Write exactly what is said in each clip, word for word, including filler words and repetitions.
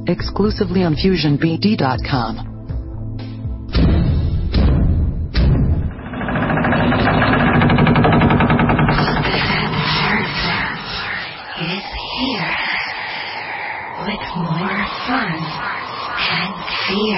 exclusively on fusion b d dot com. Is here with more fun and fear.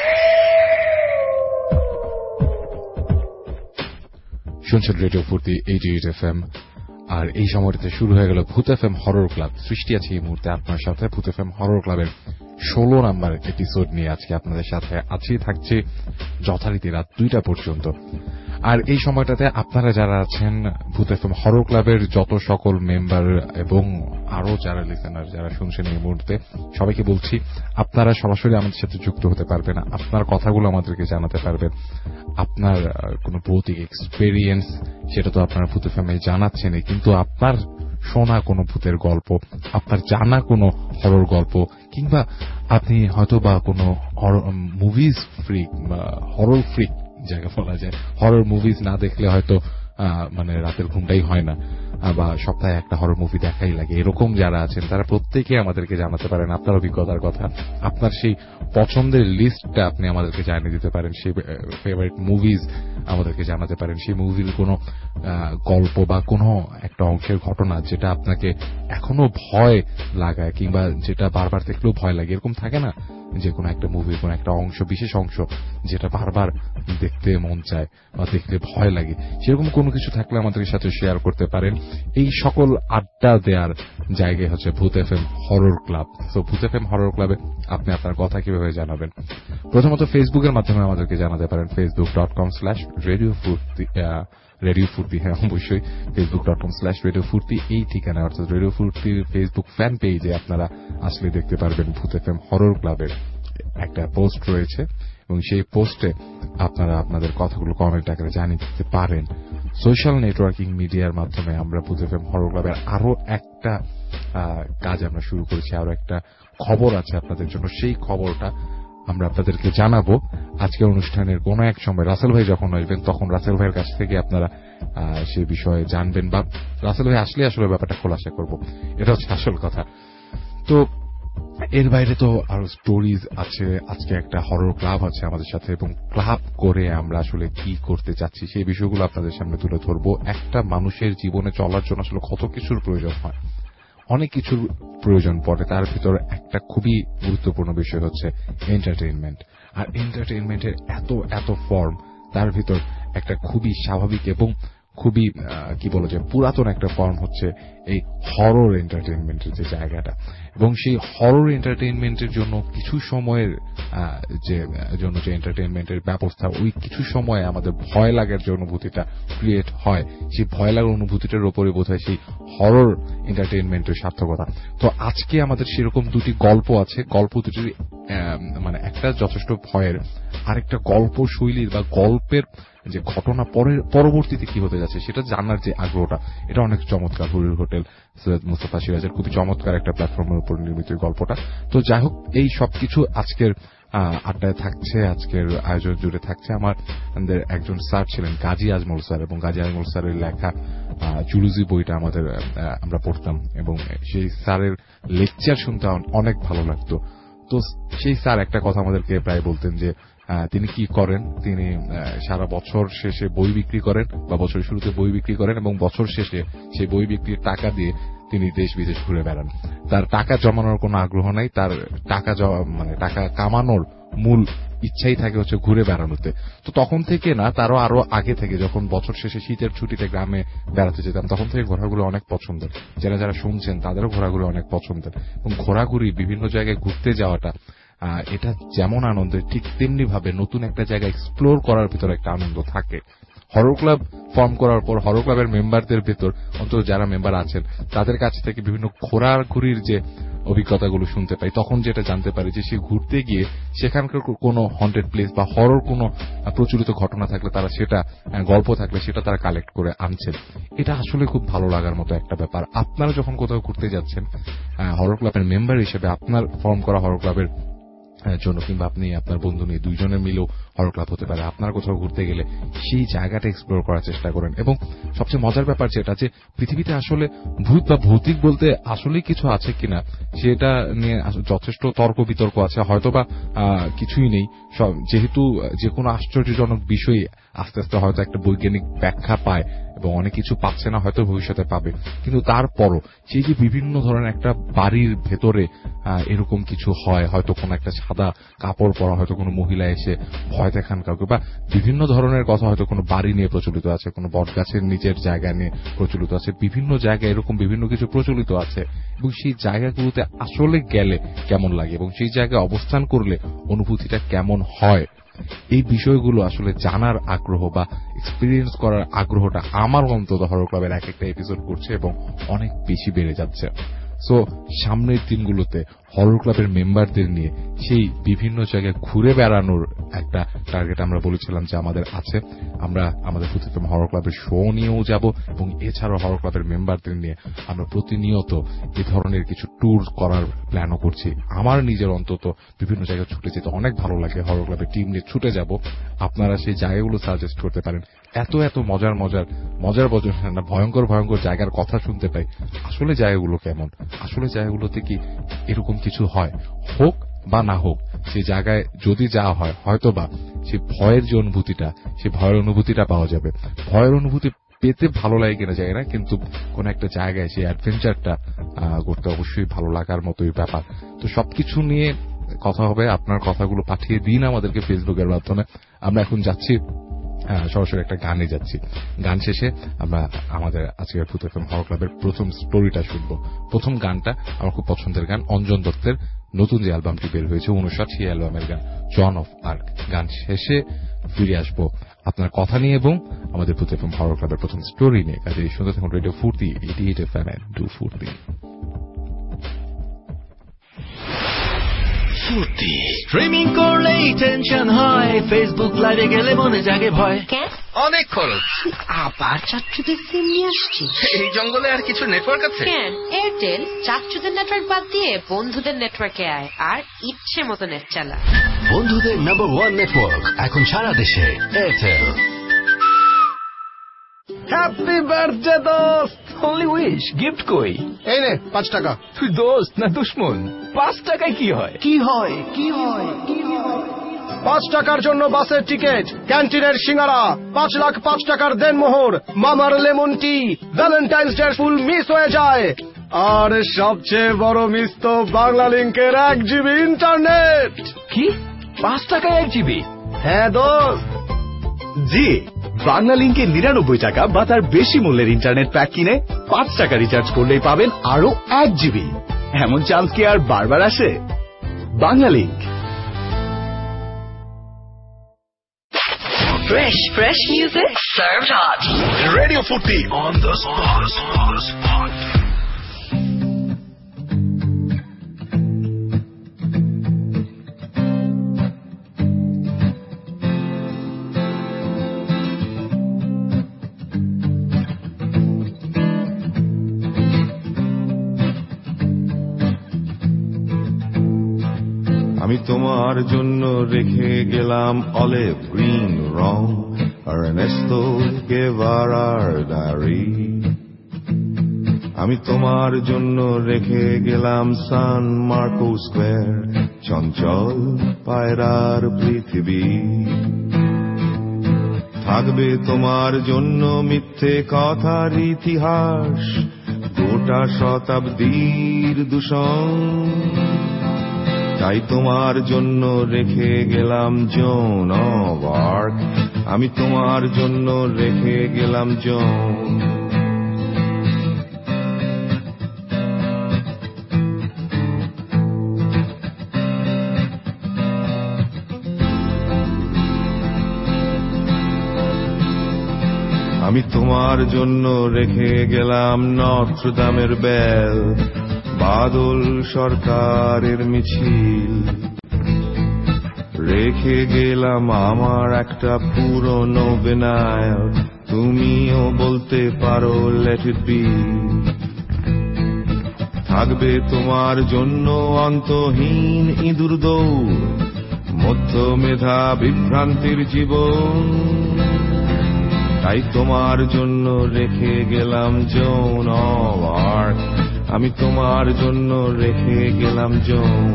শুনছেন radio Foorti eighty eight F M, আর এই সময়টাতে শুরু হয়ে গেল ভূত এফ এম হরর ক্লাব। সৃষ্টি আছে এই মুহূর্তে আপনার সাথে ভূত এফ এম হরর ক্লাবের ষোলো নাম্বার এপিসোড নিয়ে আজকে আপনাদের সাথে আছি, থাকছে যথারীতি রাত দুইটা পর্যন্ত। আর এই সময়টাতে আপনারা যারা আছেন ভূত এফ এম হরর ক্লাবের যত সকল মেম্বার এবং আরো যারা লিসেনার যারা শুনছেন এই মুহূর্তে, সবাইকে বলছি আপনারা সরাসরি আমাদের সাথে যুক্ত হতে পারবেন, আপনার কথাগুলো আমাদেরকে জানাতে পারবেন। আপনার কোন ভৌতিক এক্সপেরিয়েন্স সেটা তো আপনারা ভূত এফ এম এ জানাচ্ছেনই, কিন্তু আপনার শোনা কোনো ভূতের গল্প, আপনার জানা কোনো হরর গল্প, কিংবা আপনি হয়তো বা কোনো মুভিজ ফ্রিক বা হরর ফ্রিক জায়গা বলা যায়, হরর মুভিজ না দেখলে হয়তো মানে রাতের ঘুমটাই হয় না, বা সপ্তাহে একটা হরর মুভি দেখাই লাগে, এরকম যারা আছেন তারা প্রত্যেকে আমাদেরকে জানাতে পারেন আপনার অভিজ্ঞতার কথা। আপনার সেই পছন্দের লিস্টটা আপনি আমাদেরকে জানিয়ে দিতে পারেন, সেই ফেভারিট মুভিজ আমাদেরকে জানাতে পারেন, সেই মুভির কোনো গল্প বা কোনো একটা অংশের ঘটনা যেটা আপনাকে এখনো ভয় লাগায়, কিংবা যেটা বারবার দেখলেও ভয় লাগে। এরকম থাকে না যে কোনো একটা মুভির কোনো একটা অংশ, বিশেষ অংশ যেটা বারবার দেখতে মন চায় বা দেখতে ভয় লাগে, সেরকম কোনো কিছু থাকলে আমাদের সাথে শেয়ার করতে পারেন। এই সকল আড্ডা দেওয়ার জায়গায় হচ্ছে Bhoot F M horror club. তো ভূত এফ এম হরর ক্লাবে আপনি আপনার কথা কিভাবে জানাবেন? প্রথমত ফেসবুকের মাধ্যমে আমাদেরকে জানাতে পারেন, Facebook dot com slash radio Foorti radio Foorti হ্যাঁ অবশ্যই Facebook dot com slash radio Foorti এই ঠিকানা, অর্থাৎ রেডিও ফুর্তির ফেসবুক ফ্যান পেজে আপনারা আসলে দেখতে পারবেন ভূত এফ এম হরর ক্লাবের একটা পোস্ট রয়েছে, এবং সেই পোস্টে আপনারা আপনাদের কথাগুলো কমেন্ট আকারে জানিয়ে দিতে পারেন। সোশ্যাল নেটওয়ার্কিং মিডিয়ার মাধ্যমে আমরা ভূত এফ এম হরর ক্লাবের আরো একটা কাজ আমরা শুরু করেছি, আরো একটা খবর আছে আপনাদের জন্য। সেই খবরটা আমরা আপনাদেরকে জানাবো আজকের অনুষ্ঠানের কোন এক সময়। রাসেল ভাই যখন আসবেন তখন রাসেল ভাইয়ের কাছ থেকে আপনারা সেই বিষয়ে জানবেন, বা রাসেল ভাই আসলে আসলে ব্যাপারটা খোলাসা করব, এটা হচ্ছে আসল কথা। তো এর বাইরে তো আরো স্টোরিজ আছে, আজকে একটা হরর ক্লাব আছে আমাদের সাথে, এবং ক্লাব করে আমরা আসলে কি করতে চাচ্ছি সেই বিষয়গুলো আপনাদের সামনে তুলে ধরবো। একটা মানুষের জীবনে চলার জন্য আসলে কত কিছুর প্রয়োজন হয়, অনেক কিছুর প্রয়োজন পড়ে, তার ভিতরে একটা খুবই গুরুত্বপূর্ণ বিষয় হচ্ছে এন্টারটেইনমেন্ট। আর এন্টারটেইনমেন্টের এত এত ফর্ম, তার ভিতর একটা খুবই স্বাভাবিক এবং খুবই কি বলা যায় পুরাতন একটা ফর্ম হচ্ছে এই হরর এন্টারটেইনমেন্টের যে জায়গাটা। এবং সেই হরর এন্টারটেইনমেন্টের জন্য কিছু সময়ের যে জন্য যে এন্টারটেইনমেন্টের ব্যবস্থা, ওই কিছু সময় আমাদের ভয় লাগার যে অনুভূতিটা ক্রিয়েট হয়, সেই ভয় লাগার অনুভূতিটার উপরে বোধহয় সেই হরর এন্টারটেইনমেন্টের সার্থকতা। তো আজকে আমাদের সেরকম দুটি গল্প আছে, গল্প দুটির মানে একটা যথেষ্ট ভয়ের, আরেকটা গল্প শৈলীর বা গল্পের যে ঘটনা পরের পরবর্তীতে কি হতে যাচ্ছে সেটা জানার যে আগ্রহটা, এটা অনেক চমৎকার। হুরির হোটেল সৈয়দ মুস্তাফা সিরাজের খুবই চমৎকার একটা প্ল্যাটফর্মের উপর নির্মিত গল্পটা। তো যাই হোক, এই সবকিছু আজকের আড্ডায় থাকছে, আজকের আয়োজন জুড়ে থাকছে। আমার একজন স্যার ছিলেন গাজী আজমল স্যার, এবং গাজী আজমল স্যারের লেখা জুলুজি বইটা আমাদের আমরা পড়তাম, এবং সেই স্যারের লেকচার শুনতে অনেক ভালো লাগতো। তো সেই স্যার একটা কথা আমাদেরকে প্রায় বলতেন যে তিনি কি করেন, তিনি সারা বছর শেষে বই বিক্রি করেন, বা বছরের শুরুতে বই বিক্রি করেন, এবং বছর শেষে সেই বই বিক্রির টাকা দিয়ে তিনি দেশ বিদেশ ঘুরে বেড়ান। তার টাকা জমানোর কোনো আগ্রহ নাই, তার টাকা মানে টাকা কামানোর মূল ইচ্ছাই থাকে হচ্ছে ঘুরে বেড়ানোতে। তো তখন থেকে না, তারও আরো আগে থেকে, যখন বছর শেষে শীতের ছুটিতে গ্রামে বেড়াতে যেতাম, তখন থেকে ঘোরাঘুরি অনেক পছন্দের। যারা যারা শুনছেন তাদেরও ঘোরাঘুরি অনেক পছন্দের, এবং ঘোরাঘুরি বিভিন্ন জায়গায় ঘুরতে যাওয়াটা এটা যেমন আনন্দের, ঠিক তেমনি ভাবে নতুন একটা জায়গা এক্সপ্লোর করার ভিতরে একটা আনন্দ থাকে। হরর ক্লাব ফর্ম করার পর হরর ক্লাবের মেম্বারদের ভেতর, অন্তত যারা মেম্বার আছেন তাদের কাছ থেকে বিভিন্ন ঘোরাঘুরির যে অভিজ্ঞতাগুলো শুনতে পাই, তখন যেটা জানতে পারি যে সে ঘুরতে গিয়ে সেখানকার কোনো হন্টেড প্লেস বা হরর কোনো প্রচলিত ঘটনা থাকলে তারা সেটা, গল্প থাকলে সেটা তারা কালেক্ট করে আনছেন। এটা আসলে খুব ভালো লাগার মতো একটা ব্যাপার। আপনারা যখন কোথাও ঘুরতে যাচ্ছেন হরর ক্লাবের মেম্বার হিসেবে, আপনার ফর্ম করা হরর ক্লাবের জন্য, কিংবা আপনি আপনার বন্ধু নিয়ে দুইজনে মিলেও হরর ক্লাব হতে পারে। আপনার কোথাও ঘুরতে গেলে সেই জায়গাটা এক্সপ্লোর করার চেষ্টা করেন। এবং সবচেয়ে মজার ব্যাপার যেটা, যে পৃথিবীতে আসলে ভূত বা ভৌতিক বলতে আসলে কিছু আছে কিনা সেটা নিয়ে যথেষ্ট তর্ক বিতর্ক আছে, হয়তোবা কিছুই নেই। যেহেতু যে কোনো আশ্চর্যজনক বিষয় আস্তে আস্তে হয়তো একটা বৈজ্ঞানিক ব্যাখ্যা পায় এবং অনেক কিছু পাচ্ছে না, হয়তো ভবিষ্যতে পাবে, কিন্তু তারপরও সেই যে বিভিন্ন ধরনের একটা বাড়ির ভেতরে এরকম কিছু হয়, হয়তো কোনো একটা সাদা কাপড় পরা, হয়তো কোনো মহিলা এসে ভয় দেখান কাউকে, বা বিভিন্ন ধরনের কথা হয়তো কোনো বাড়ি নিয়ে প্রচলিত আছে, কোনো বটগাছের নিচের জায়গা নিয়ে প্রচলিত আছে, বিভিন্ন জায়গায় এরকম বিভিন্ন কিছু প্রচলিত আছে। এবং সেই জায়গাগুলোতে আসলে গেলে কেমন লাগে এবং সেই জায়গায় অবস্থান করলে অনুভূতিটা কেমন হয়, এই বিষয়গুলো আসলে জানার আগ্রহ বা এক্সপিরিয়েন্স করার আগ্রহটা আমার অন্তত হরর ক্লাবের এক একটা এপিসোড করছে এবং অনেক বেশি বেড়ে যাচ্ছে। সো সামনের দিনগুলোতে হরর ক্লাবের মেম্বারদের নিয়ে সেই বিভিন্ন জায়গায় ঘুরে বেড়ানোর একটা টার্গেট আমরা বলেছিলাম যে আমাদের আছে। আমরা আমাদের ভূত এফএম হরর ক্লাবের শো নিয়েও যাব এবং এছাড়াও হরর ক্লাবের মেম্বারদের নিয়ে আমরা প্রতিনিয়ত এ ধরনের কিছু ট্যুর করার প্ল্যানও করছি। আমার নিজের অন্তত বিভিন্ন জায়গায় ছুটে যেতে অনেক ভালো লাগে, হরর ক্লাবের টিম নিয়ে ছুটে যাব। আপনারা সেই জায়গাগুলো সাজেস্ট করতে পারেন। এত এত মজার মজার মজার মজার না ভয়ঙ্কর ভয়ঙ্কর জায়গার কথা শুনতে পাই। আসলে জায়গাগুলো কেমন, আসলে জায়গাগুলোতে কি এরকম কিছু হয়, হোক বা না হোক, সেই জায়গায় যদি যাওয়া হয় হয়তো বা সেই ভয়ের যে অনুভূতিটা, সেই ভয়ের অনুভূতিটা পাওয়া যাবে। ভয়ের অনুভূতি পেতে ভালো লাগে কিনা জায়গা না, কিন্তু কোন একটা জায়গায় সেই অ্যাডভেঞ্চারটা করতে অবশ্যই ভালো লাগার মতোই ব্যাপার। তো সবকিছু নিয়ে কথা হবে। আপনার কথাগুলো পাঠিয়ে দিন আমাদেরকে ফেসবুকের মাধ্যমে। আমরা এখন যাচ্ছি সরাসরি একটা গানে যাচ্ছি। গান শেষে আমরা আমাদের আজকের ভূত এফএম হরর ক্লাবের প্রথম স্টোরিটা শুনবো। প্রথম গানটা আমার খুব পছন্দের গান, অঞ্জন দত্তের নতুন যে অ্যালবামটি বের হয়েছে উনষাট, সেই অ্যালবামের গান জন অফ আর্ক। গান শেষে ফিরে আসবো আপনার কথা নিয়ে এবং আমাদের ভূত এফএম হরর ক্লাবের প্রথম স্টোরি নিয়ে। কাজে শুনতে থাকুন radio Foorti eighty eight F M do Foorti. Foorti streaming করলেই টেনশন হয়, ফেসবুক লাইভে গেলে মনে জাগে ভয়। কেন? অনেক খরচ। আবার চাচ্চুদের সিম নিয়ে আসছি। এই জঙ্গলে আর কিছু নেটওয়ার্ক আছে? কেন? এয়ারটেল চাচ্চুদের নেটওয়ার্ক বাদ দিয়ে বন্ধুদের নেটওয়ার্কে আয় আর ইচ্ছে মতো নেট চালা। বন্ধুদের নাম্বার ওয়ান নেটওয়ার্ক এখন সারা দেশে এয়ারটেল। হ্যাপি বার্থডে দোস্ত। অনলি উইশ, গিফট কই? এই নে পাঁচ টাকা। তুই দোস্ত না দুশ্মন? পাঁচ টাকায় কি হয়? কি হয় কি হয় কি হয় পাঁচ টাকার জন্য বাসের টিকিট, ক্যান্টিনের সিঙ্গারা, পাঁচ লাখ পাঁচ টাকার দেনমোহর, মামার লেমন টি, ভ্যালেন্টাইন্স ডে ফুল মিস হয়ে যায়। আর সবচেয়ে বড় মিস তো বাংলা লিংকের এক জিবি ইন্টারনেট। কি পাঁচ টাকায় এক জিবি? হ্যাঁ দোস্ত, জি বাংলা লিংকে নিরানব্বই টাকা বা তার বেশি মূল্যের ইন্টারনেট প্যাক কিনে পাঁচ টাকা রিচার্জ করলেই পাবেন আরো এক জিবি। এমন চান্স কি আর বারবার আসে? Bangla link. Fresh, fresh music served hot. Radio Footy on the spot. আমি তোমার জন্য রেখে গেলাম অলিভ গ্রিন রং, আর্নেস্তো গেভারার ডায়েরি। আমি তোমার জন্য রেখে গেলাম সান মার্কো স্কোয়ার, চঞ্চল পায়রার পৃথিবী। থাকবে তোমার জন্য মিথ্যে কথার ইতিহাস, গোটা শতাব্দীর দূষণ। তাই তোমার জন্য রেখে গেলাম জোন অফ আর্ক, আমি তোমার জন্য রেখে গেলাম জোন। আমি তোমার জন্য রেখে গেলাম নট্রদামের বেল, বাদল সরকারের মিছিল। রেখে গেলাম আমার একটা পুরনো বেনায়ক, তুমিও বলতে পারো লেট ইট বি। থাকবে তোমার জন্য অন্তহীন ইঁদুর দৌড়, মধ্য মেধা বিভ্রান্তির জীবন। তাই তোমার জন্য রেখে গেলাম যৌন আর্ট, আমি তোমার জন্য রেখে গেলাম যৌন।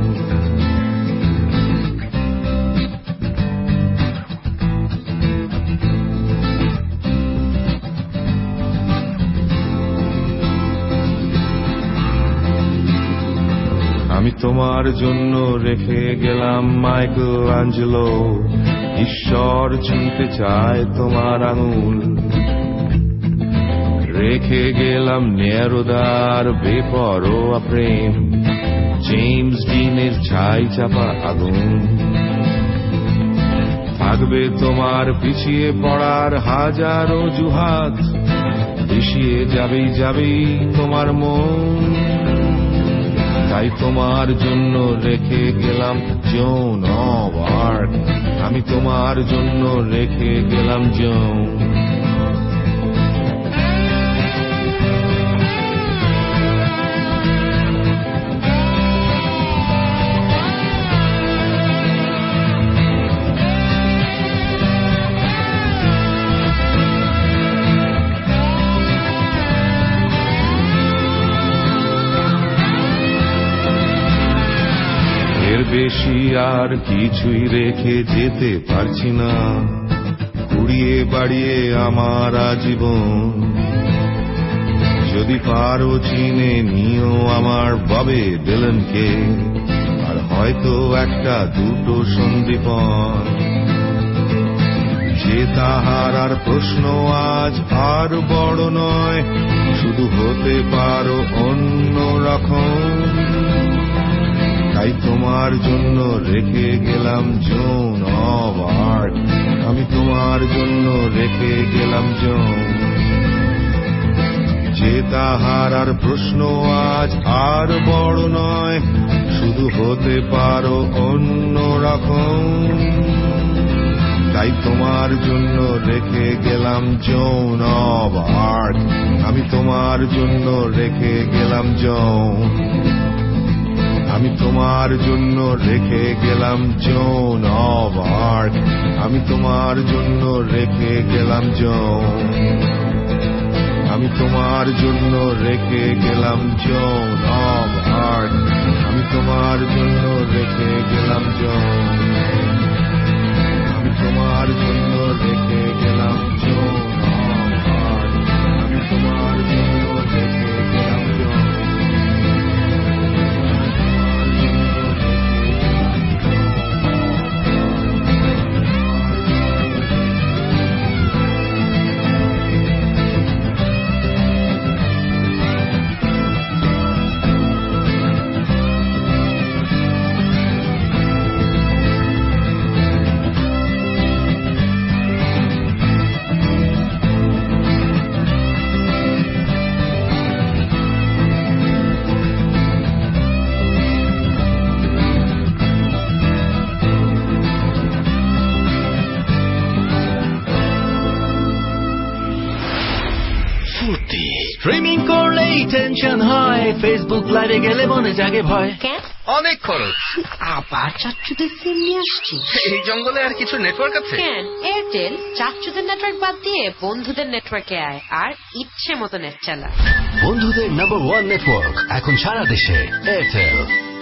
আমি তোমার জন্য রেখে গেলাম মাইকেল অ্যাঞ্জেলো, ঈশ্বর ছুঁতে চায় তোমার আঙুল। রেখে গেলাম নেরোদার বেপরোয়া প্রেম, জেমস ডিনের ছাই চাপা আগুন। থাকবে তোমার পিছিয়ে পড়ার হাজার অজুহাত, পিছিয়ে যাবেই যাবেই তোমার মন। তাই তোমার জন্য রেখে গেলাম যৌন আর্ট, আমি তোমার জন্য রেখে গেলাম যৌন। বেশি আর কিছুই রেখে যেতে পারছি না, কুড়িয়ে বাড়িয়ে আমার আজীবন। যদি পারো চিনে নিও আমার ববে ডিলানকে, আর হয়তো একটা দুটো সন্দীপন। যে তাহার আর প্রশ্ন আজ আর বড় নয়, শুধু হতে পারো অন্য রকম। তাই তোমার জন্য রেখে গেলাম যৌন আর্ট, আমি তোমার জন্য রেখে গেলাম যৌন। যে তাহার আর প্রশ্ন আজ আর বড় নয়, শুধু হতে পারো অন্য রকম। তাই তোমার জন্য রেখে গেলাম যৌন আর্ট, আমি তোমার জন্য রেখে গেলাম যৌন। আমি তোমার জন্য রেখে গেলাম যৌন আর্ট, আমি তোমার জন্য রেখে গেলাম যৌন। আমি তোমার জন্য রেখে গেলাম যৌন আর্ট, আমি তোমার জন্য রেখে গেলাম যৌন। আমি তোমার জন্য রেখে গেলাম যৌন আর্ট, আমি তোমার জন্য রেখে গেলাম যৌন। স্ট্রিমিং করলেই টেনশন হয়, ফেসবুক লাইভে গেলে মনে জাগে ভয়। কেন? অনেক খরচ। আবার চাচ্চুদের সিম নিয়ে আসছি। এই জঙ্গলে আর কিছু নেটওয়ার্ক আছে? কেন? এয়ারটেল চাচ্চুদের নেটওয়ার্ক বাদ দিয়ে বন্ধুদের নেটওয়ার্কে আয় আর ইচ্ছে মতো নেট চালা। বন্ধুদের নাম্বার ওয়ান নেটওয়ার্ক এখন সারা দেশে এয়ারটেল।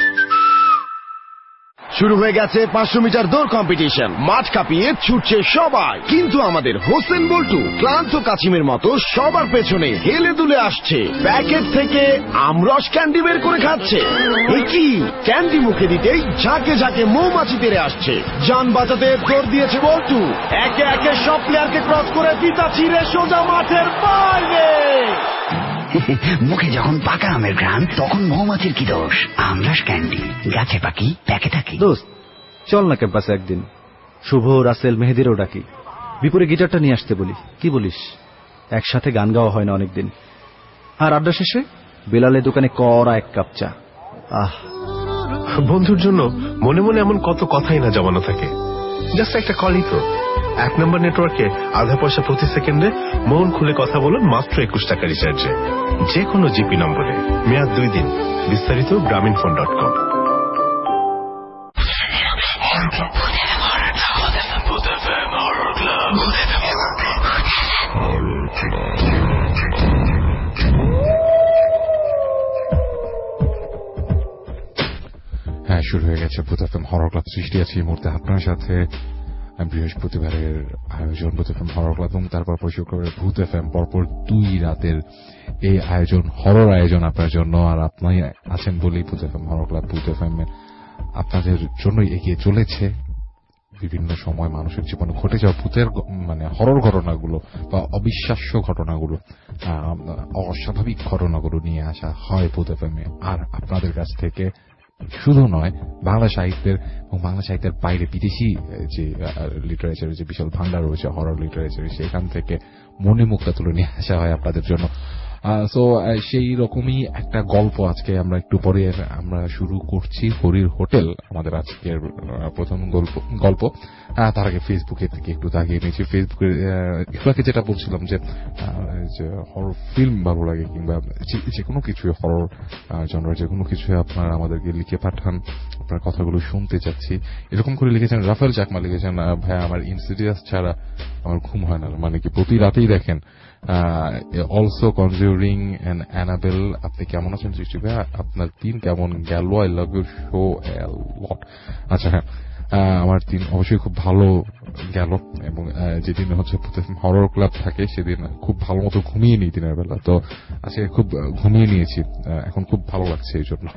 শুরু হয়ে গেছে পাঁচশো মিটার দৌড় কম্পিটিশন। মাঠ কাঁপিয়ে ছুটছে সবাই, কিন্তু আমাদের হোসেন বল্টু ক্লান্ত কাছিমের মতো সবার পেছনে হেলে দুলে আসছে। প্যাকেট থেকে আমরস ক্যান্ডি বের করে খাচ্ছে। কি ক্যান্ডি মুখে দিতেই ঝাঁকে ঝাঁকে মৌমাছি তেড়ে আসছে। যান বাঁচাতে দৌড় দিয়েছে বল্টু। একে একে সব প্লেয়ারকে ক্রস করে পিতা ছিঁড়ে সোজা মাঠের বাইরে। মুখে যখন পাকা আমের ঘ্রাণ, তখন মৌমাছির কি দোষ? আমরস ক্যান্ডি, গাছে পাখি প্যাকে থাকি। দোস্ত চল না ক্যাম্পাসে একদিন, শুভ রাসেল মেহেদিরও ডাকি, বিপরে গিটারটা নিয়ে আসতে বলি। কি বলিস? একসাথে গান গাওয়া হয় না অনেকদিন। আর আড্ডা শেষে বেলালের দোকানে কড়া এক কাপ চা। আহ, বন্ধুর জন্য মনে মনে এমন কত কথাই না জমানো থাকে। জাস্ট একটা কলই তো। এক নম্বর নেটওয়ার্কে আধা পয়সা প্রতি সেকেন্ডে মন খুলে কথা বলুন মাত্র একুশ টাকা রিচার্জে, যে কোনো জিপি নম্বরে, মেয়াদ দুই দিন। বিস্তারিত গ্রামীণ ফোন ডট কম। হ্যাঁ, শুরু হয়ে গেছে ভূত এফএম হরর ক্লাব। সৃষ্টি আছে এই মুহূর্তে আপনার সাথে। বৃহস্পতিবারের আয়োজন ভূত এফএম হরর ক্লাব এবং তারপর শুক্রবারের ভূত এফএম, পরপর দুই রাতের এই আয়োজন, হরর আয়োজন আপনার জন্য। আর আপনি আছেন বলেই Bhoot FM horror club Bhoot FM আপনাদের জন্যই এগিয়ে চলেছে। বিভিন্ন সময় মানুষের জীবনে ঘটে যাওয়া ভূতের মানে হরর ঘটনাগুলো বা অবিশ্বাস্য ঘটনাগুলো, অস্বাভাবিক ঘটনাগুলো নিয়ে আসা হয় ভূত এফএম এ। আর আপনাদের কাছ থেকে শুধু নয়, বাংলা সাহিত্যের এবং বাংলা সাহিত্যের বাইরে বিদেশি যে লিটারেচারের যে বিশাল ভান্ডার রয়েছে হরর লিটারেচারের, সেখান থেকে মনে মুক্তা তুলে নিয়ে আসা হয় আপনাদের জন্য। সো সেই রকমই একটা গল্প আজকে আমরা একটু পরে আমরা শুরু করছি। হরির হোটেল আমাদের আজকের প্রথম গল্প গল্প তার আগে ফেসবুকের থেকে একটু দাগিয়ে নিয়েছি। ফেসবুকের একটু আগে যেটা বলছিলাম যে হরর ফিল্ম ভালো লাগে কিংবা যে কোনো কিছু হরর জনরা যে কোনো কিছু আপনারা আমাদেরকে লিখে পাঠান, আপনার কথাগুলো শুনতে চাচ্ছি। এরকম করে লিখেছেন রাফেল চাকমা, লিখেছেন ভাই আমার ইনসিডিয়াস ছাড়া আমার ঘুম হয় না, মানে কি প্রতি রাতেই দেখেন। অলসো কনজিউরিং এন্ড অ্যানাবেল, আপনি কেমন আছেন সৃষ্টি ভাই? আপনার দিন কেমন গেল? I love you so a lot. আচ্ছা হ্যাঁ, আমার দিন অবশ্যই খুব ভালো গেল এবং যেদিন হচ্ছে হরর ক্লাব থাকে সেদিন খুব ভালো মতো ঘুমিয়ে নিই দিনের বেলা। তো আজকে খুব ঘুমিয়ে নিয়েছি, এখন খুব ভালো লাগছে এই জন্য।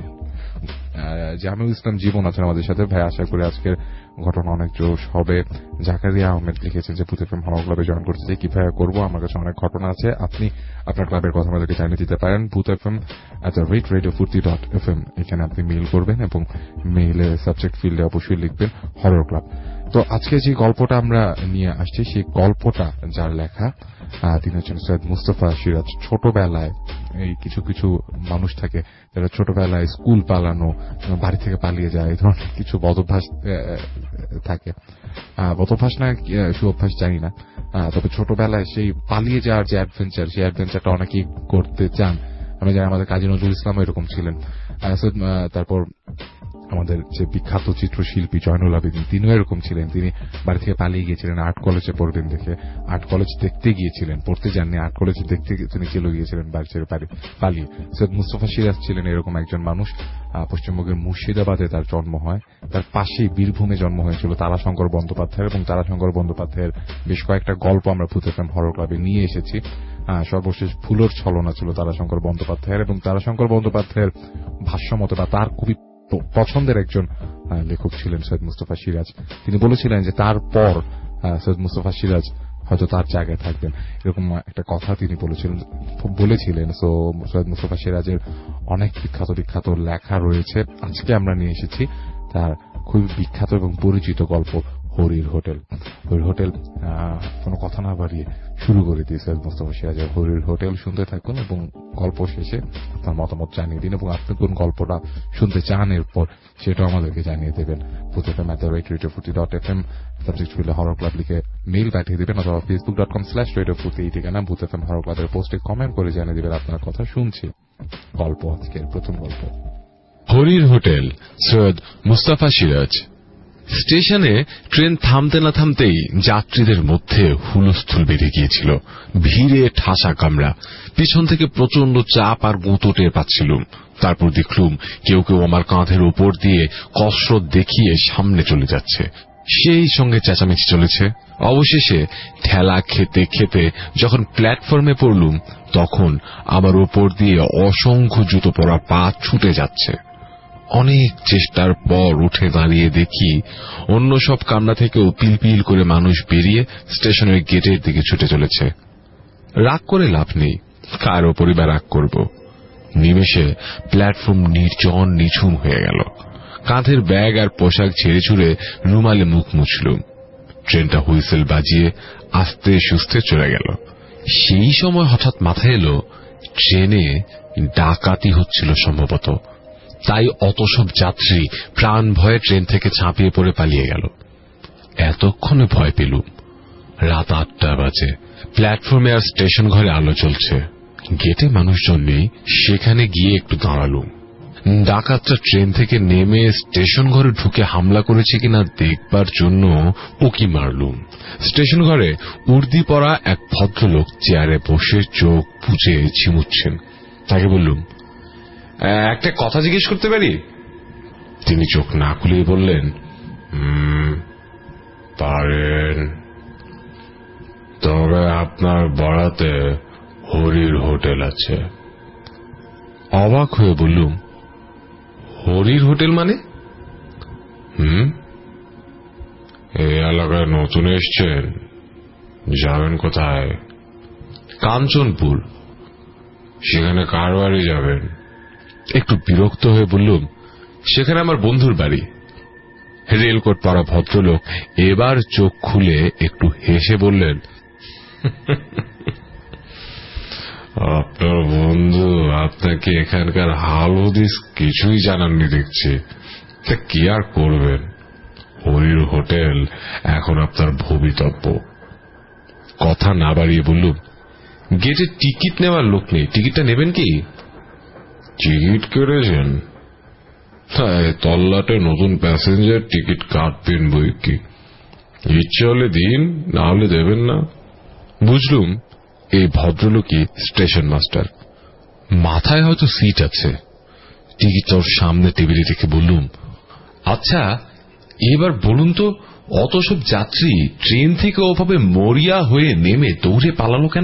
জামিউল ইসলাম জীবন আছেন আমাদের সাথে। ভাই আশা করি আজকের ঘটনা অনেক জোশ হবে। জাকারিয়া আহমেদ লিখেছেন যে ভূত এফএম হরর ক্লাবে জয়েন করতে চাই, কিভাবে করবো? আমার কাছে অনেক ঘটনা আছে, আপনি আপনার ক্লাবের কথা আমাদেরকে জানিয়ে দিতে পারেন। Bhoot FM at the rate radio Foorti dot F M, এখানে আপনি মেইল করবেন এবং মেইলে সাবজেক্ট ফিল্ডে অবশ্যই লিখবেন হরর ক্লাব। তো আজকে যে গল্পটা আমরা নিয়ে আসছি সেই গল্পটা যার লেখা, তিনি হচ্ছেন সৈয়দ মুস্তফা সিরাজ। ছোটবেলায় এই কিছু কিছু মানুষ থাকে যারা ছোটবেলায় স্কুল পালানো, বাড়ি থেকে পালিয়ে যায়, এই ধরনের কিছু বদভ্যাস থাকে। বদভ্যাস না সুঅভ্যাস জানি না, তবে ছোটবেলায় সেই পালিয়ে যাওয়ার যে অ্যাডভেঞ্চার, সেই অ্যাডভেঞ্চারটা অনেকেই করতে চান। আমরা জানি আমাদের কাজী নজরুল ইসলাম এরকম ছিলেন। তারপর আমাদের যে বিখ্যাত চিত্রশিল্পী জয়নুল আবেদিন, তিনিও এরকম ছিলেন। তিনি বাড়ি থেকে পালিয়ে গিয়েছিলেন আর্ট কলেজে পড়বেন দেখে। আর্ট কলেজ দেখতে গিয়েছিলেন, পড়তে যাননি, আর্ট কলেজে দেখতে তিনি চলে গিয়েছিলেন বাড়ি ছেড়ে পালিয়ে। সৈয়দ মুস্তফা সিরাজ ছিলেন এরকম একজন মানুষ। পশ্চিমবঙ্গের মুর্শিদাবাদে তার জন্ম হয়। তার পাশেই বীরভূমে জন্ম হয়েছিল তারাশঙ্কর বন্দ্যোপাধ্যায়ের, এবং তারাশঙ্কর বন্দ্যোপাধ্যায়ের বেশ কয়েকটা গল্প আমরা ভূত এফএম হরর ক্লাবে নিয়ে এসেছি। সর্বশেষ ফুলোর ছলনা ছিল তারাশঙ্কর বন্দ্যোপাধ্যায়ের, এবং তারাশঙ্কর বন্দ্যোপাধ্যায়ের ভাষ্যমত বা তার খুবই পছন্দের একজন লেখক ছিলেন সৈয়দ মুস্তফা সিরাজ। তিনি বলেছিলেন যে তারপর সৈয়দ মুস্তফা সিরাজ হয়তো তার জায়গায় থাকবেন, এরকম একটা কথা তিনি বলেছিলেন বলেছিলেন সো সৈয়দ মুস্তফা সিরাজের অনেক বিখ্যাত বিখ্যাত লেখা রয়েছে। আজকে আমরা নিয়ে এসেছি তার খুবই বিখ্যাত এবং পরিচিত গল্প হরির হোটেল। হরির হোটেল কোনো কথা না বাড়িয়ে শুরু করে দিয়ে সৈয়দ মুস্তফা সিরাজের হরির হোটেল শুনতে থাকুন এবং গল্প শেষে আপনার মতামত জানিয়ে দিন, এবং আপনি কোন গল্পটা শুনতে চান এরপর সেটাও আমাদেরকে জানিয়ে দেবেন। Bhoot FM at the rate radio Foorti dot F M subject ফিল্ডে হরর ক্লাব লিখে মেইল পাঠিয়ে দেবেন, অথবা Facebook dot com slash radio Foorti এই ঠিকানা ভূত এফএম হরর ক্লাবের পোস্টে কমেন্ট করে জানিয়ে দেবেন আপনার কথা শুনছি। গল্প আজকের প্রথম গল্প হরির হোটেল, সৈয়দ মুস্তফা সিরাজ। স্টেশনে ট্রেন থামতে না থামতেই যাত্রীদের মধ্যে হুলস্থুল বেড়ে গিয়েছিল। ভিড়ে ঠাসা কামরা, পিছন থেকে প্রচন্ড চাপ আর গুঁতো টের পাচ্ছিলুম। তারপর দেখলুম কেউ কেউ আমার কাঁধের উপর দিয়ে কসরত দেখিয়ে সামনে চলে যাচ্ছে, সেই সঙ্গে চেঁচামেচি চলেছে। অবশেষে ঠেলা খেতে খেতে যখন প্ল্যাটফর্মে পড়লুম, তখন আমার উপর দিয়ে অসংখ্য জুতো পরা পা ছুটে যাচ্ছে। অনেক চেষ্টার পর উঠে দাঁড়িয়ে দেখি অন্য সব কামরা থেকেও পিলপিল করে মানুষ বেরিয়ে স্টেশনের গেটের দিকে ছুটে চলেছে। রাগ করে লাভ নেই, কার ওপরই বা রাগ করব। নিমেষে প্ল্যাটফর্ম নির্জন নিঝুম হয়ে গেল। কাঁধের ব্যাগ আর পোশাক ছেড়ে ছুড়ে রুমালে মুখ মুছলুম। ট্রেনটা হুইসেল বাজিয়ে আস্তে সুস্থে চলে গেল। সেই সময় হঠাৎ মাথায় এলো ট্রেনে ডাকাতি হচ্ছিল সম্ভবত, তাই অত সব যাত্রী প্রাণ ভয়ে ট্রেন থেকে ঝাঁপিয়ে পড়ে পালিয়ে গেল। এতক্ষণে ভয় পেলুম। রাত আটটা বাজে। প্ল্যাটফর্মে আর স্টেশন ঘরে আলো চলছে। গেটে মানুষজন নেই। সেখানে গিয়ে একটু দাঁড়ালুম। ডাকাতরা ট্রেন থেকে নেমে স্টেশন ঘরে ঢুকে হামলা করেছে কিনা দেখবার জন্য উকি মারলুম। স্টেশন ঘরে উর্দি পরা এক ভদ্রলোক চেয়ারে বসে চোখ বুজে ঝিমুচ্ছেন। তাকে বললুম, একটা কথা জিজ্ঞেস করতে পারি? তিনি চোখ না খুলেই বললেন, হুম, পারেন, তবে আপনার বরাতে হরির হোটেল আছে। অবাক হয়ে বললুম, হরির হোটেল মানে? হুম, এই এলাকায় নতুন এসছেন, যাবেন কোথায়? কাঞ্চনপুর। সেখানে কার বাড়ি যাবেন? একটু বিরক্ত হয়ে বললুম, সেখানে আমার বন্ধুর বাড়ি। রেলকোট পরা ভদ্রলোক এবার চোখ খুলে একটু হেসে বললেন, আপনার বন্ধু আপনাকে এখানকার হাল হদিস কিছুই জানাননি দেখছি। তা কি আর করবেন, হরির হোটেল এখন আপনার ভবিতব্য। কথা না বাড়িয়ে বললুম, গেটে টিকিট নেওয়ার লোক নেই, টিকিটটা নেবেন কি? টিকিট কেটেছেন? তল্লাটে নতুন প্যাসেঞ্জার টিকিট কাটবেন বই কি? ইচ্ছে হলে দিন, না হলে দেবেন না। বুঝলুম এই ভদ্রলোকই স্টেশন মাস্টার। মাথায় হয়তো সিট আছে। টিকিটটা ওর সামনে টেবিলে রেখে বললুম, আচ্ছা এবার বলুন তো, অত সব যাত্রী ট্রেন থেকে ওভাবে মরিয়া হয়ে নেমে দৌড়ে পালালো কেন?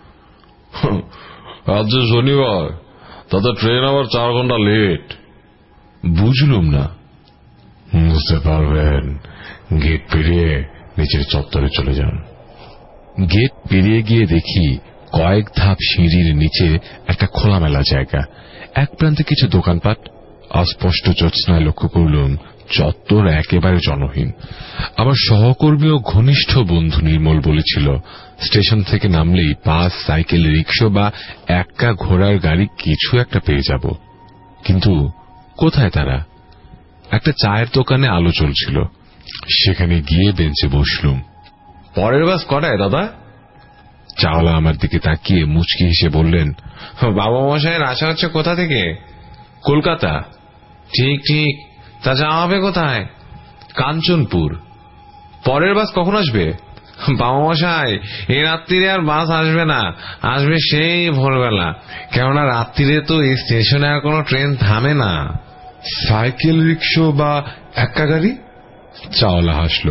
আজ শনিবার, তাতে ট্রেন আবার চার ঘন্টা লেট। বুঝলুম না। বুঝতে পারবেন, গেট পেরিয়ে নিচের চত্বরে চলে যান। গেট পেরিয়ে গিয়ে দেখি কয়েক ধাপ সিঁড়ির নিচে একটা খোলামেলা জায়গা, এক প্রান্তে কিছু দোকানপাট। অস্পষ্ট জ্যোৎস্নায় লক্ষ্য করলুম চত্বর একেবারে জনহীন। আমার সহকর্মী ও ঘনিষ্ঠ বন্ধু নির্মল বলেছিল, স্টেশন থেকে নামলেই বাস, সাইকেল, রিক্সা বা একা ঘোড়ার গাড়ি কিছু একটা পেয়ে যাব। কিন্তু কোথায় তারা? একটা চায়ের দোকানে আলো চলছিল, সেখানে গিয়ে বেঞ্চে বসলুম। পরের বাস কটায় দাদা? চাওলা আমার দিকে তাকিয়ে মুচকি হেসে বললেন, বাবা মশাইয়ের আসা হচ্ছে কোথা থেকে? কলকাতা। ঠিক ঠিক, তা যাওয়া হবে কোথায়? কাঞ্চনপুর। পরের বাস কখন আসবে? বাবা মশাই, এই রাত্রিরে আর বাস আসবে না, আসবে সেই ভোরবেলা, কেননা রাত্রিরে তো এই স্টেশনে আর কোনো ট্রেন থামে না। সাইকেল, রিক্সা বা একা গাড়ি? চাওলা হাসলো,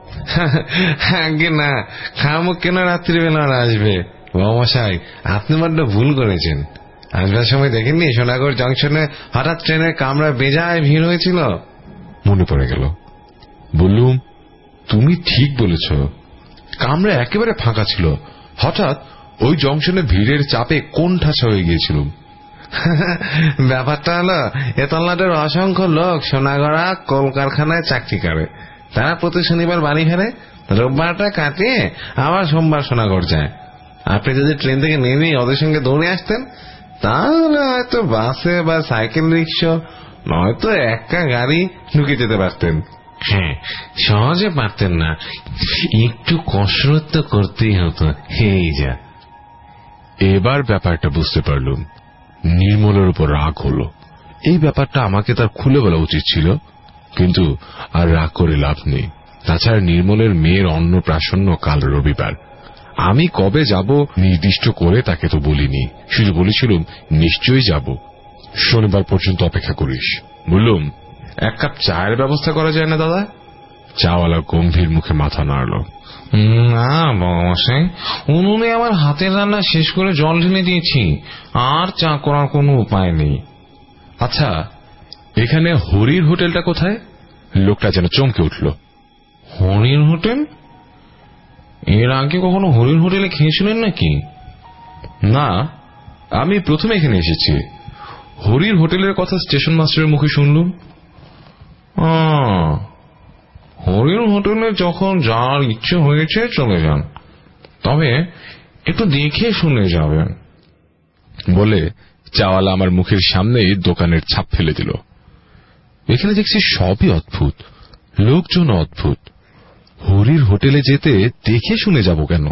আগে না, খামুক কেন রাত্রিবেলা আসবে? বাবা মশাই, আপনি বড্ড ভুল করেছেন। আসবার সময় দেখেননি সোনাগড় জংশনে হঠাৎ ট্রেনের কামরা বেজায় ভিড় হয়েছিল? মনে পড়ে গেল। বললুম, তুমি ঠিক বলেছ, কামরা একেবারে ফাঁকা ছিল। হঠাৎ ওই জংশনে ভিড়ের চাপে কোণঠাসা হয়ে গিয়েছিলাম। ব্যাপারটা হলো, এ তল্লাটের অসংখ্য লোক সোনাগড়া কলকারখানায় চাকরি করে। তারা প্রতি শনিবার বাড়ি ফেরে, রোববারটা কাটিয়ে আবার সোমবার সোনাগড় যায়। আপনি যদি ট্রেন থেকে নেমে ওদের সঙ্গে দৌড়ে আসতেন, তাহলে হয়তো বাসে বা সাইকেল, রিক্সা নয়তো একা গাড়ি ঢুকে যেতে পারতেন। হ্যাঁ, সহজে পারতেন না, একটু কসরত তো করতেই হতো। এই যা। এবার ব্যাপারটা বুঝতে পারলুম। নির্মলের উপর রাগ হলো। এই ব্যাপারটা আমাকে তার খুলে বলা উচিত ছিল, কিন্তু আর রাগ করে লাভ নেই। তাছাড়া নির্মলের মেয়ের অন্নপ্রাশন কাল রবিবার। আমি কবে যাব নির্দিষ্ট করে তাকে তো বলিনি, শুধু বলেছিলাম নিশ্চয়ই যাব, শনিবার পর্যন্ত অপেক্ষা করিস। বললুম, এক কাপ চায়ের ব্যবস্থা করা যায় না দাদা? চাওয়ালা গম্ভীর মুখে মাথা নাড়ল। না বাবা মশাই, উনুনে আমার হাতের রান্না শেষ করে জল ঢেলে দিয়েছি, আর চা করার কোনো উপায় নেই। আচ্ছা, এখানে হরির হোটেলটা কোথায়? লোকটা যেন চমকে উঠল। হরির হোটেল? এর আগে কখনো হরির হোটেলে খেয়েছিলেন নাকি? না, আমি প্রথমে এখানে এসেছি। হরির হোটেলের কথা স্টেশন মাস্টারের মুখে শুনলুম। হরির হোটেলে যখন যার ইচ্ছে হয়েছে চলে যান, তবে একটু দেখে শুনে যাবেন, বলে চাওয়ালা আমার মুখের সামনে দোকানের ছাপ ফেলে দিল। এখানে দেখছি সবই অদ্ভুত, লোকজন অদ্ভুত। হরির হোটেলে যেতে দেখে শুনে যাব কেন?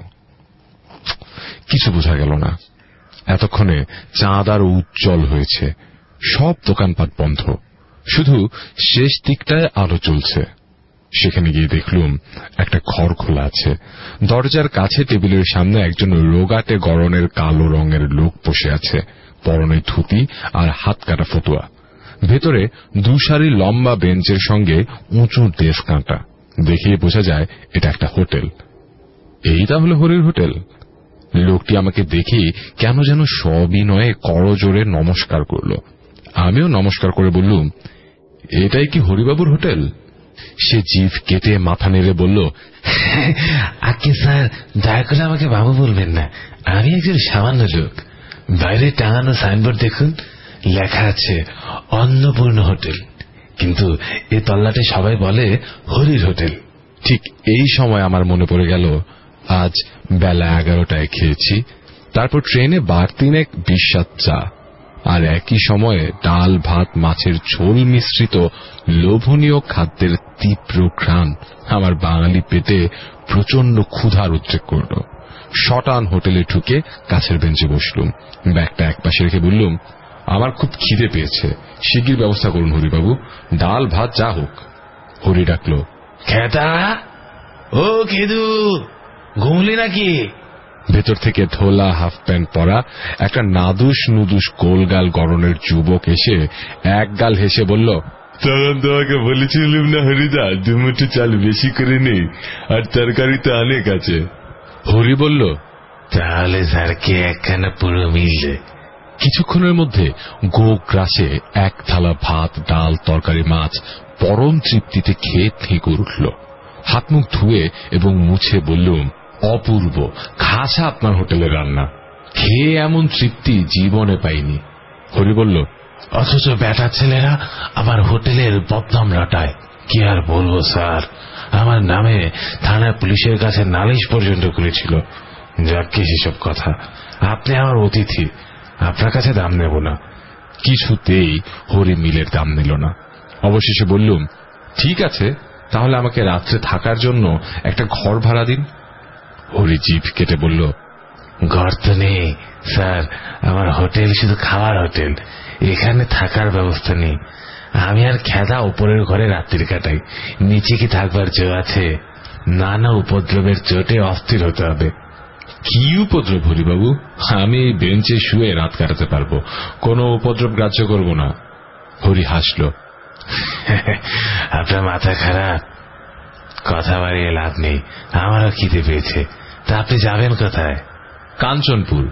কিছু বোঝা গেল না। এতক্ষণে চাঁদ আরো উজ্জ্বল হয়েছে, সব দোকানপাট বন্ধ, শুধু শেষ দিকটায় আলো চলছে। সেখানে গিয়ে দেখলুম একটা ঘর খোলা আছে। দরজার কাছে টেবিলের সামনে একজন রোগাটে গড়নের কালো রঙের লোক বসে আছে, পরনে ধুতি আর হাত কাটা ফতুয়া। ভেতরে দুসারি লম্বা বেঞ্চের সঙ্গে উঁচু ডেস্ক কাঁটা। দেখেই বোঝা যায় এটা একটা হোটেল। এই তাহলে হরির হোটেল। লোকটি আমাকে দেখেই কেন যেন সবিনয়ে করজোরে নমস্কার করল। আমিও নমস্কার করে বললুম, এটাই কি হরিবাবুর হোটেল? সে জিভ কেটে মাথা নেড়ে বলল, আজ্ঞে স্যার, দয়া করে আমাকে বাবু বলবেন না, আমি একজন সামান্য লোক। বাইরে টাঙানো সাইনবোর্ড দেখুন, লেখা আছে অন্নপূর্ণ হোটেল, কিন্তু এ তল্লাটে সবাই বলে হরির হোটেল। ঠিক এই সময় আমার মনে পড়ে গেল আজ বেলা এগারোটায় খেয়েছি, তারপর ট্রেনে বার তিনেক বিস্বাদ চা, আর একই সময়ে ডাল ভাত মাছের ঝোল মিশ্রিত লোভনীয় খাদ্যের তীব্র ঘ্রাণ আমার বাঙালি পেটে প্রচন্ড ক্ষুধার উদ্রেক করল। শটান হোটেলে ঢুকে কাছের বেঞ্চে বসলুম, ব্যাগটা একপাশে রেখে বললুম, আমার খুব খিদে পেয়েছে, শিগগির ব্যবস্থা করুন হরিবাবু, ডাল ভাত যা হোক। হরি ডাকল, খেতা, ও খেদু, ঘুমলি নাকি? ভেতর থেকে ঢোলা হাফ প্যান্ট পরা একটা নাদুস নুদুস গোলগাল গড়নের যুবক এসে এক গাল হেসে বলল, তখন তোমাকে বলেছিলাম না হরিদা, দুমুঠো চাল বেশি করে নেই, আর তরকারি তো অনেক আছে। হরি বলল, তাহলে স্যারকে একখানা পুরো মিললে। কিছুক্ষণের মধ্যে গো গ্রাসে এক থালা ভাত ডাল তরকারি মাছ পরম তৃপ্তিতে খেয়ে থেঁকুর উঠল। হাত মুখ ধুয়ে এবং মুছে বললুম, অপূর্ব, খাসা আপনার হোটেলের রান্না, খেয়ে এমন তৃপ্তি জীবনে পাইনি। হরি বলল, অথচ বেটা ছেলেরা আমার হোটেলের বদনাম রটায়। কি আর বলবো স্যার, আমার নামে থানার পুলিশের কাছে নালিশ পর্যন্ত করেছিল। যাকে সেসব কথা, আপনি আমার অতিথি, আপনার কাছে দাম নেব না। কিছুতেই হরি মিলের দাম নিল না। অবশেষে বললুম, ঠিক আছে, তাহলে আমাকে রাত্রে থাকার জন্য একটা ঘর ভাড়া দিন। হরি জিভ কেটে বলল, ঘর তো নেই স্যার, আমার হোটেল শুধু খাওয়ার হোটেল, এখানে থাকার ব্যবস্থা নেই। আমি আর খেদা উপরের ঘরে রাত্রি কাটাই, নিচে কি থাকবার জো আছে? নানা উপদ্রবের চোটে অস্থির হতে হবে। কি উপদ্রব হরিবাবু? আমি বেঞ্চে শুয়ে রাত কাটাতে পারবো, কোনো উপদ্রব গ্রাহ্য করব না। হরি হাসল, আপনার মাথা খারাপ, কথা বাড়িয়ে লাভ নেই, আমারও খিদে পেয়েছে। তা আপনি যাবেন কোথায়? কাঞ্চনপুর।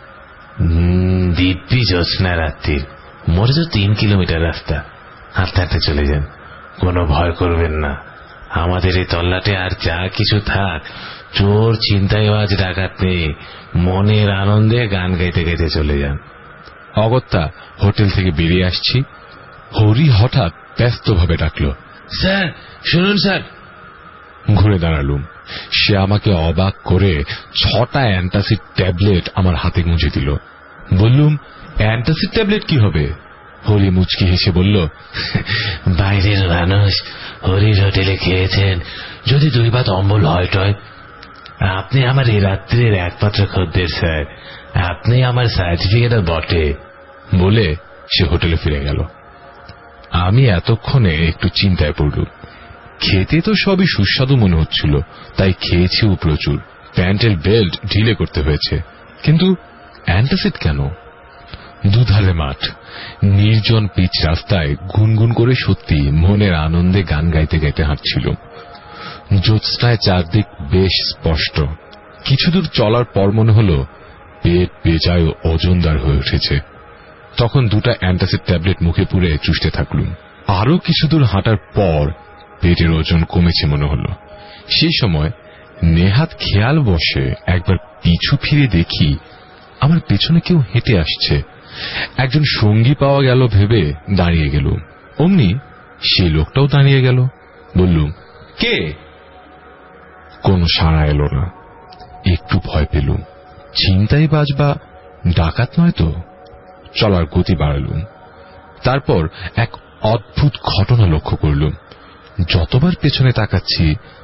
দিব্যি জ্যোৎস্না রাত্রির, মোটে তো তিন কিলোমিটার রাস্তা, হাঁটতে হাঁটতে চলে যান, কোনো ভয় করবেন না। আমাদের এই তল্লাটে আর যা কিছু থাক, চোর ছিনতাইবাজ ডাকাত নেই, মনের আনন্দে গান গাইতে গাইতে চলে যান। অগত্যা হোটেল থেকে বেরিয়ে আসছি, হরি হঠাৎ ব্যস্তভাবে ডাকল, স্যার শুনুন স্যার। ঘুরে দাঁড়ালুম, সে আমাকে অবাক করে ছটা অ্যান্টাসিড ট্যাবলেট আমার হাতে গুঁজে দিল। বললুম, অ্যান্টাসিড ট্যাবলেট কি হবে? হরি মুচকি হেসে বলল, বাইরের মানুষ হরির হোটেলে খেয়েছেন, যদি দুই ভাত অম্বল হয় টয়। আপনি আমার এই রাত্রির একমাত্র খদ্দের স্যার, আপনি আমার সার্টিফিকেট বটে। বলে সে হোটেলে ফিরে গেল। আমি এতক্ষণে একটু চিন্তায় পড়লুম। খেতে তো সবই সুস্বাদু মনে হচ্ছিল, তাই খেয়েছিও প্রচুর, প্যান্টের বেল্ট ঢিলে করতে হয়েছে, কিন্তু অ্যান্টাসিড কেন? দুধারে মাঠ, নির্জন পিচ রাস্তায় গুনগুন করে সত্যি মনের আনন্দে গান গাইতে গাইতে হাঁটছিল। জ্যোৎস্নায় চারদিক বেশ স্পষ্ট। কিছুদূর চলার পর মনে হল পেট বেজায় ওজনদার হয়ে উঠেছে। তখন দুটা অ্যান্টাসিড ট্যাবলেট মুখে পুরে চুষতে থাকলুম। আরো কিছুদূর হাঁটার পর পেটের ওজন কমেছে মনে হল। সেই সময় নেহাত খেয়াল বসে একবার পিছু ফিরে দেখি আমার পেছনে কেউ হেঁটে আসছে। একজন সঙ্গী পাওয়া গেল ভেবে দাঁড়িয়ে গেলুম, অমনি সেই লোকটাও দাঁড়িয়ে গেল। বললুম, কে? কোনো সাড়া এলো না। একটু ভয় পেলুম, ছিনতাইবাজ বা ডাকাত নয় তো। চলার গতি বাড়ালুম। তারপর এক অদ্ভুত ঘটনা লক্ষ্য করলুম। যতবার পেছনে তাকাচ্ছি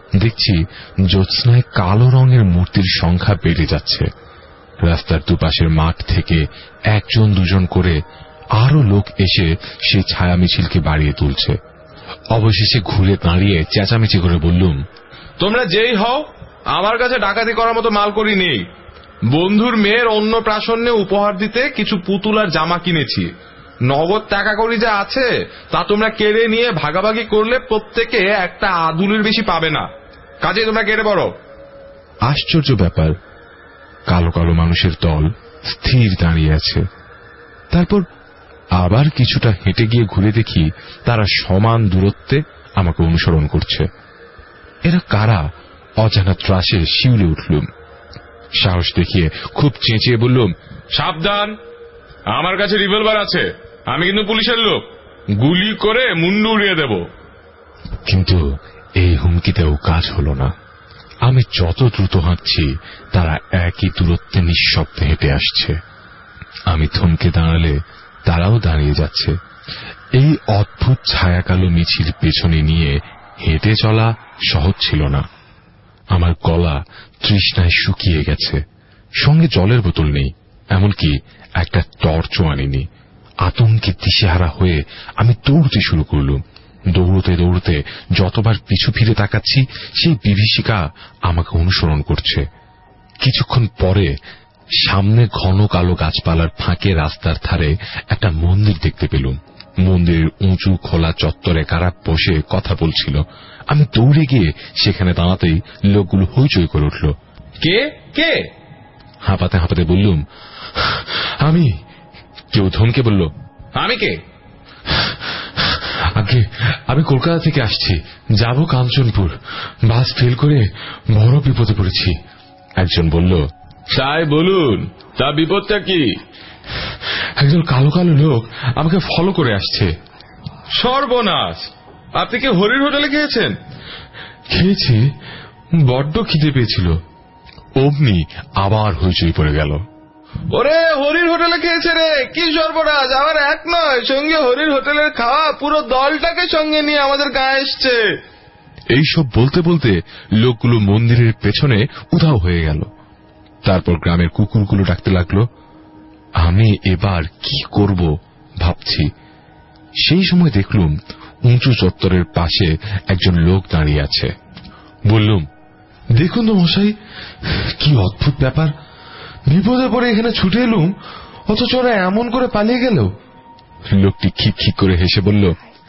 দেখছি জ্যোৎস্নায় কালো রঙের মূর্তির সংখ্যা বেড়ে যাচ্ছে। রাস্তার দুপাশের মাঠ থেকে একজন দুজন করে আরো লোক এসে সেই ছায়া মিছিলকে বাড়িয়ে তুলছে। অবশেষে ঘুরে দাঁড়িয়ে চেঁচামেচি করে বললুম, তোমরা যেই হও, আমার কাছে ডাকাতি করার মতো মাল করি নেই। বন্ধুর মেয়ের অন্য প্রাশন্যে উপহার দিতে কিছু পুতুল আর জামা কিনেছি। নগদ টাকা করি যা আছে তা তোমরা কেড়ে নিয়ে ভাগাভাগি করলে প্রত্যেকে একটা আদুলির বেশি পাবে না। কাজে তোমরা কেড়ে পড়ো। আশ্চর্য ব্যাপার, কালো কালো মানুষের দল স্থির দাঁড়িয়ে আছে। তারপর আবার কিছুটা হেঁটে গিয়ে ঘুরে দেখি তারা সমান দূরত্বে আমাকে অনুসরণ করছে। এরা কারা অজানা ত্রাসে শিউরে উঠলুম। সাহস দেখিয়ে খুব চেঁচিয়ে বললুম, সাবধান, আমার কাছে রিভলভার আছে, আমি কিন্তু পুলিশের লোক, গুলি করে মুন্ডু উড়িয়ে দেব। কিন্তু এই হুমকিতেও কাজ হলো না। আমি যত দ্রুত হাঁটছি তারা একই দূরত্বে নিঃশব্দে হেঁটে আসছে। আমি থমকে দাঁড়ালে তারাও দাঁড়িয়ে যাচ্ছে। এই অদ্ভুত ছায়াকালো মিছিল পেছনে নিয়ে হেঁটে চলা সহজ ছিল না। আমার গলা তৃষ্ণায় শুকিয়ে গেছে। সঙ্গে জলের বোতল নেই, এমনকি একটা টর্চও আনিনি। আতঙ্কে দিশেহারা হয়ে আমি দৌড়তে শুরু করলুম। দৌড়তে দৌড়তে যতবার পিছু ফিরে তাকাচ্ছি সেই বিভীষিকা আমাকে অনুসরণ করছে। কিছুক্ষণ পরে সামনে ঘন কালো গাছপালার ফাঁকে রাস্তার ধারে একটা মন্দির দেখতে পেলুম। মন্দিরের উঁচু খোলা চত্বরে কারা বসে কথা বলছিল। আমি দৌড়ে গিয়ে সেখানে দাঁড়াতেই লোকগুলো হইচই করে উঠল। কে কে হাঁপাতে হাঁপাতে বললুম, আমি। কেউ ধমকে বলল, আমি কে? আগে আমি কলকাতা থেকে আসছি, যাব কাঞ্চনপুর। বাস ফেল করে বড় বিপদে পড়েছি। একজন বলল, তাই বলুন, তা বিপদটা কি? একজন কালো কালো লোক আমাকে ফলো করে আসছে। সর্বনাশ! আপনি কি হরির হোটেলে খেয়েছেন? খেয়েছি, বড্ড খিদে পেয়েছিল। অমনি আবার হইচই পড়ে গেল। ওরে, হরির হোটেলে খেয়েছে রে! কি সর্বনাশ! আমার এক নয়, সঙ্গে হরির হোটেলের খাওয়া পুরো দলটাকে সঙ্গে নিয়ে আমাদের গায়ে এসছে। এইসব বলতে বলতে লোকগুলো মন্দিরের পেছনে উধাও হয়ে গেল। তারপর গ্রামের কুকুরগুলো ডাকতে লাগলো। আমি এবার কি করব ভাবছি। সেই সময় দেখলুম উঁচু চত্বরের পাশে একজন লোক দাঁড়িয়ে আছে। বললুম, দেখুন তো মশাই, কি অদ্ভুত ব্যাপার। বিপদে পড়ে এখানে ছুটে এলুম, অথচ ওরা এমন করে পালিয়ে গেল। লোকটি খিক খিক করে হেসে বলল,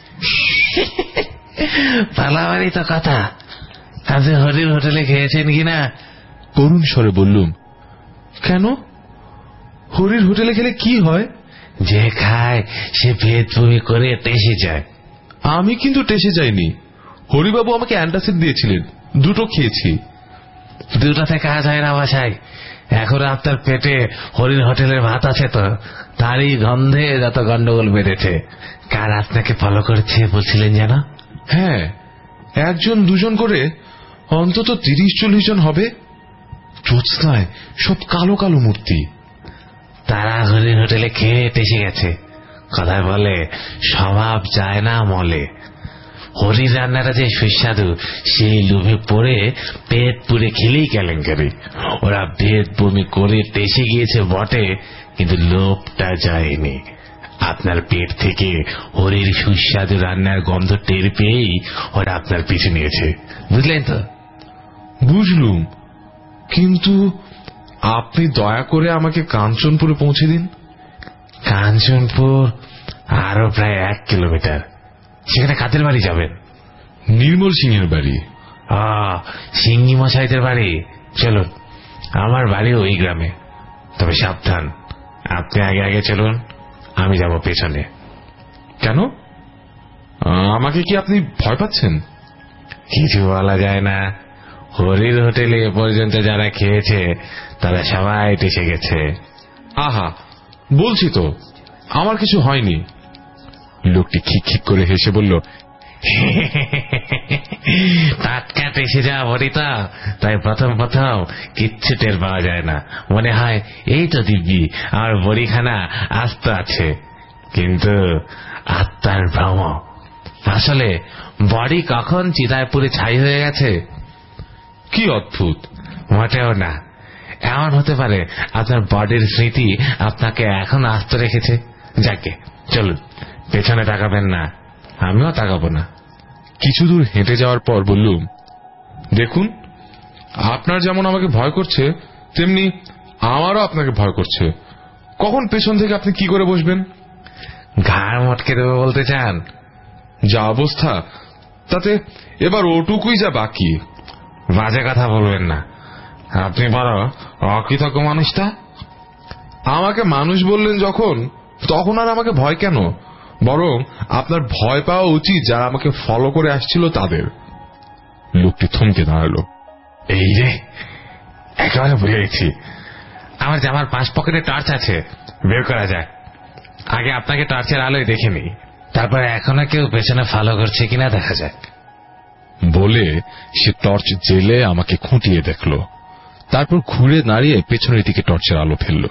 পালাবারই তো কথা। আজ হরির হোটেলে খেয়েছেন কিনা? করুণ স্বরে বললুম, কেন? হরির হোটেলে খেলে কি হয়? যে খায় সে পেট বমি করে টেসে যায়। আমি কিন্তু টেসে যাইনি। হরিবাবু আমাকে অ্যান্টাসিড দিয়েছিলেন, দুটো খেয়েছি। দুটোতে কাজ হয় না মশাই। এখন আপনার পেটে হরির হোটেলের ভাত আছে তো, তারই গন্ধে যত গন্ডগোল বেড়েছে। কার আপনাকে ফলো করেছে বলছিলেন যেন? হ্যাঁ, একজন দুজন করে অন্তত তিরিশ চল্লিশ জন হবে। জ্যোৎস্নায় সব কালো কালো মূর্তি। তারা হরির হোটেলে খেয়ে টেসে গেছে। কথায় বলে, স্বভাব যায় না মলে। হরির রান্নাটা যে সুস্বাদু, সেই লোভে পড়ে পেট পুড়ে খেলেই কেলেঙ্কারি। ওরা পেট বমি করে টেসে গিয়েছে বটে, কিন্তু লোভটা যায়নি। আপনার পেট থেকে হরির সুস্বাদু রান্নার গন্ধ টের পেয়েই ওরা আপনার পিছু নিয়েছে। বুঝলেন তো? বুঝলুম, কিন্তু আপনি দয়া করে আমাকে কাঞ্চনপুরে পৌঁছে দিন। কাঞ্চনপুর আরো প্রায় এক কিলোমিটার। সেখানে কাদের বাড়ি যাবেন? নির্মল সিংহের বাড়ি। আহ, সিংহি মশাইদের বাড়ি। চলুন, আমার বাড়ি ওই গ্রামে। তবে সাবধান, আপনি আগে আগে চলুন, আমি যাব পেছনে। কেন? আমাকে কি আপনি ভয় পাচ্ছেন? কিছু বলা যায় না। হরির হোটেলে এ পর্যন্ত যারা খেয়েছে তারা সবাই টেসে গেছে। আহা, বলছি তো আমার কিছু হয়নি। লোকটি খিক খিক করে হেসে বলল, টাটকা টেসে যাওয়া বড়িটা, তাই প্রথম প্রথম কিচ্ছু টের পাওয়া যায় না। মনে হয় এই তো দিব্যি আমার বড়িখানা আস্ত আছে, কিন্তু আত্মার ভ্রম। আসলে বডি কখন চিতায় পুরে ছাই হয়ে গেছে কি অদ্ভুত। মোটেও না। এমন হতে পারে আপনার বডির স্মৃতি আপনাকে এখন আস্ত রেখেছে। যাকে চলুন, পেছনে তাকাবেন না, আমিও তাকাবো না। কিছু দূর হেঁটে যাওয়ার পর বললুম, দেখুন, আপনার যেমন আমাকে ভয় করছে, তেমনি আমারও আপনাকে ভয় করছে। কখন পেছন থেকে আপনি কি করে বসবেন? ঘাড় মটকে দেবো বলতে চান? যা অবস্থা, তাতে এবার ওটুকুই যা বাকি। বাজে কথা বলবেন না, আপনি বড় অকৃতজ্ঞ মানুষটা। আমাকে মানুষ বললেন যখন, তখন আর আমাকে ভয় কেন? বরং আপনার ভয় পাওয়া উচিত যারা আমাকে ফলো করে আসছিল তাদের। লোকটি থমকে দাঁড়ালো। এই রে, একেবারে ভুলে গেছি, আমার জামার পাঁচ পকেটে টর্চ আছে, বের করা যায়। আগে আপনাকে টর্চের আলোয় দেখে নিই, তারপরে এখনো কেউ পেছনে ফলো করছে কিনা দেখা যাক। বলে সে টর্চ জেলে আমাকে খুঁটিয়ে দেখল, তারপর ঘুরে দাঁড়িয়ে পেছনের দিকে টর্চের আলো ফেলল।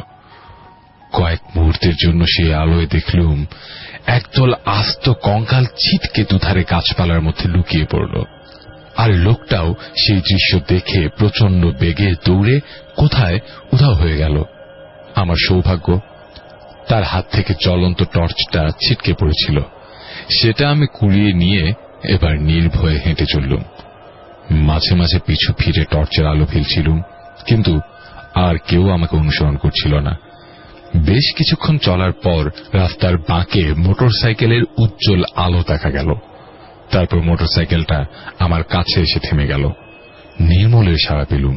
কয়েক মুহূর্তের জন্য সেই আলোয় দেখলুম একদল আস্ত কঙ্কাল ছিটকে দুধারে গাছপালার মধ্যে লুকিয়ে পড়ল। আর লোকটাও সেই দৃশ্য দেখে প্রচন্ড বেগে দৌড়ে কোথায় উধাও হয়ে গেল। আমার সৌভাগ্য, তার হাত থেকে জ্বলন্ত টর্চটা ছিটকে পড়েছিল। সেটা আমি কুড়িয়ে নিয়ে এবার নির্ভয়ে হেঁটে চললুম। মাঝে মাঝে পিছু ফিরে টর্চের আলো ফেলছিলুম, কিন্তু আর কেউ আমাকে অনুসরণ করছিল না। বেশ কিছুক্ষণ চলার পর রাস্তার বাঁকে মোটর সাইকেলের উজ্জ্বল আলো দেখা গেল। তারপর মোটর সাইকেলটা আমার কাছে এসে থেমে গেল। নির্মলের সাড়া পেলুম।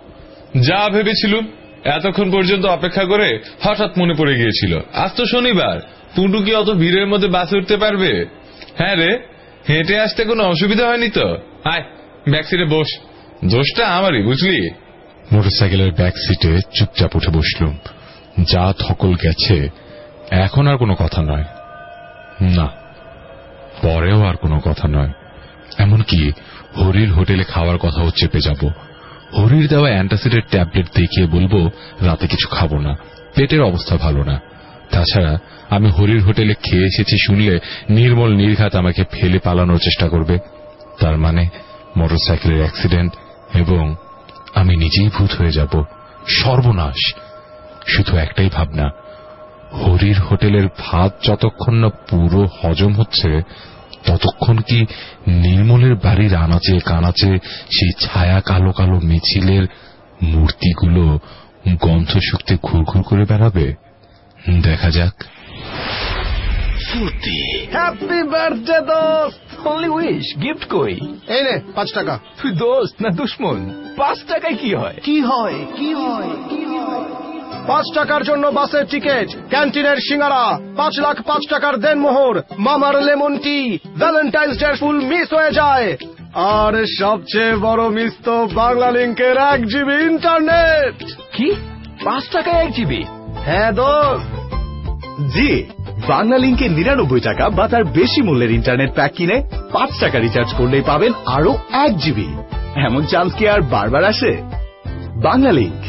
যা ভেবেছিলুম এতক্ষণ পর্যন্ত অপেক্ষা করে হঠাৎ মনে পড়ে গিয়েছিল, আজ তো শনিবার, পুটু কি অত ভিড়ের মধ্যে বাসে উঠতে পারবে? হ্যাঁ রে, হেঁটে আসতে কোনো অসুবিধা হয়নি তো? আয়, ব্যাক সিটে বস। দোষটা আমারই, বুঝলি? মোটর সাইকেলের ব্যাক সিটে চুপচাপ উঠে বসলুম। যা ধকল গেছে, এখন আর কোনো কথা নয়। না, পরেও আর কোনো কথা নয়। এমনকি হরির হোটেলে খাওয়ার কথাও চেপে যাব। হরির দেওয়া অ্যান্টাসিডের ট্যাবলেট দেখিয়ে বলবো রাতে কিছু খাবো না, পেটের অবস্থা ভালো না। তাছাড়া আমি হরির হোটেলে খেয়ে এসেছি শুনলে নির্মল নির্ঘাত আমাকে ফেলে পালানোর চেষ্টা করবে। তার মানে মোটর সাইকেলের অ্যাক্সিডেন্ট এবং আমি নিজেই ভূত হয়ে যাব। সর্বনাশ! শুধু একটাই ভাবনা, হরির হোটেলের ভাত যতক্ষণ না পুরো হজম হচ্ছে, ততক্ষণ কি নির্মলের বাড়ির আনাচে কানাচে সেই ছায়া কালো কালো মিছিলের মূর্তিগুলো গন্ধ শুকতে ঘুরঘুর করে বেড়াবে? দেখা যাক। হ্যাপি বার্থডে দোস্ত। অনলি উইশ, গিফট কই? এই নে পাঁচ টাকা। তুই দোস্ত না দুশ্মন? পাঁচ টাকায় কি হয়? কি হয় কি হয় কি হয় পাঁচ টাকার জন্য বাসের টিকিট, ক্যান্টিনের সিঙ্গারা, পাঁচ লাখ পাঁচ টাকার দেনমোহর, মামার লেমন টি, ভ্যালেন্টাইন্স ডে ফুল মিস হয়ে যায়। আর সবচেয়ে বড় মিস তো বাংলা লিংকের এক জিবি ইন্টারনেট। কি পাঁচ টাকায় এক জিবি? হ্যাঁ দোস্ত। জি, বাংলা লিংকে নিরানব্বই টাকা বা তার বেশি মূল্যের ইন্টারনেট প্যাক কিনে পাঁচ টাকা রিচার্জ করলেই পাবেন আরো এক জিবি। এমন চান্স কি আর বারবার আসে? বাংলা লিংক।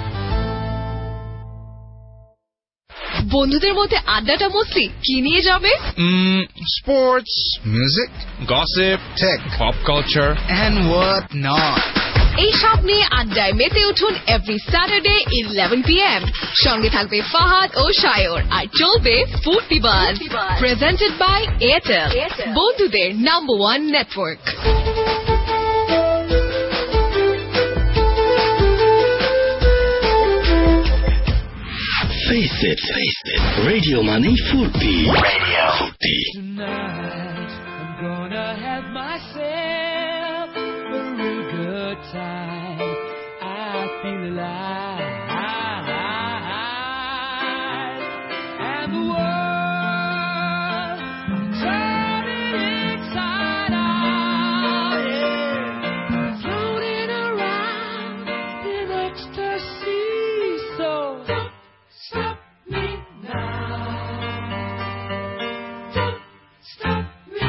বন্ধুদের মধ্যে আড্ডাটা মস্তি কি নিয়ে যাবে? Sports, music, gossip, tech, pop culture and what not. এই সব নিয়ে আড্ডায় মেতে উঠুন every Saturday eleven P M. সঙ্গে থাকবে ফাহাদ ও সায়র, আর চলবে Foorti buzz, presented by Airtel, বন্ধুদের number one network. Face it, face it. Radio Money Furti. Radio Furti. Tonight I'm gonna have myself a real good time. I feel alive, and the world I'm turning inside out, yeah. Floating around in ecstasy, so. Stop me now. Don't stop me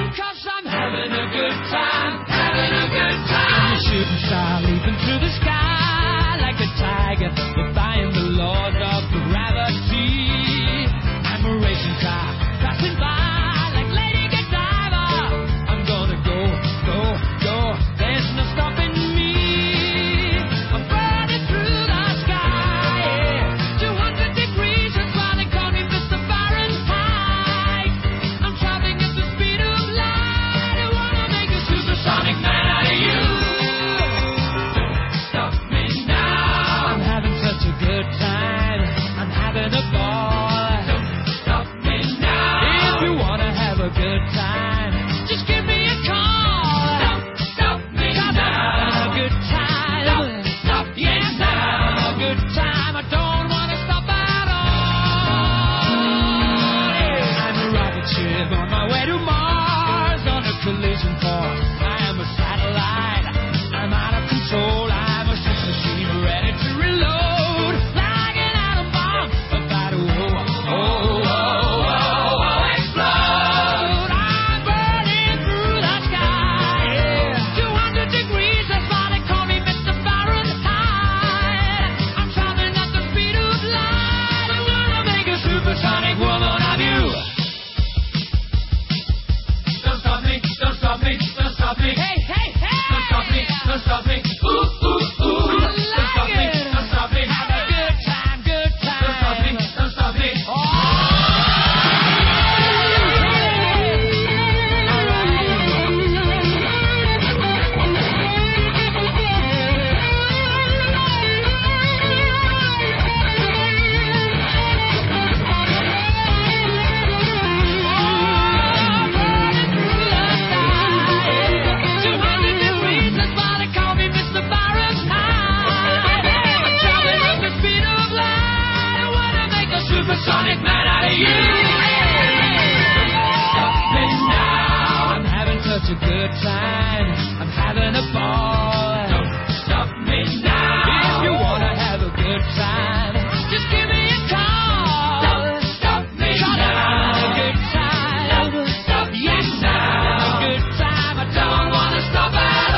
the ball. Don't stop me now. If you wanna have a good time, just give me a call. Don't stop me now. Have a good time. Don't stop me yes, now. Have a good time. I don't wanna stop at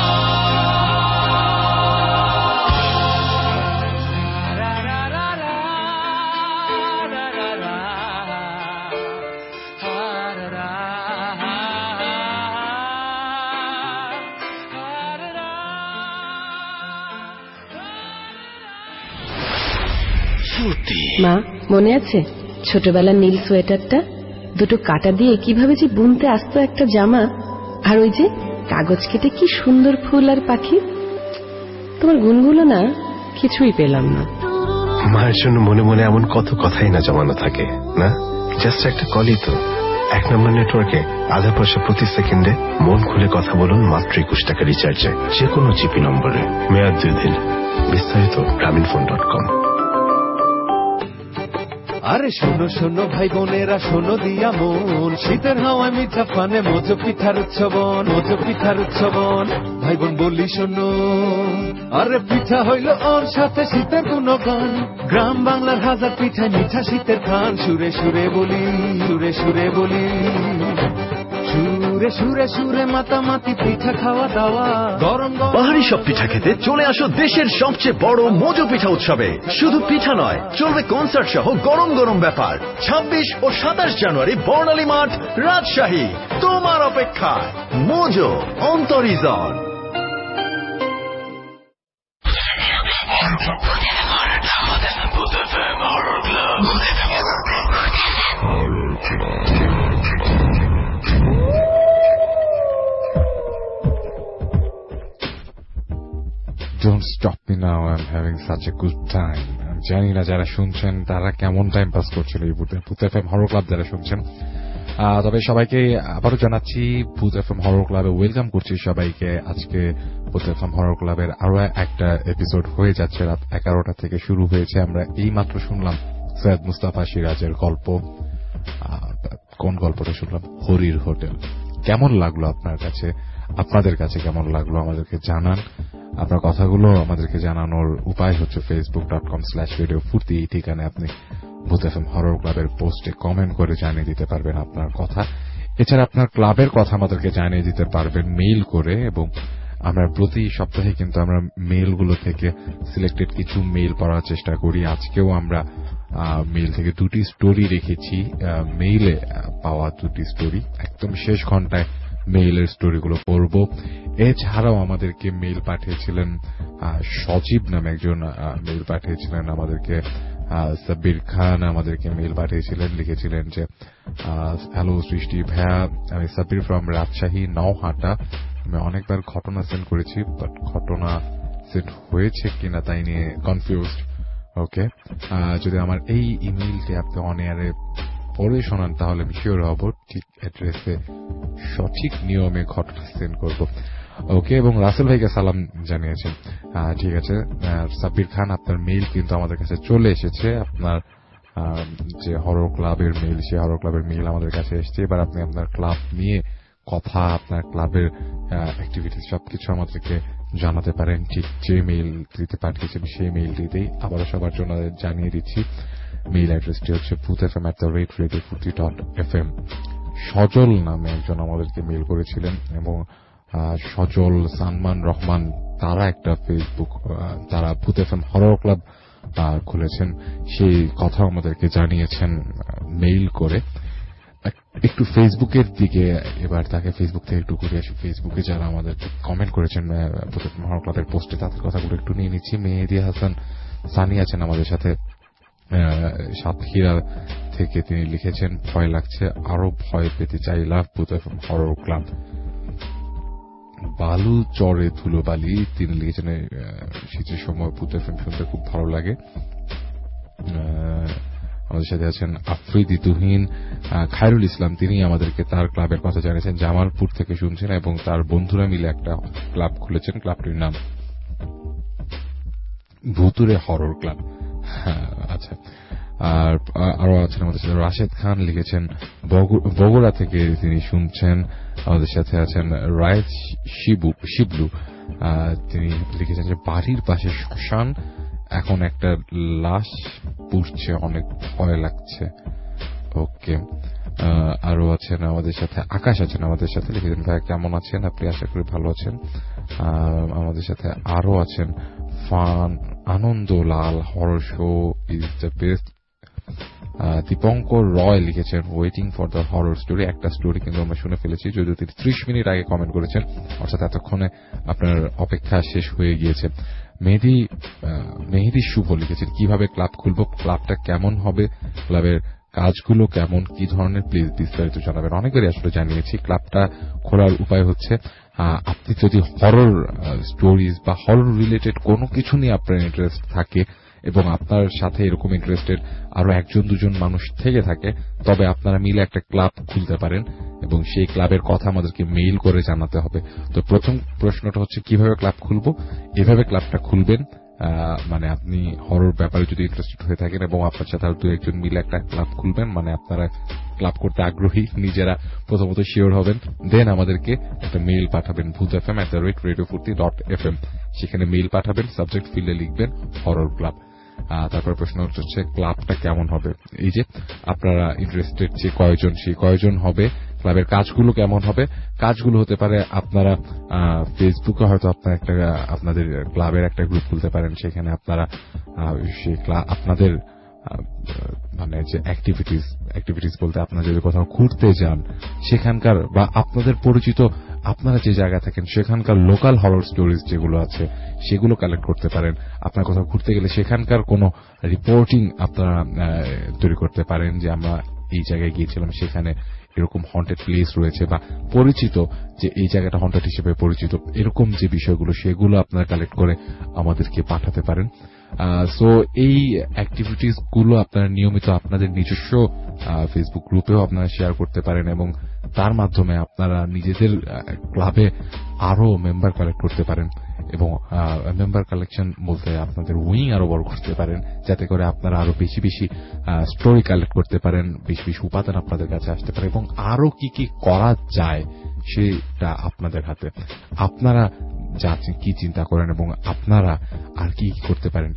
মা, মনে আছে ছোটবেলার নীল সোয়েটারটা? দুটো কাটা দিয়ে কিভাবে যে বুনতে আসতো একটা জামা, আর ওই যে কাগজ কেটে কি সুন্দর ফুল আর পাখি। তোমার গুণগুলো না কিছুই পেলাম না। মায়ের জন্য মনে মনে এমন কত কথাই না জমানো থাকে না। জাস্ট একটা কলই তো। এক নম্বর নেটওয়ার্কে আধা পয়সা প্রতি সেকেন্ডে মন খুলে কথা বলুন মাত্র একুশ টাকা রিচার্জে, যে কোনো জিপি নম্বরে, মেয়াদ দুই দিন। বিস্তারিত গ্রামীণ ফোন ডট কম। আরে শোনো শোনো ভাই বোনেরা, শোনো দিয়া মন, শীতের হাওয়ায় মিঠা পানে মজো পিঠার উৎসবন, মজো পিঠার উৎসবন। ভাই বোন বলি শোনো, আরে পিঠা হইল ওর সাথে শীতের কোনো গান, গ্রাম বাংলার হাজার পিঠা মিঠা শীতের খান, সুরে সুরে বলি, সুরে সুরে বলি, সুরে সুরে সুরে মাতামাতি পিঠা খাওয়া দাওয়া, গরম গরম বাহারি সব পিঠা খেতে চলে আসো দেশের সবচেয়ে বড় মজো পিঠা উৎসবে। শুধু পিঠা নয়, চলবে কনসার্ট সহ গরম গরম ব্যাপার। ছাব্বিশ ও সাতাশ জানুয়ারি বর্ণালী মাঠ, রাজশাহী। তোমার অপেক্ষায় মোজো অন্তরিজন। Don't stop me now, I'm having such a good time. জানি না যারা শুনছেন তারা কেমন টাইম পাস করছিল এই ভূত এফএম হরর ক্লাব যারা শুনছেন। তবে সবাইকে আবারও জানাচ্ছি ভূত এফএম হরর ক্লাবে ওয়েলকাম করছি সবাইকে। আজকে ভূত এফএম হরর ক্লাবের আরো একটা এপিসোড হয়ে যাচ্ছে, রাত এগারোটা থেকে শুরু হয়েছে। আমরা এই মাত্র শুনলাম সৈয়দ মুস্তাফা সিরাজের গল্প। কোন গল্পটা শুনলাম? হরির হোটেল। কেমন লাগলো আপনার কাছে, আপনাদের কাছে কেমন লাগলো আমাদেরকে জানান। আপনার কথাগুলো আমাদেরকে জানানোর উপায় হচ্ছে Facebook dot com slash radio Foorti. এই ঠিকানায় আপনি ভূত এফএম হরর ক্লাবের পোস্টে কমেন্ট করে জানিয়ে দিতে পারবেন আপনার কথা। এছাড়া আপনার ক্লাবের কথা আমাদেরকে জানিয়ে দিতে পারবেন মেইল করে, এবং আমরা প্রতি সপ্তাহে কিন্তু আমরা মেইলগুলো থেকে সিলেক্টেড কিছু মেইল পড়ার চেষ্টা করি। আজকেও আমরা মেইল থেকে দুটি স্টোরি রেখেছি, মেইলে পাওয়া দুটি স্টোরি। একদম শেষ ঘন্টায় মেইলের স্টোরিগুলো পড়ব। এছাড়াও আমাদেরকে মেইল পাঠিয়েছিলেন সজীব নামে একজন, মেইল পাঠিয়েছিলেন আমাদেরকে সাব্বির খান, আমাদেরকে মেইল পাঠিয়েছিলেন, লিখেছিলেন যে হ্যালো সৃষ্টি ভাইয়া, আমি সাব্বির ফ্রম রাজশাহী নওহাটা। আমি অনেকবার ঘটনা সেন্ড করেছি, বাট ঘটনা সেন্ড হয়েছে কিনা তাই নিয়ে কনফিউজড। ওকে, যদি আমার এই ইমেইলটি আপনি অন এয়ারে পড়ে শোনান তাহলে আমি শিওর হব ঠিক অ্যাড্রেসে সঠিক নিয়মে ঘটনা সেন্ড করব। ওকে, এবং রাসেল ভাইকে সালাম জানিয়েছেন। ঠিক আছে সাব্বির খান, আপনার মেইল কিন্তু আমাদের কাছে চলে এসেছে। আপনার যে হরর ক্লাবের মেইল, সেই হরর ক্লাবের মেইল আমাদের কাছে এসেছে। এবার আপনি আপনার ক্লাব নিয়ে কথা, আপনার ক্লাবের অ্যাক্টিভিটিস সবকিছু আমাদেরকে জানাতে পারেন ঠিক যে মেইল দিতে পাঠিয়েছেন সেই মেইলটিতেই। আবারও সবার জন্য জানিয়ে দিচ্ছি, মেইল অ্যাড্রেসটি হচ্ছে Bhoot F M at the rate radio Foorti dot F M. Sajal নামে একজন আমাদেরকে মেইল করেছিলেন, এবং সজল, সানমান রহমান, তারা একটা ফেসবুক, তারা ভূত এফ এম হরর ক্লাব খুলেছেন, সেই কথা আমাদেরকে জানিয়েছেন মেইল করে। একটু ফেসবুকের দিকে এবার তাকে ফেসবুক থেকে একটু ঘুরে আসি। ফেসবুকে যারা আমাদের কমেন্ট করেছেন ভূত এফ এম হরর ক্লাবের পোস্টে, তাদের কথাগুলো একটু নিয়ে নিচ্ছি। মেহেদি হাসান সানি আছেন আমাদের সাথে সাতক্ষীরা থেকে, তিনি লিখেছেন ভয় লাগছে, আরো ভয় পেতে চাই, লাভ ভূত এফ এম হরর ক্লাব। বালু চরে ধুলো বালি, তিনি লিখেছেন শীতের সময় ভূত এফ এম শুনতে খুব ভালো লাগে। আমাদের সাথে আছেন আফ্রিদি তুহিন। খায়রুল ইসলাম, তিনি আমাদেরকে তার ক্লাবের কথা জানিয়েছেন, জামালপুর থেকে শুনছেন এবং তার বন্ধুরা মিলে একটা ক্লাব খুলেছেন। ক্লাবটির নাম ভুতুরে হরর ক্লাব। আচ্ছা, আর আরো আছেন আমাদের সাথে রাশেদ খান, লিখেছেন বগুড়া থেকে তিনি শুনছেন। আমাদের সাথে আছেন রায়েত শিবু শিবলু, তিনি লিখেছেন যে বাড়ির পাশে শ্মশান, এখন একটা লাশ পুড়ছে, অনেক ভয় লাগছে। ওকে, আরো আছেন আমাদের সাথে আকাশ আছেন আমাদের সাথে, লিখেছেন ভাইয়া কেমন আছেন আপনি, আশা করি ভালো আছেন। আমাদের সাথে আরো আছেন fun Anandalal, horror show is the best. Dipankar Roy লিখেছেন waiting for the horror story, একটা স্টোরি কিন্তু আমরা শুনে ফেলেছি, যদিও তিনি ত্রিশ মিনিট আগে কমেন্ট করেছেন, অর্থাৎ এতক্ষণে আপনার অপেক্ষা শেষ হয়ে গিয়েছে। মেহেদি মেহেদি শুভ লিখেছেন কিভাবে ক্লাব খুলবো, ক্লাবটা কেমন হবে, ক্লাবের কাজগুলো কেমন, কি ধরনের, প্লিজ বিস্তারিত জানাবেন। অনেকবারই আসলে জানিয়েছি ক্লাবটা খোলার উপায় হচ্ছে আপনি যদি হরর স্টোরিজ বা হরর রিলেটেড কোনো কিছু নিয়ে আপনার ইন্টারেস্ট থাকে এবং আপনার সাথে এরকম ইন্টারেস্টেড আরো একজন দুজন মানুষ থেকে থাকে, তবে আপনারা মিলে একটা ক্লাব খুলতে পারেন এবং সেই ক্লাবের কথা আমাদেরকে মেইল করে জানাতে হবে। তো প্রথম প্রশ্নটা হচ্ছে কিভাবে ক্লাব খুলবো। এভাবে ক্লাবটা খুলবেন, মানে আপনি হরর ব্যাপারে যদি ইন্টারেস্টেড হয়ে থাকেন এবং আপনার সাথে আর দু একজন মিলে একটা ক্লাব খুলবেন, মানে আপনারা ক্লাব করতে আগ্রহী, নিজেরা প্রথমত শিওর হবেন, দেন আমাদেরকে একটা মেইল পাঠাবেন Bhoot F M at the rate radio Foorti dot F M, সেখানে মেইল পাঠাবেন, সাবজেক্ট ফিল্ডে লিখবেন হরর ক্লাব। তারপর প্রশ্ন হচ্ছে ক্লাবটা কেমন হবে। এই যে আপনারা ইন্টারেস্টেড যে কয়জন, সেই কয়জন হবে, ক্লাবের কাজগুলো কেমন হবে। কাজগুলো হতে পারে আপনারা ফেসবুকে হয়তো আপনার একটা আপনাদের ক্লাবের একটা গ্রুপ খুলতে পারেন, সেখানে আপনারা সেই আপনাদের মানে যে অ্যাক্টিভিটিস অ্যাক্টিভিটিস বলতে আপনারা যদি কোথাও ঘুরতে যান সেখানকার বা আপনাদের পরিচিত আপনারা যে জায়গায় থাকেন সেখানকার লোকাল হরর স্টোরিজ যেগুলো আছে সেগুলো কালেক্ট করতে পারেন। আপনারা কোথাও ঘুরতে গেলে সেখানকার কোনো রিপোর্টিং আপনারা তৈরি করতে পারেন যে আমরা এই জায়গায় গিয়েছিলাম, সেখানে এরকম হন্টেড প্লেস রয়েছে বা পরিচিত যে এই জায়গাটা হন্টেড হিসেবে পরিচিত, এরকম যে বিষয়গুলো সেগুলো আপনারা কালেক্ট করে আমাদেরকে পাঠাতে পারেন। সো এই অ্যাক্টিভিটিস গুলো আপনারা নিয়মিত আপনাদের নিজস্ব ফেসবুক গ্রুপেও আপনারা শেয়ার করতে পারেন এবং তার মাধ্যমে আপনারা নিজেদের ক্লাবে আরো মেম্বার কালেক্ট করতে পারেন এবং মেম্বার কালেকশন বলতে আপনাদের উইং আরো বড় করতে পারেন, যাতে করে আপনারা আরো বেশি বেশি স্টোরি কালেক্ট করতে পারেন, বেশি বেশি উপাদান আপনাদের কাছে আসতে পারে এবং আরো কি কি করা যায় সেটা আপনাদের হাতে। আপনারা যা কি চিন্তা করেন এবং আপনারা আর কি করতে পারেন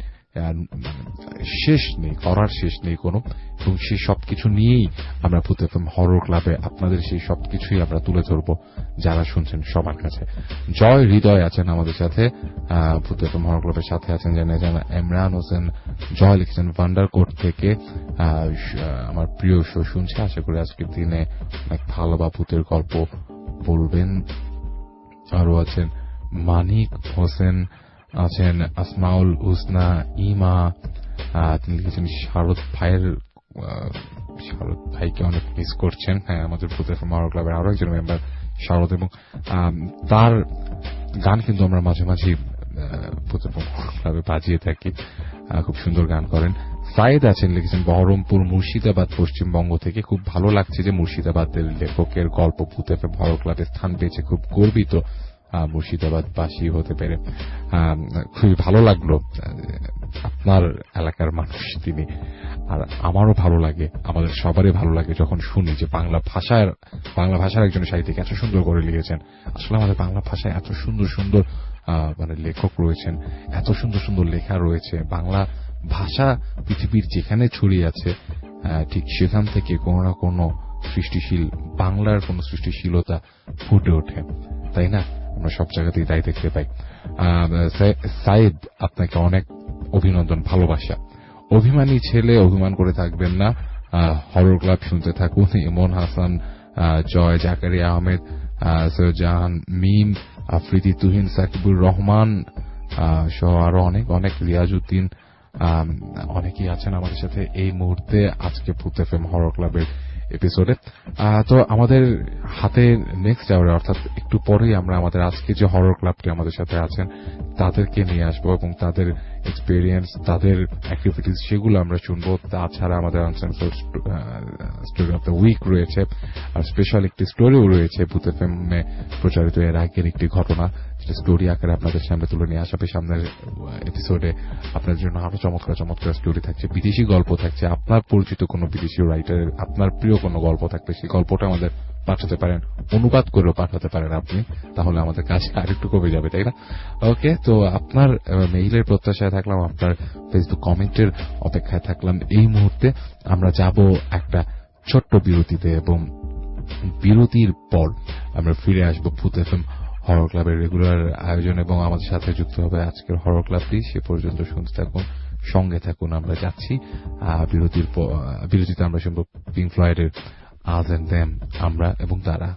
শেষ নেই, করার শেষ নেই কোনো, এবং সেই সবকিছু নিয়েই আমরা ভূত এফ এম হরর ক্লাবে আপনাদের সেই সবকিছুই আমরা তুলে ধরবো যারা শুনছেন সবার কাছে। জয় হৃদয় আছেন আমাদের সাথে, ভূত এফ এম হরর ক্লাবের সাথে আছেন জেনে জানা ইমরান হোসেন। জয় লিখেছেন ভান্ডারকোট থেকে আমার প্রিয় শো শুনছে, আশা করি আজকের দিনে অনেক ভালো বা ভূতের গল্প বলবেন। আরো আছেন মানিক হোসেন, আছেন আসমাউল হুসনা ইমা, তিনি লিখেছেন শারদ ভাইয়ের শারদ ভাইকে অনেক মিস করছেন। হ্যাঁ, আমাদের ভূত এফ এম হরর ক্লাবের আরো একজন মেম্বার শারদ, এবং তার গান কিন্তু আমরা মাঝে মাঝে ভূত এফ এম হরর ক্লাবে বাজিয়ে থাকি, খুব সুন্দর গান করেন। সাইদ আছেন, লিখেছেন বহরমপুর মুর্শিদাবাদ পশ্চিমবঙ্গ থেকে, খুব ভালো লাগছে যে মুর্শিদাবাদের লেখকের গল্প ভূত এফ এম হরর ক্লাবে স্থান পেয়েছে, খুব গর্বিত মুর্শিদাবাদবাসী হতে পেরে, খুবই ভালো লাগলো। আপনার এলাকার মানুষ তিনি, আর আমারও ভালো লাগে, আমাদের সবারই ভালো লাগে যখন শুনি যে বাংলা ভাষার বাংলা ভাষার একজন সাহিত্যিক এত সুন্দর করে লিখেছেন। আসলে আমাদের বাংলা ভাষায় এত সুন্দর সুন্দর মানে লেখক রয়েছেন, এত সুন্দর সুন্দর লেখা রয়েছে। বাংলা ভাষা পৃথিবীর যেখানে ছড়িয়ে আছে ঠিক সেখান থেকে কোনো না কোনো সৃষ্টিশীল বাংলার কোনো সৃষ্টিশীলতা ফুটে ওঠে, তাই না? আমরা সব জায়গাতেই তাই দেখতে পাই। সাইদ, আপনাকে অনেক অভিনন্দন, ভালোবাসা। অভিমানী ছেলে, অভিমান করে থাকবেন না, হরর ক্লাব শুনতে থাকুন। ইমন হাসান, জয়, জাকারিয়া আহমেদ, সৈয়দজাহান মিম, আফ্রিদি, তুহিন, সাকিবুর রহমান সহ আরো অনেক অনেক, রিয়াজউদ্দিন, অনেকেই আছেন আমাদের সাথে এই মুহূর্তে আজকে ভূত এফ এম হরর ক্লাবের এপিসোডে। তো আমাদের হাতে নেক্সট আওয়ারে অর্থাৎ একটু পরেই আমরা আমাদের আজকে যে হরর ক্লাবটি আমাদের সাথে আছেন তাদেরকে নিয়ে আসবো এবং তাদের এক্সপেরিয়েন্স, তাদের অ্যাক্টিভিটিস সেগুলো আমরা শুনবো। তাছাড়া আমাদের uncensored story of the week রয়েছে, আর স্পেশাল একটি স্টোরিও রয়েছে ভূত এফ এম এ প্রচারিত এর আগের একটি ঘটনা, স্টোরি আকারে আপনাদের সামনে তুলে নিয়ে আসবে। সামনের এপিসোডে আপনার জন্য আরো চমৎকার চমৎকার স্টোরি থাকছে, বিদেশি গল্প থাকছে, আপনার পরিচিত কোনো বিদেশি রাইটারের আপনার প্রিয় কোনো গল্প থাকবে, সেই গল্পটা আমাদের পাঠাতে পারেন, অনুবাদ করেও পাঠাতে পারেন আপনি, তাহলে আমাদের কাছে আরেকটু কমে যাবে, তাই না? ওকে, তো আপনার মেইলের প্রত্যাশায় থাকলাম, আপনার ফেসবুক কমেন্টের অপেক্ষায় থাকলাম। এই মুহূর্তে আমরা যাব একটা ছোট্ট বিরতিতে এবং বিরতির পর আমরা ফিরে আসবো ভূত এফএম হরর ক্লাবের রেগুলার আয়োজন এবং আমাদের সাথে যুক্ত হবে আজকের হরর ক্লাবটি। সে পর্যন্ত শুনতে থাকুন, সঙ্গে থাকুন। আমরা যাচ্ছি বিরতির বিরতিতে আমরা শুনবো পিঙ্ক ফ্লয়েডের আজ এন্ড দেম, আমরা এবং তারা।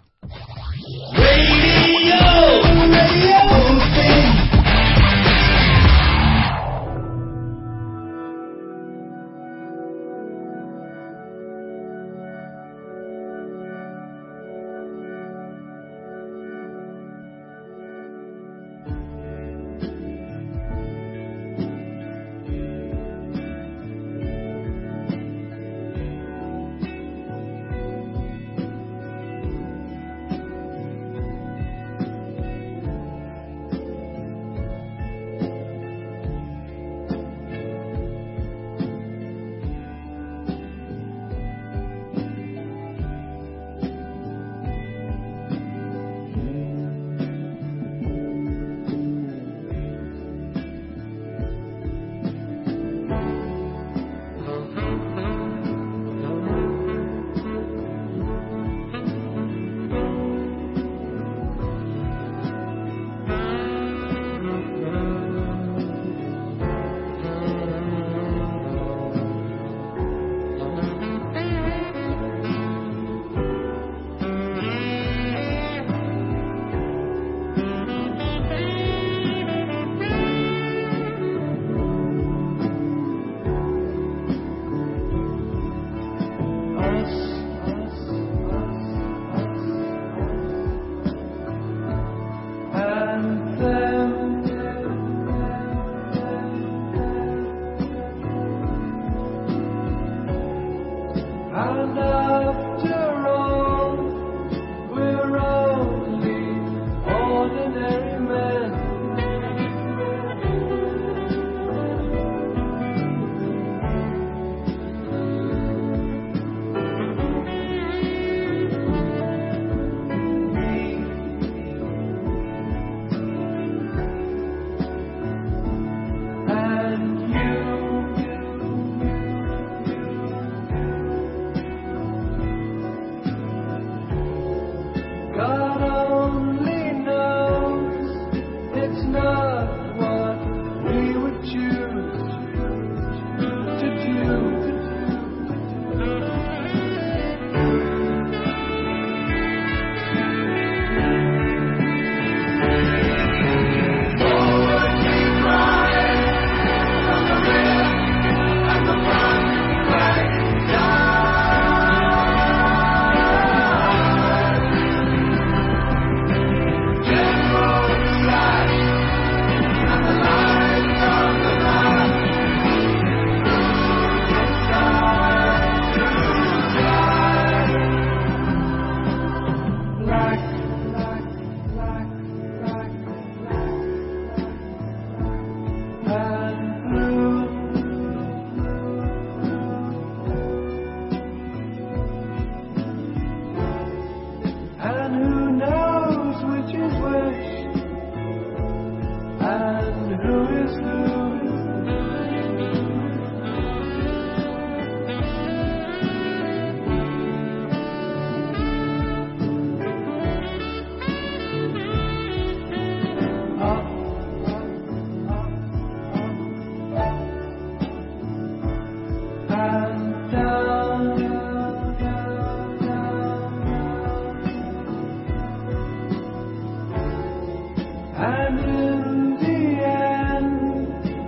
And in the end,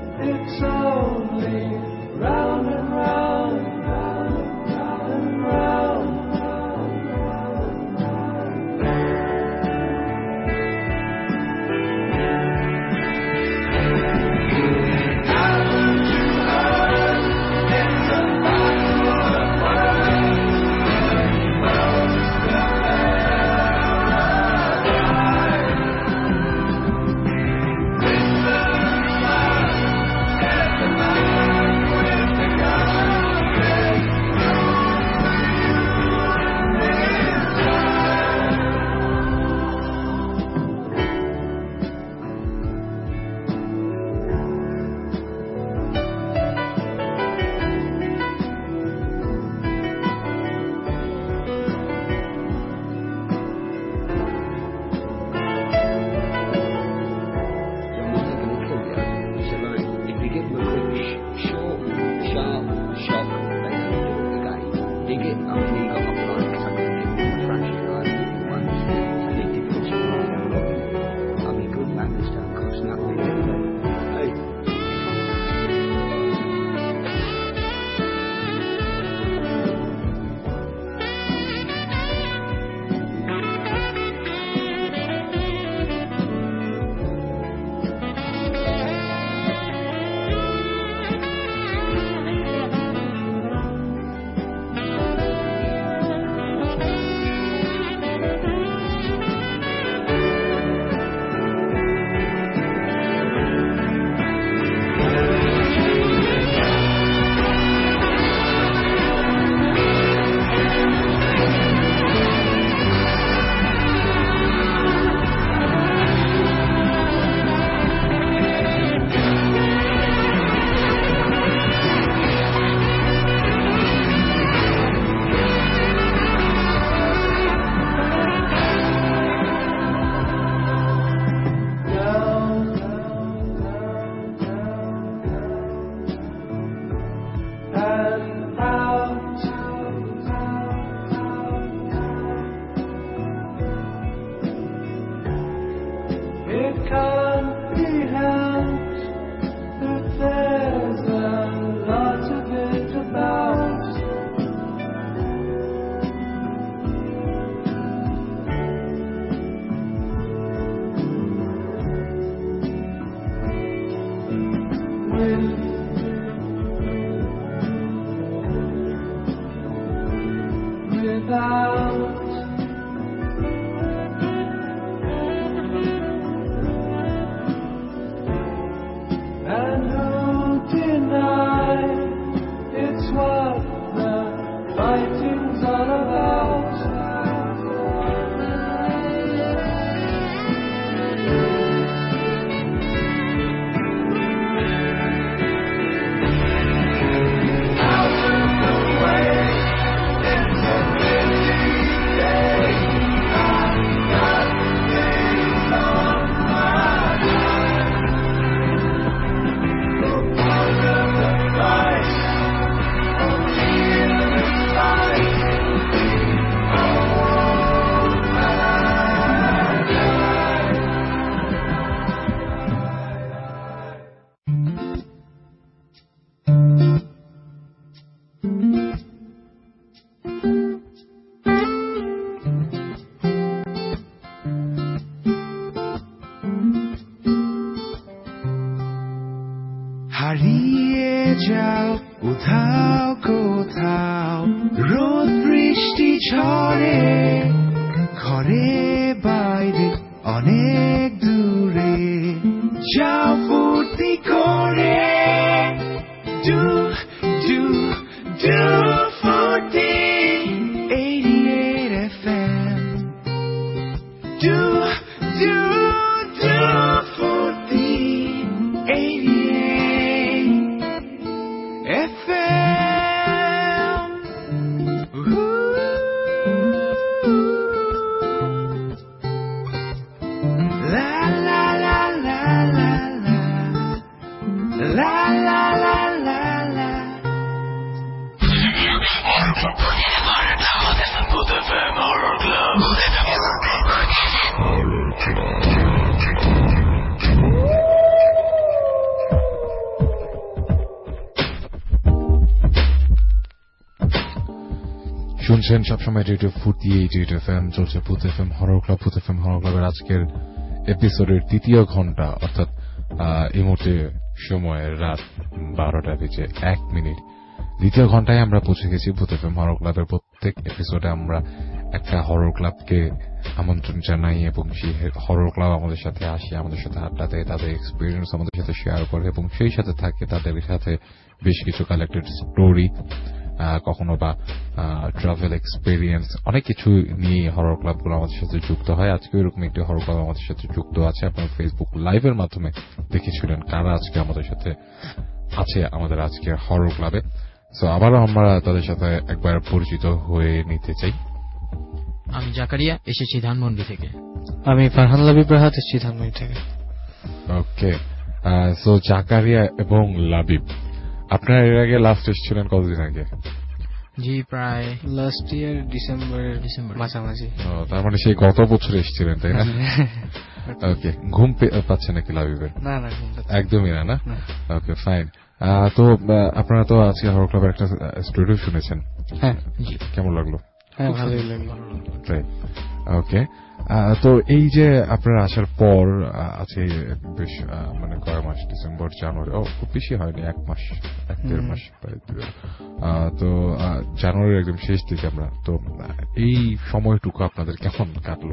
can't be helped if there's a lot of it about. With without and who'll deny it's what the fighting's all about. Out of the way, it's a busy day. I've got things on my mind. Out of the fight, only in the fight, oh my হারিয়ে যাও উধাও কোথাও রোদ বৃষ্টি ঝড়ে ঘরে বাইরে অনেক দূরে যাও ফুর্তি করে do do do Foorti eighty-eight F M do do do Foorti eighty-eight F M. Ooh. La la la la la la. La la la la la. শুনছেন সবসময় radio Foorti eight F M, চলছে Bhoot F M horror club. Bhoot F M horror ক্লাবের আজকের এপিসোডের তৃতীয় ঘন্টা, অর্থাৎ এই মুহূর্তে সময় রাত বারোটা বেজে এক মিনিট। দ্বিতীয় ঘন্টায় আমরা পৌঁছে গেছি ভূত এফ এম হরর ক্লাবের। প্রত্যেক এপিসোডে আমরা একটা হরর ক্লাবকে আমন্ত্রণ জানাই এবং সেই হরর ক্লাব আমাদের সাথে আসে, আমাদের সাথে আড্ডা দেয়, তাদের এক্সপিরিয়েন্স আমাদের সাথে শেয়ার করে এবং সেই সাথে থাকে তাদের সাথে বেশ কিছু কালেক্টেড স্টোরি, কখনো বা ট্রাভেল এক্সপেরিয়েন্স, অনেক কিছু নিয়ে হরর ক্লাবগুলো আমাদের সাথে যুক্ত হয়। আজকে এরকম একটি হরর ক্লাব আমাদের সাথে যুক্ত আছে। আপনারা ফেসবুক লাইভের মাধ্যমে দেখেছিলেন কারা আজকে আমাদের সাথে আছে আমাদের আজকের হরর ক্লাবে। সো আবারও আমরা তাদের সাথে একবার পরিচিত হয়ে নিতে চাই। আমি জাকারিয়া, এসেছি ধানমন্ডি থেকে। আমি ফারহান লাবিব রাহাত, এসেছি ধানমন্ডি থেকে। ওকে, সো জাকারিয়া এবং লাবিব, আপনারা এর আগে লাস্ট এসেছিলেন কতদিন আগে? জি, প্রায় লাস্ট ইয়ার ডিসেম্বরের ডিসেম্বর মাঝামাঝি। তার মানে সেই গত বছর এসেছিলেন, তাই না? ওকে, ঘুম পাচ্ছে নাকি লাবিবের? না না, একদমই না। না, ওকে ফাইন। তো আপনারা তো আজকে হরর ক্লাবের একটা স্টোরি শুনেছেন। হ্যাঁ, কেমন লাগলো? হ্যাঁ, ভালোই লাগলো। ওকে, তো এই যে আপনারা আসার পর আছে বেশ মানে কয় মাস, ডিসেম্বর জানুয়ারি, ও খুব বেশি হয়নি, এক মাস এক দেড় মাস প্রায়। তো জানুয়ারির একদম শেষ দিকে আমরা, তো এই সময়টুকু আপনাদের কেমন কাটলো?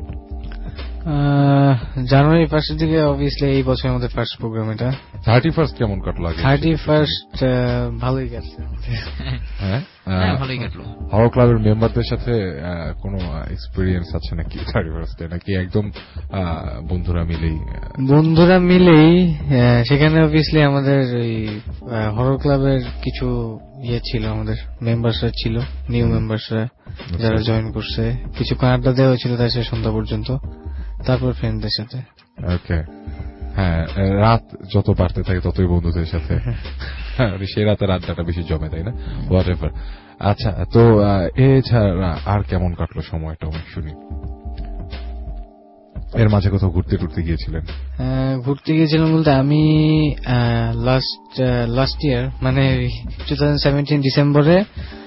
জানুয়ারি ফার্স্টের দিকে অবভিয়াসলি এই বছর আমাদের ফার্স্ট প্রোগ্রাম এটা। থার্টি ফার্স্ট কেমন কাটলো? থার্টি ফার্স্ট ভালোই কাটছে। হ্যাঁ, ভালোই কাটলো। হরর ক্লাবের মেম্বারদের সাথে কোনো এক্সপিরিয়েন্স আছে নাকি থার্টি ফার্স্টে, নাকি একদম বন্ধুরা মিলেই? বন্ধুরা মিলেই সেখানে অবভিয়াসলি আমাদের এই হরর ক্লাবের কিছু ইয়ে ছিল, আমাদের মেম্বারসরা ছিল, নিউ মেম্বারসরা যারা জয়েন করছে, কিছুক্ষণ আড্ডা দেওয়া হয়েছিল তার সাথে সন্ধ্যা পর্যন্ত, তারপর ফ্রেন্ডদের সাথে। ওকে, হ্যাঁ, রাত যত বাড়তে থাকে ততই বন্ধুদের সাথে সেই রাতের আড্ডাটা বেশি জমে, তাই না? Whatever. আচ্ছা, তো এছাড়া আর কেমন কাটলো সময়টা, অনেক শুনি। এর মাঝে কোথাও ঘুরতে টুরতে গিয়েছিলেন? আহ, ঘুরতে গিয়েছিলাম বলতে আমি লাস্ট লাস্ট ইয়ার মানে টু থাউজেন্ড সেভেন্টিন ডিসেম্বরে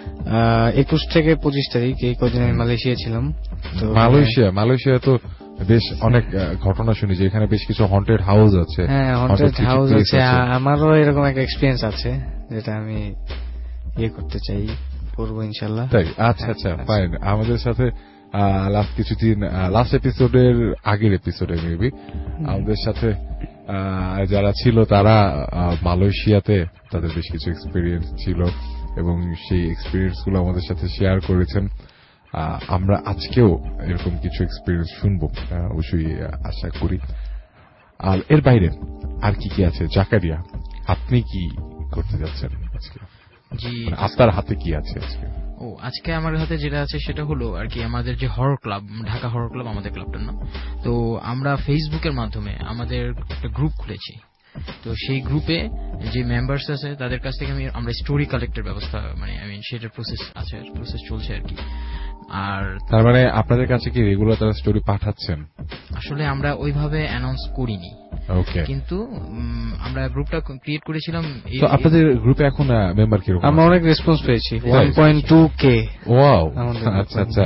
একুশ থেকে পঁচিশ তারিখ এই কদিন আমি মালয়েশিয়া ছিলাম। তো মালয়েশিয়া মালয়েশিয়া তো বেশ অনেক আহ, ঘটনা শুনি যে এখানে বেশ কিছু হন্টেড হাউস আছে। হ্যাঁ, haunted হন্টেড কিছু হাউস place আছে। আ- আমারও এরকম একটা এক্সপিরিয়েন্স আছে যেটা আমি ইয়ে করতে চাই, করবো ইনশাল্লাহ। তাই? আচ্ছা আচ্ছা, ফাইন। আমাদের সাথে লাস্ট কিছুদিন লাস্ট এপিসোডের আগের এপিসোডে মেবি আমাদের সাথে আহ, যারা ছিল তারা আহ, মালয়েশিয়াতে তাদের বেশ কিছু এক্সপিরিয়েন্স ছিল এবং সেই এক্সপিরিয়েন্স গুলো আমাদের সাথে শেয়ার করেছেন। আহ, আমরা আজকেও এরকম কিছু এক্সপিরিয়েন্স শুনবো আহ, অবশ্যই আহ, আশা করি। আর এর বাইরে আর কি কি আছে? জাকারিয়া, আপনি কি করতে যাচ্ছেন আজকে? জি, মানে আপনার হাতে কি আছে আজকে? ও আজকে আমার হাতে যেটা আছে সেটা হলো আর কি আমাদের যে horror club, Dhaka horror club আমাদের ক্লাবটার নাম। তো আমরা ফেসবুকের মাধ্যমে আমাদের একটা গ্রুপ খুলেছি। তো সেই গ্রুপে যে মেম্বার্স আছে তাদের কাছ থেকে আমি আমরা স্টোরি কালেক্টের ব্যবস্থা মানে আমি সেটার প্রসেস আছে, প্রসেস চলছে আর কি। আর তার মানে আপনাদের কাছে কি রেগুলার তারা স্টোরি পাঠাচ্ছেন? আসলে আমরা ওইভাবে অ্যানাউন্স করিনি, ওকে, কিন্তু উম, আমরা গ্রুপটা ক্রিয়েট করেছিলাম। এই- তো আপনাদের গ্রুপে এখন মেম্বার কিরকম? আমরা অনেক রেসপন্স পেয়েছি, one point two K. Wow, আচ্ছা আচ্ছা।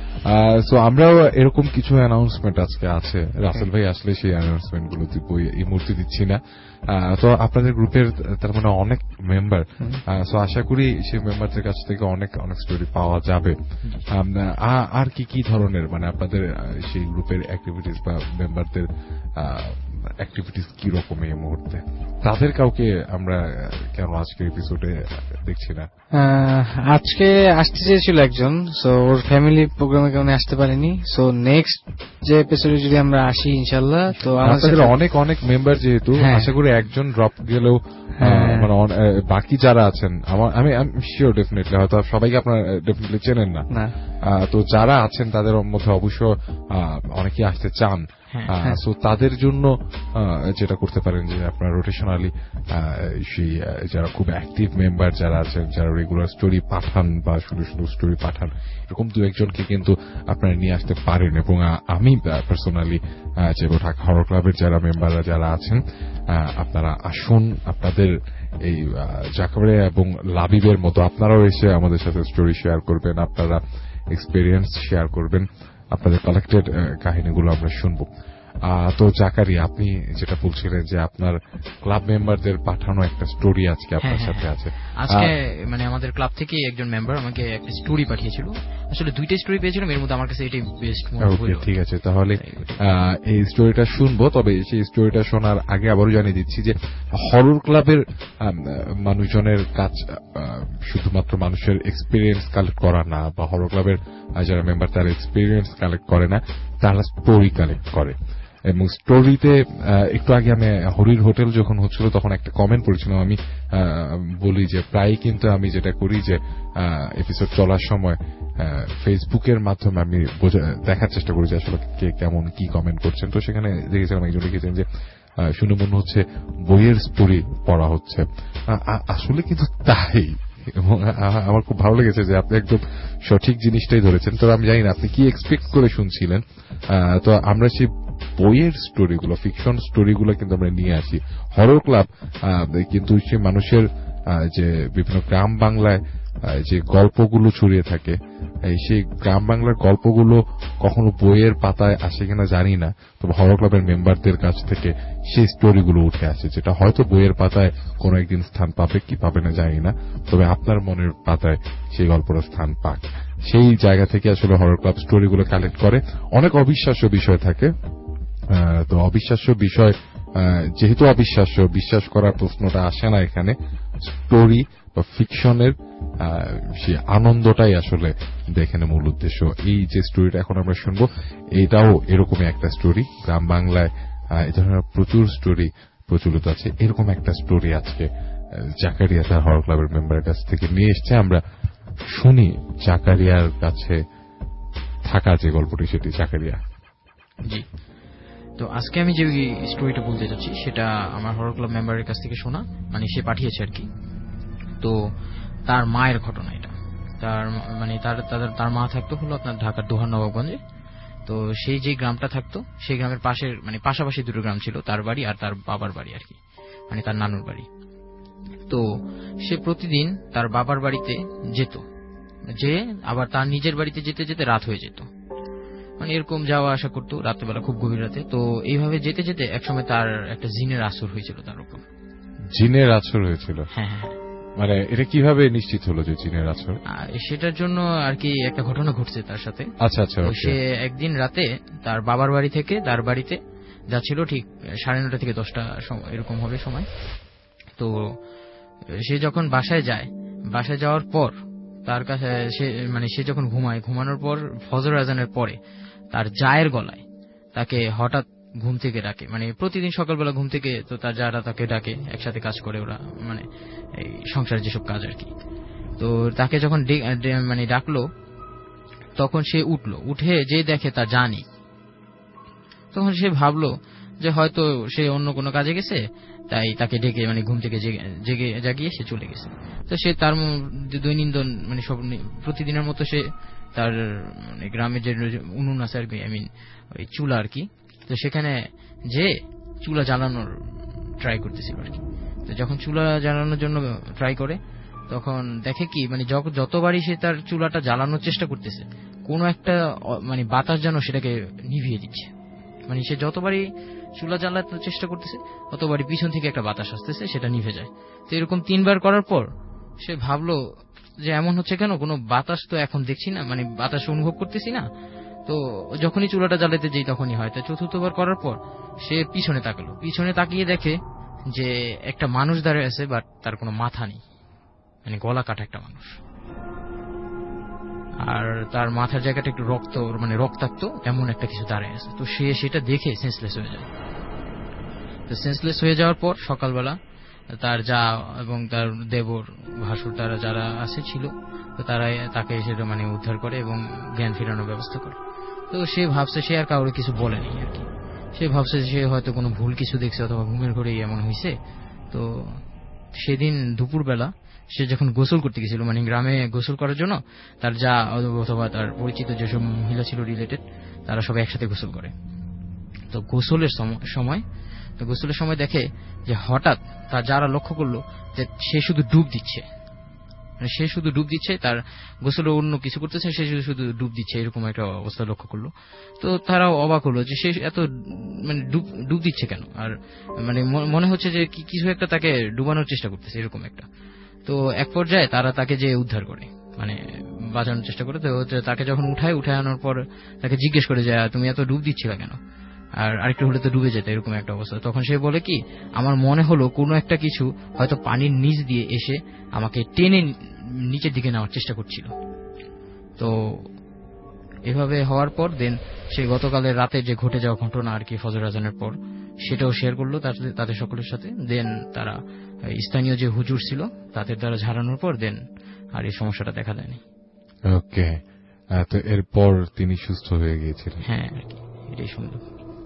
সো আমরাও এরকম কিছু অ্যানাউন্সমেন্ট আজকে আছে। রাসেল ভাই আসলে সেই অ্যানাউন্সমেন্ট গুলো দিব, এই মুহূর্তে দিচ্ছি না। আহ, তো আপনাদের গ্রুপের তার মানে অনেক মেম্বার, সো আশা করি সেই মেম্বারদের কাছ থেকে অনেক অনেক স্টোরি পাওয়া যাবে। আম, আ- আর কি কি ধরনের মানে আপনাদের আহ, সেই গ্রুপের অ্যাক্টিভিটিস বা মেম্বারদের অ্যাক্টিভিটিস কি রকম এই মুহূর্তে? তাদের কাউকে আমরা আহ, কেন আজকের এপিসোডে দেখছি না? আহ, আজকে আসতে চেয়েছিল একজন, সো ওর ফ্যামিলি প্রোগ্রামে কারণে আসতে পারেনি। সো নেক্সট যে এপিসোডে যদি আমরা আসি ইনশাল্লাহ, তো আমাদের আপনাদের সাথে- অনেক অনেক মেম্বার যেহেতু, হ্যাঁ। আশা করি একজন ড্রপ গেলেও আহ, হ্যাঁ। মানে অন- আহ, বাকি যারা আছেন আমার আমি শিওর ডেফিনেটলি হয়তো সবাইকে আপনারা ডেফিনেটলি চেনেন না। না। আহ, তো যারা আছেন তাদের মধ্যে অবশ্য আহ, অনেকেই আসতে চান। হ্যাঁ। সো তাদের জন্য আহ, যেটা করতে পারেন যে আপনারা রোটেশনালি সেই আহ, যারা খুব অ্যাক্টিভ মেম্বার যারা আছেন, যারা রেগুলার স্টোরি পাঠান বা সুন্দর সুন্দর স্টোরি পাঠান, এরকম দু একজনকে কিন্তু আপনারা নিয়ে আসতে পারেন। এবং আহ, আমি পার্সোনালি যে ঢাকা হরর ক্লাবের যারা মেম্বাররা যারা আছেন, আহ, আপনারা আসুন, আপনাদের এই জাকারিয়া এবং লাবিবের মতো আপনারাও এসে আমাদের সাথে স্টোরি শেয়ার করবেন, আপনারা এক্সপেরিয়েন্স শেয়ার করবেন, আপনাদের কালেক্টেড কাহিনীগুলো আমরা শুনবো। আহ, তো জাকারিয়া, আপনি যেটা বলছিলেন যে আপনার ক্লাব মেম্বারদের পাঠানো একটা স্টোরি আজকে আপনার হ্যাঁ, সাথে আছে। আজকে মানে আমাদের ক্লাব থেকে একজন মেম্বার আমাকে একটা স্টোরি পাঠিয়েছিল। আসলে দুইটা স্টোরি পেয়েছিলাম, এর মধ্যে আমার কাছে এটাই বেস্ট মনে ওকে, হলো। ঠিক আছে, তাহলে আহ, এই স্টোরিটা শুনবো। তবে সেই স্টোরিটা শোনার আগে আবারও জানিয়ে দিচ্ছি যে হরর ক্লাবের আম, মানুষজনের কাজ আহ, শুধুমাত্র মানুষের এক্সপিরিয়েন্স কালেক্ট করা না, বা হরর ক্লাবের আহ, যারা মেম্বার তারা এক্সপিরিয়েন্স কালেক্ট করে না, তারা স্টোরি কালেক্ট করে। এবং স্টোরিতে একটু আগে আমি হরির হোটেল যখন হচ্ছিল তখন একটা কমেন্ট করেছিলাম, আমি বলি যে প্রায় কিন্তু আমি যেটা করি যে এপিসোড চলার সময় ফেসবুকের মাধ্যমে আমি দেখার চেষ্টা করি যে আসলে কে কেমন কি কমেন্ট করছেন। তো সেখানে দেখেছিলাম একজন লিখেছেন যে শুনে মনে হচ্ছে বইয়ের স্টোরি পড়া হচ্ছে। আসলে কিন্তু তাই, এবং আমার খুব ভালো লেগেছে যে আপনি একদম সঠিক জিনিসটাই ধরেছেন। তো আমি জানি না আপনি কি এক্সপেক্ট করে শুনছিলেন। তো আমরা সেই বইয়ের স্টোরিগুলো, ফিকশন স্টোরিগুলো কিন্তু আমরা নিয়ে আসি। হরর ক্লাব কিন্তু সে মানুষের যে বিভিন্ন গ্রাম বাংলায় যে গল্পগুলো ছড়িয়ে থাকে, সেই গ্রাম বাংলার গল্পগুলো কখনো বইয়ের পাতায় আসে কিনা জানি না, তবে হরর ক্লাবের মেম্বারদের কাছ থেকে সেই স্টোরিগুলো উঠে আসে, যেটা হয়তো বইয়ের পাতায় কোনো একদিন স্থান পাবে কি পাবে না জানি না, তবে আপনার মনের পাতায় সেই গল্পটা স্থান পাক। সেই জায়গা থেকে আসলে হরর ক্লাব স্টোরিগুলো কালেক্ট করে। অনেক অবিশ্বাস্য বিষয় থাকে, তো অবিশ্বাস্য বিষয় যেহেতু অবিশ্বাস্য, বিশ্বাস করার প্রশ্নটা আসে না এখানে। স্টোরি বা ফিকশনের সেই আনন্দটাই আসলে দেখেন মূল উদ্দেশ্য। এই যে স্টোরিটা এখন আমরা শুনবো, এটাও এরকমই একটা স্টোরি। গ্রাম বাংলায় এই ধরনের প্রচুর স্টোরি প্রচলিত আছে। এরকম একটা স্টোরি আজকে জাকারিয়া তার হরর ক্লাবের মেম্বারের কাছ থেকে নিয়ে এসছে। আমরা শুনি জাকারিয়ার কাছে থাকা যে গল্পটি, সেটি। জাকারিয়া। জি, তো আজকে আমি যে স্টোরিটা বলতে চাচ্ছি সেটা আমার হরর ক্লাব মেম্বারের কাছ থেকে শোনা, মানে সে পাঠিয়েছে আর কি। তো তার মায়ের ঘটনা এটা। তার মানে তার তার মা থাকতো হলো আপনার ঢাকার দোহার নবাবগঞ্জে। তো সেই যে গ্রামটা থাকতো সেই গ্রামের পাশের মানে পাশাপাশি দুটো গ্রাম ছিল, তার বাড়ি আর তার বাবার বাড়ি আর কি, মানে তার নানুর বাড়ি। তো সে প্রতিদিন তার বাবার বাড়িতে যেত, যে আবার তার নিজের বাড়িতে যেতে যেতে রাত হয়ে যেত, মানে এরকম যাওয়া আসা করতো রাত্রেবেলা, খুব গভীর রাতে। তো এইভাবে যেতে যেতে একসময় তার একটা জিনের আসর হয়েছিল তার উপর। জিনের আসর হয়েছিল? হ্যাঁ হ্যাঁ। মানে এটা কিভাবে নিশ্চিত হলো যে জিনের আসর? সেটার জন্য আর কি একটা ঘটনা ঘটছে তার সাথে। আচ্ছা আচ্ছা। সে একদিন রাতে তার বাবার বাড়ি থেকে তার বাড়িতে যাচ্ছিল, ঠিক সাড়ে নটা থেকে দশটা এরকম হবে সময়। তো সে যখন বাসায় যায়, বাসায় যাওয়ার পর তার কাছে সে মানে সে যখন ঘুমায়, ঘুমানোর পর ফজর আজানের পরে তার জায়ের গলায় তাকে হঠাৎ ঘুম থেকে ডাকে। মানে প্রতিদিন সকালবেলা ঘুম থেকে তো তার যারা তাকে ডাকে, একসাথে কাজ করে ওরা, মানে এই সংসারের যেসব কাজ আর কি। তো তাকে যখন মানে ডাকলো তখন সে উঠলো, উঠে যে দেখে তা জানি। তখন সে ভাবলো যে হয়তো সে অন্য কোনো কাজে গেছে, তাই তাকে ডেকে মানে ঘুম থেকে জেগে জাগিয়ে সে চলে গেছে। তো সে তার দৈনন্দিন মানে সব প্রতিদিনের মতো সে তার মানে গ্রামের যে উনুন আছে আর কি, আই মিন ওই চুলা আর কি, তো সেখানে যে চুলা জ্বালানোর ট্রাই করতেছিল আর কি। তো যখন চুলা জ্বালানোর জন্য ট্রাই করে তখন দেখে কি মানে যতবারই সে তার চুলাটা জ্বালানোর চেষ্টা করতেছে, কোনো একটা মানে বাতাস যেন সেটাকে নিভিয়ে দিচ্ছে। মানে সে যতবারই চুলা জ্বালানোর চেষ্টা করতেছে ততবারই পিছন থেকে একটা বাতাস আসতেছে, সেটা নিভে যায়। তো এরকম তিনবার করার পর সে ভাবলো যে এমন হচ্ছে কেন, কোনো বাতাস তো এখন দেখছি না, মানে বাতাস অনুভব করতেছি না। তো যখনই চুলাটা জ্বালাতে যাই তখনই হয়। তো চতুর্থবার করার পর সে পিছনে তাকালো, পিছনে তাকিয়ে দেখে যে একটা মানুষ দাঁড়িয়ে আছে, বাট তার কোনো মাথা নেই, মানে গলা কাটা একটা মানুষ, আর তার মাথার জায়গাটা একটু রক্ত মানে রক্তাক্ত এমন একটা কিছু দাঁড়িয়ে আছে। তো সে সেটা দেখে সেন্সলেস হয়ে যায়। তো সেন্সলেস হয়ে যাওয়ার পর সকালবেলা তার যা এবং তার দেবর ভাসুর তারা যারা আছে ছিল, তো তারা তাকে সেটা মানে উদ্ধার করে এবং জ্ঞান ফেরানোর ব্যবস্থা করে। তো সে ভাবছে, সে আর কাউকে কিছু বলেনি আর কি, সে ভাবছে সে হয়তো কোনো ভুল কিছু দেখছে অথবা ঘুমের ঘরেই এমন হয়েছে। তো সেদিন দুপুরবেলা সে যখন গোসল করতে গেছিল, মানে গ্রামে গোসল করার জন্য তার যা অথবা তার পরিচিত যেসব মহিলা ছিল রিলেটেড, তারা সবাই একসাথে গোসল করে। তো গোসলের সময় তো গোসলের সময় দেখে যে হঠাৎ তার যারা লক্ষ্য করলো যে সে শুধু ডুব দিচ্ছে, মানে সে শুধু ডুব দিচ্ছে, তার গোসলে অন্য কিছু করতেছে, সে শুধু শুধু ডুব দিচ্ছে, এরকম একটা অবস্থা লক্ষ্য করলো। তো তারাও অবাক হলো যে সে এত মানে ডুব ডুব দিচ্ছে কেন, আর মানে মনে হচ্ছে যে কিছু একটা তাকে ডুবানোর চেষ্টা করতেছে এরকম একটা। তো এক পর্যায়ে তারা তাকে যে উদ্ধার করে, মানে বাঁচানোর চেষ্টা করে। তো তাকে যখন উঠায় উঠায় আনার পর তাকে জিজ্ঞেস করে যে তুমি এত ডুব দিচ্ছিলা কেন, আর আরেকটু হলে তো ডুবে যেত, এরকম একটা অবস্থা। তখন সে বলে কি, আমার মনে হলো কোনো একটা কিছু হয়তো পানির নিচ দিয়ে এসে আমাকে টেনে নিচের দিকে নেওয়ার চেষ্টা করছিল। তো এভাবে হওয়ার পর দেন সে গতকালের রাতে যে ঘটে যাওয়া ঘটনা আর কি ফজর আজানের পর, সেটাও শেয়ার করলো তাদের সকলের সাথে। দেন তারা স্থানীয় যে হুজুর ছিল তাদের দ্বারা ঝাড়ানোর পর দেন আর এই সমস্যাটা দেখা দেয়নি। ওকে, তো এরপর তিনি সুস্থ হয়ে গিয়েছিলেন? হ্যাঁ, এটাই শুনলাম।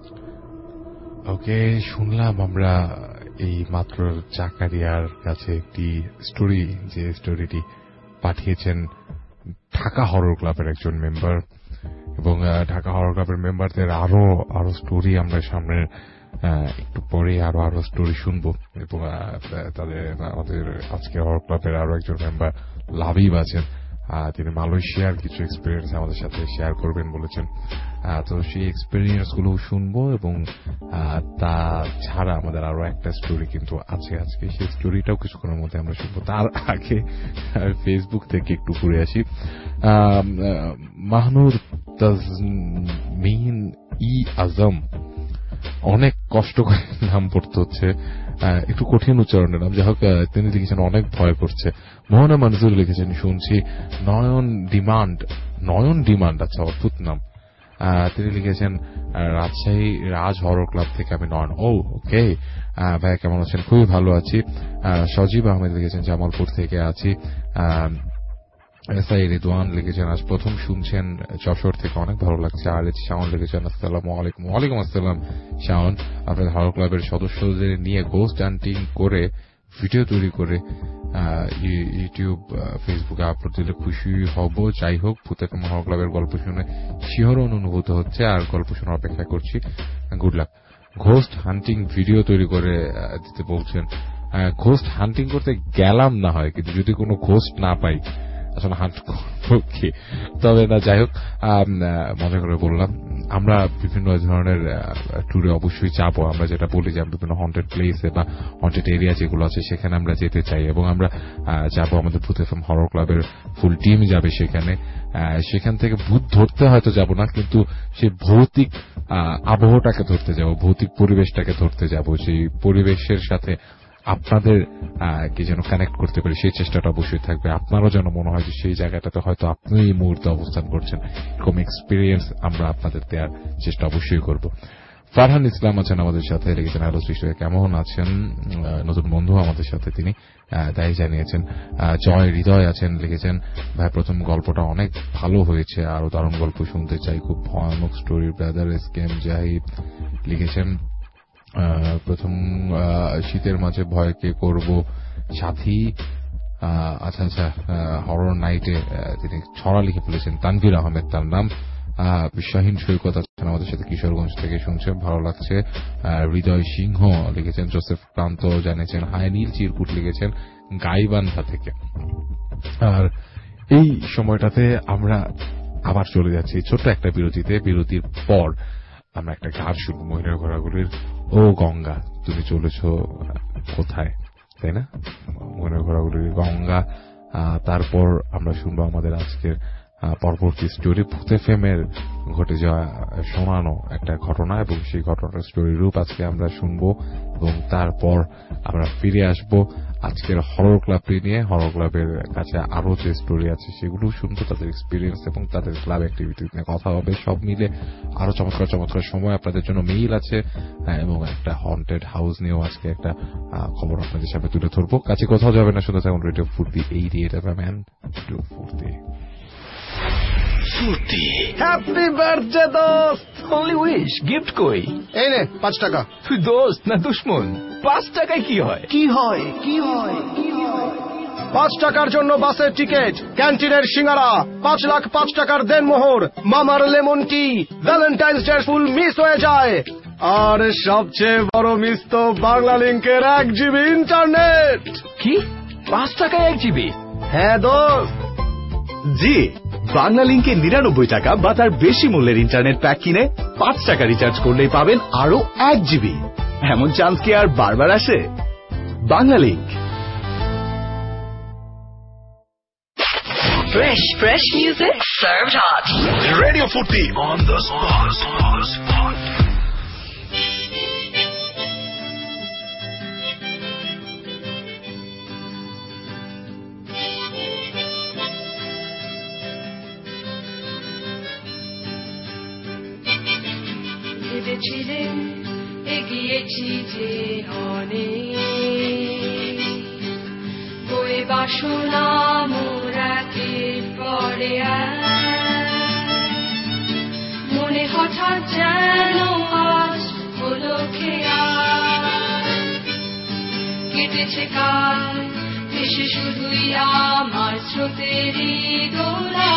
ওকে, শুনলাম আমরা এই মাত্র জাকারিয়ার কাছে একটি স্টোরি, যে স্টোরিটি পাঠিয়েছেন ঢাকা হরর ক্লাবের একজন মেম্বার, এবং ঢাকা হরর ক্লাবের মেম্বারদের আরো আরো স্টোরি আমরা সামনে একটু পরে আরো আরো স্টোরি শুনবো। এবং তাদের আমাদের আজকে হরর ক্লাবের আরো একজন মেম্বার লাবিব আছেন, তিনি মালয়েশিয়ার কিছু এক্সপিরিয়েন্স আমাদের সাথে শেয়ার করবেন বলেছেন। তো সেই এক্সপিরিয়েন্স গুলো শুনবো, এবং তা ছাড়া আমাদের আরো একটা স্টোরি কিন্তু আছে আজকে, সেই স্টোরিটাও কিছুক্ষণের মধ্যে আমরা শুনবো। তার আগে ফেসবুক থেকে একটু ঘুরে আসি। মাহনুর তাজমিন ই আজম, অনেক কষ্ট করে নাম পড়তে হচ্ছে, একটু কঠিন উচ্চারণের নাম, যাই হোক তিনি লিখেছেন অনেক ভয় করছে। মোহনা মনজুর লিখেছেন শুনছি নয়ন ডিমান্ড, নয়ন ডিমান্ড, আচ্ছা অদ্ভুত নাম। তিনি লিখেছেন রাজশাহী রাজ হরর ক্লাব থেকে আমি নয়ন। ও ওকে ভাইয়া, কেমন আছেন? খুবই ভালো আছি। সজীব আহমেদ লিখেছেন জামালপুর থেকে আছি। এসআই রিদওয়ান লিখেছেন আজ প্রথম শুনছেন যশোর থেকে, অনেক ভালো লাগছে। আর শাওন লিখেছেন আসসালামু আলাইকুম। ওয়ালাইকুম আসসালাম শাওন, আপনাদের হরর ক্লাবের সদস্যদের নিয়ে গোস্ট হান্টিং করে ভিডিও তৈরি করে ইউটিউব ফেসবুকে আপলোড দিলে খুশি হব। যাই হোক, ভূত এফএম হরর ক্লাবের গল্প শুনে শিহরণ অনুভূত হচ্ছে, আর গল্প শোনার অপেক্ষা করছি। Good luck. Ghost hunting video তৈরি করে দিতে বলছেন। ঘোস্ট হান্টিং করতে গেলাম না হয়, কিন্তু যদি কোনো ঘোস্ট না পাই আসলে হান্ট করবো কি, তবে না। যাই হোক, মজা করে বললাম। আমরা বিভিন্ন ধরনের ট্যুরে অবশ্যই যাবো। আমরা যেটা বলি যে বিভিন্ন হন্টেড প্লেসে বা হন্টেড এরিয়া যেগুলো আছে সেখানে আমরা যেতে চাই, এবং আমরা যাবো। আমাদের ভূত এফএম হরর ক্লাবের ফুল টিম যাবে সেখানে। সেখান থেকে ভূত ধরতে হয়তো যাব না, কিন্তু সেই ভৌতিক আবহটাকে ধরতে যাব, ভৌতিক পরিবেশটাকে ধরতে যাব। সেই পরিবেশের সাথে আপনাদের কি যেন কানেক্ট করতে পারি সেই চেষ্টাটা অবশ্যই থাকবে। আপনারও যেন মনে হয় যে সেই জায়গাটাতে হয়তো আপনি এই মুহূর্তে অবস্থান করছেন, এরকম এক্সপিরিয়েন্স আমরা আপনাদের দেওয়ার চেষ্টা অবশ্যই করব। ফারহান ইসলাম আছেন আমাদের সাথে, লিখেছেন হ্যালো সৃষ্টি, কেমন আছেন? নতুন বন্ধু আমাদের সাথে, তিনি তাই জানিয়েছেন। জয় হৃদয় আছেন, লিখেছেন ভাই প্রথম গল্পটা অনেক ভালো হয়েছে, আরো দারুণ গল্প শুনতে চাই, খুব ভয়ানক স্টোরি। ব্রাদার স্কেম জাহিদ লিখেছেন প্রথম শীতের মাঝে ভয়কে করব সাথী। আচ্ছা আচ্ছা, হরর নাইটে তিনি ছড়া লিখে ফেলেছেন। তানভীর আহমেদ তার নাম। শাহীন সৈকত আছেন আমাদের সাথে, কিশোরগঞ্জ থেকে শুনছেন, ভালো লাগছে। হৃদয় সিংহ লিখেছেন। জোসেফ প্রান্ত জানিয়েছেন হাই। নীল চিরকুট লিখেছেন গাইবান্ধা থেকে। আর এই সময়টাতে আমরা আবার চলে যাচ্ছি ছোট্ট একটা বিরতিতে। বিরতির পর আমরা একটা গান শুনবো মহিলার ঘোড়াগুলির ও গঙ্গা তুমি চলেছ কোথায়, তাই না? মহিলার ঘোড়াগুলির গঙ্গা। তারপর আমরা শুনবো আমাদের আজকের পরবর্তী স্টোরি, ভূত এফএমের ঘটে যাওয়া শোনানো একটা ঘটনা, এবং সেই ঘটনার স্টোরি রূপ আজকে আমরা শুনবো। এবং তারপর আমরা ফিরে আসবো আজকের হরর ক্লাবটি নিয়ে। হরর ক্লাবের কাছে আরো যে স্টোরি আছে সেগুলো শুনবো, তাদের এক্সপিরিয়েন্স এবং তাদের ক্লাব অ্যাক্টিভিটি নিয়ে কথা হবে। সব মিলে আরো চমৎকার চমৎকার সময় আপনাদের জন্য মেইল আছে, এবং একটা হন্টেড হাউস নিয়েও আজকে একটা খবর আপনাদের সামনে তুলে ধরবো। কাছে কোথাও যাবে না, শুনতে থাকুন radio Foorti eighty eight F M and radio Foorti. Foorti happy birthday দোস্ত। অনলি উইশ, গিফট কই? এই নে পাঁচ টাকা। তুই দোস্ত না দুশ্মন? পাঁচ টাকায় কি হয়? কি হয় কি হয় কি হয় পাঁচ টাকার জন্য বাসের টিকিট, ক্যান্টিনের সিঙ্গারা, পাঁচ লাখ পাঁচ টাকার দেনমোহর, মামার লেমন টি, ভ্যালেন্টাইন্স ডে ফুল মিস হয়ে যায়। আর সবচেয়ে বড় মিস তো বাংলা লিংকের এক জিবি ইন্টারনেট। কি পাঁচ টাকায় এক জিবি? হ্যাঁ দোস্ত, জি। বাংলা লিংকে নিরানব্বই টাকা বা তার বেশি মূল্যের ইন্টারনেট প্যাক কিনে পাঁচ টাকা রিচার্জ করলেই পাবেন আরো এক জিবি। এমন চান্স কি আর বারবার আসে? Bangla link. Fresh, fresh music served hot. Radio Footy on the spot. On the spot. ভেবেছিলেন এগিয়েছি যে অনেক, বয়ে বাসনা মোরাকে পড়ে মনে হঠাৎ যেন আজ হলো খেয়াল, কেটেছে কাল ভেসে শুধুই আমার স্রোতেরই দোলা।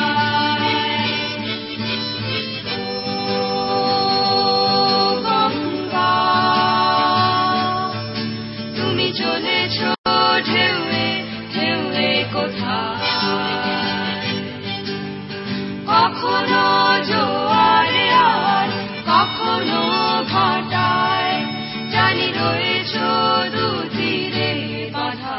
কখনো জোয়ারে আর কখনো ভাটায়, জানি রয়েছ দু তীরে বাঁধা।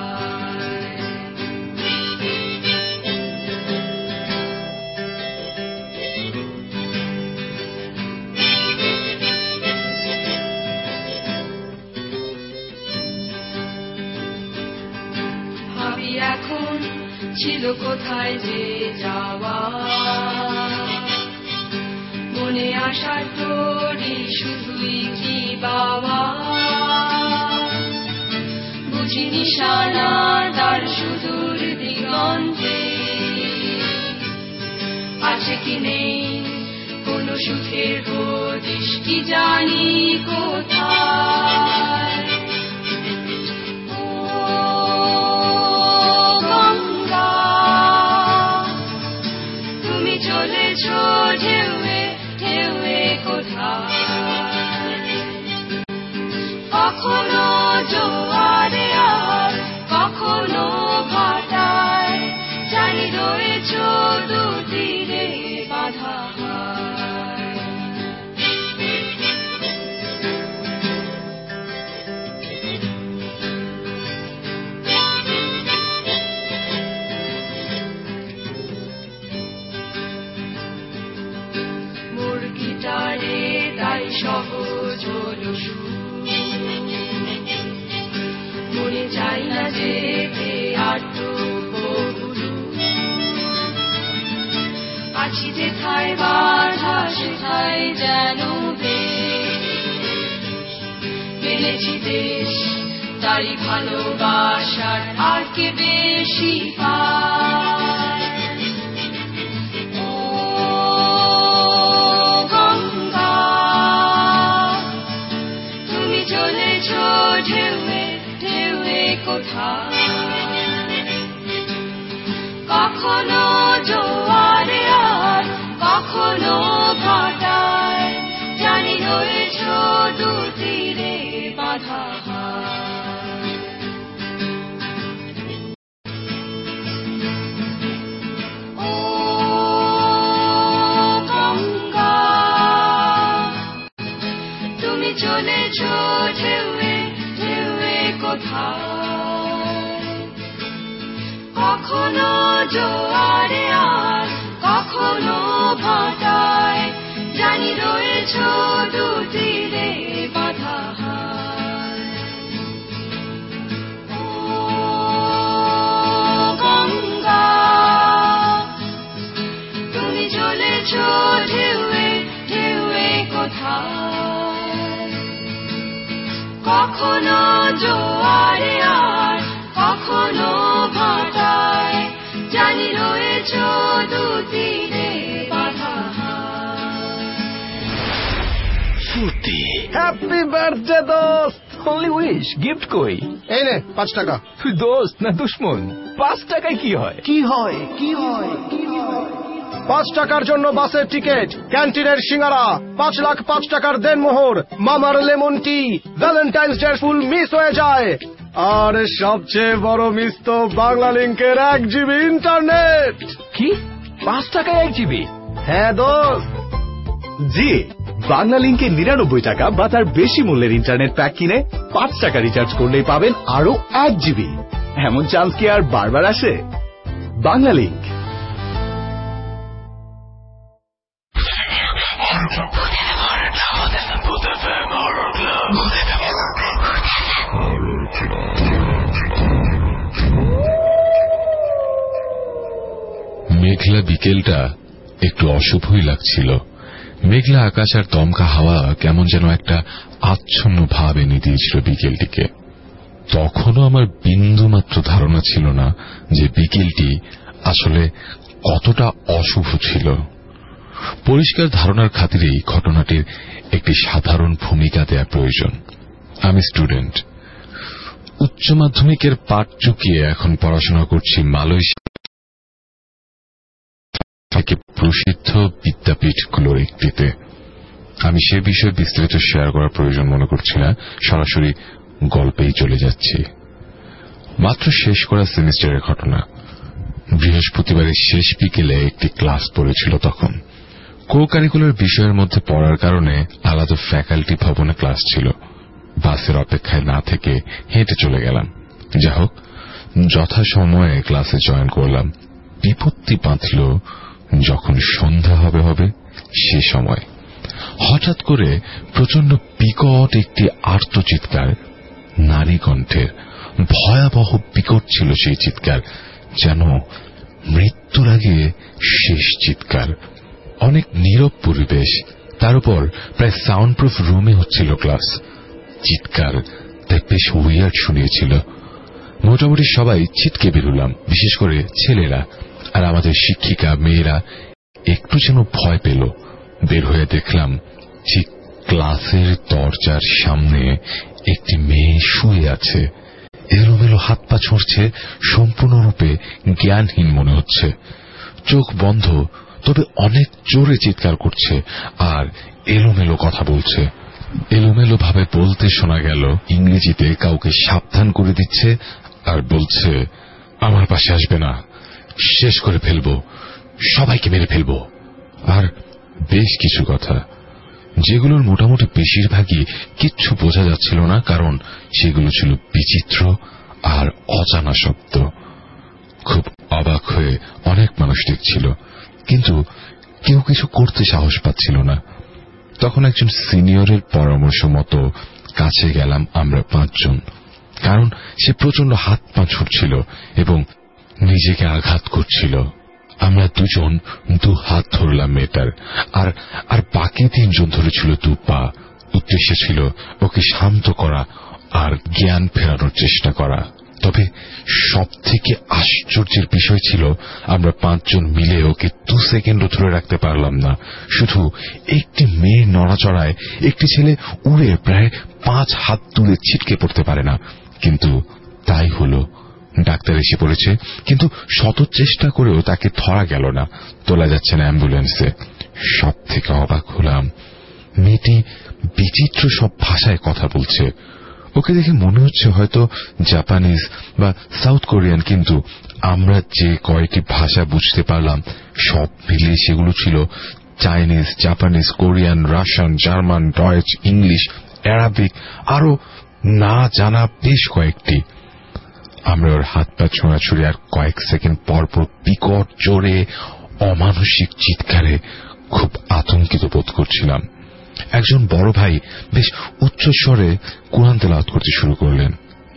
ভাবি এখন ছিল কোথায় যে যাওয়া, মনে আসার তোরই শুধুই কি বাবা, বুঝি নিশানা তার সুদূর দিগন্তে, আছে কি নেই কোন সুখের হদিশ কি জানি কোথায়। কখনো জোয়ারে আর কখনো ভাটায়, জানি রয়েছ দুতীরে বাধা। মুরগিটারে তাই সহজ হলো সুর, মনে চাই না যেতে আটু বহুদূর, আছি যেথায় বাধা সেথায় যেন মেলেছি দেশ, তারই ভালোবাসার আর কে বেশি পায়। ও গঙ্গা, তুমি চলেছ ঢেউয়ে ঢেউয়ে কোথায়, কখনো জোয়ারে আর কখনো ভাটায়, জানি রয়েছ দুতীরে বাধা। ও গঙ্গা, তুমি চলেছ ঢেউয়ে ঢেউয়ে কোথায়, কখনো জোয়ারে আর কখনো ভাটায়, জানি রয়েছ দুতীরে বাধা। ও গঙ্গা, তুমি চলেছ ঢেউয়ে ঢেউয়ে কোথায়, কখনো জোয়ারে আর কখনো ভাটায়, জানি রয়েছ দুতীরে বাধা। ফুর্তি। হ্যাপি বার্থডে দোস্ত। অনলি উইশ, গিফট কই? এই নে পাঁচ টাকা। তুই দোস্ত না দুশ্মন? পাঁচ টাকায় কি হয়? কি হয় কি হয় কি হয় পাঁচ টাকার জন্য বাসের টিকিট, ক্যান্টিনের সিঙ্গারা, পাঁচ লাখ পাঁচ টাকার দেনমোহর, মামার লেমন টি, ভ্যালেন্টাইন্স ডে ফুল মিস হয়ে যায়। আর সবচেয়ে বড় মিস তো বাংলা লিংকের এক জিবি ইন্টারনেট। কি পাঁচ টাকায় এক জিবি? হ্যাঁ দোস্ত। জি, বাংলা লিংকে নিরানব্বই টাকা বা তার বেশি মূল্যের ইন্টারনেট প্যাক কিনে পাঁচ টাকা রিচার্জ করলেই পাবেন আরো এক জিবি। এমন চান্স কি আর বারবার আসে? বাংলা লিংক। মেঘলা বিকেলটা একটু অশুভই লাগছিল। মেঘলা আকাশ আর দমকা হাওয়া কেমন যেন একটা আচ্ছন্ন ভাব এনে দিয়েছিল বিকেলটিকে। তখনও আমার বিন্দুমাত্র ধারণা ছিল না যে বিকেলটি আসলে কতটা অশুভ ছিল। পরিষ্কার ধারণার খাতিরেই ঘটনাটির একটি সাধারণ ভূমিকা দেয়া প্রয়োজন। আমি স্টুডেন্ট, উচ্চ মাধ্যমিকের পাঠ চুকিয়ে এখন পড়াশোনা করছি মালয়েশিয়া থেকে প্রসিদ্ধ বিদ্যাপীঠগুলোর একটিতে। আমি সে বিষয়ে বিস্তারিত শেয়ার করার প্রয়োজন মনে করছি না, সরাসরি গল্পেই চলে যাচ্ছি। মাত্র শেষ করা সেমিস্টারের ঘটনা। বৃহস্পতিবারের শেষ বিকেলে একটি ক্লাস পড়েছিল তখন। কো কারিকুলার বিষয়ের মধ্যে পড়ার কারণে আলাদা ফ্যাকাল্টি ভবনে ক্লাস ছিল। বাসের অপেক্ষায় না থেকে হেঁটে চলে গেলাম। যা হোক, যথাসময়ে ক্লাসে জয়েন করলাম। বিপত্তি বাঁধল যখন সন্ধ্যা হবে হবে সে সময়। হঠাৎ করে প্রচন্ড বিকট একটি আর্তচিৎকার, নারী কণ্ঠের। ভয়াবহ বিকট ছিল সেই চিৎকার, যেন মৃত্যুর আগে শেষ চিৎকার। অনেক নীরব পরিবেশ, তার উপর প্রায় সাউন্ড প্রুফ রুমে হচ্ছিল ক্লাস। চিৎকার তাই বেশ উইয়ার্ড শুনিয়েছিল। মোটামুটি সবাই ছিটকে বেরুলাম, বিশেষ করে ছেলেরা। আর আমাদের শিক্ষিকা মেয়েরা একটু যেন ভয় পেল। বের হয়ে দেখলাম ঠিক ক্লাসের দরজার সামনে একটি মেয়ে শুয়ে আছে। এলোমেলো হাত পা ছুঁড়ছে, সম্পূর্ণরূপে জ্ঞানহীন মনে হচ্ছে। চোখ বন্ধ, তবে অনেক জোরে চিৎকার করছে আর এলোমেলো কথা বলছে। এলোমেলো ভাবে বলতে শোনা গেল, ইংরেজিতে কাউকে সাবধান করে দিচ্ছে আর বলছে, আমার পাশে আসবে না, শেষ করে ফেলবো, সবাইকে মেরে ফেলবো, আর বেশ কিছু কথা, যেগুলোর মোটামুটি বেশিরভাগই কিচ্ছু বোঝা যাচ্ছিল না, কারণ সেগুলো ছিল বিচিত্র আর অজানা শব্দ। খুব অবাক হয়ে অনেক মানুষ দেখছিল, কিন্তু কেউ কিছু করতে সাহস পাচ্ছিল না। তখন একজন সিনিয়রের পরামর্শ মতো কাছে গেলাম আমরা পাঁচজন, কারণ সে প্রচন্ড হাত পা ছুটছিল এবং নিজেকে আঘাত করছিল। আমরা দুজন দু হাত ধরলাম মেয়েটার, আর আর বাকি তিনজন ধরেছিল দু পা। উদ্দেশ্য ছিল ওকে শান্ত করা আর জ্ঞান ফেরানোর চেষ্টা করা। তবে সব থেকে আশ্চর্যের বিষয় ছিল, আমরা পাঁচজন মিলে ওকে দু সেকেন্ডও ধরে রাখতে পারলাম না। শুধু একটি মেয়ের নড়াচড়ায় একটি ছেলে উড়ে প্রায় পাঁচ হাত দূরে ছিটকে পড়তে পারে না, কিন্তু তাই হলো। ডাক্তার এসে পড়েছে, কিন্তু শত চেষ্টা করেও তাকে ধরা গেল না, তোলা যাচ্ছে না অ্যাম্বুলেন্সে। সব থেকে অবাক হলাম, মেয়েটি বিচিত্র সব ভাষায় কথা বলছে। ওকে দেখে মনে হচ্ছে হয়তো জাপানিজ বা সাউথ কোরিয়ান, কিন্তু আমরা যে কয়েকটি ভাষা বুঝতে পারলাম সব মিলিয়ে সেগুলো ছিল Chinese, Japanese, Korean, Russian, German, Deutsch, English, Arabic, আরো না জানা বেশ কয়েকটি। আমরা ওর হাত পা ছোঁড়াছুড়ি আর কয়েক সেকেন্ড পর পর বিকট জোরে অমানসিক চিৎকারে খুব আতঙ্কিত বোধ করছিলাম। একজন বড় ভাই বেশ উচ্চস্বরে কুরআন তেলাওয়াত করতে শুরু করলেন।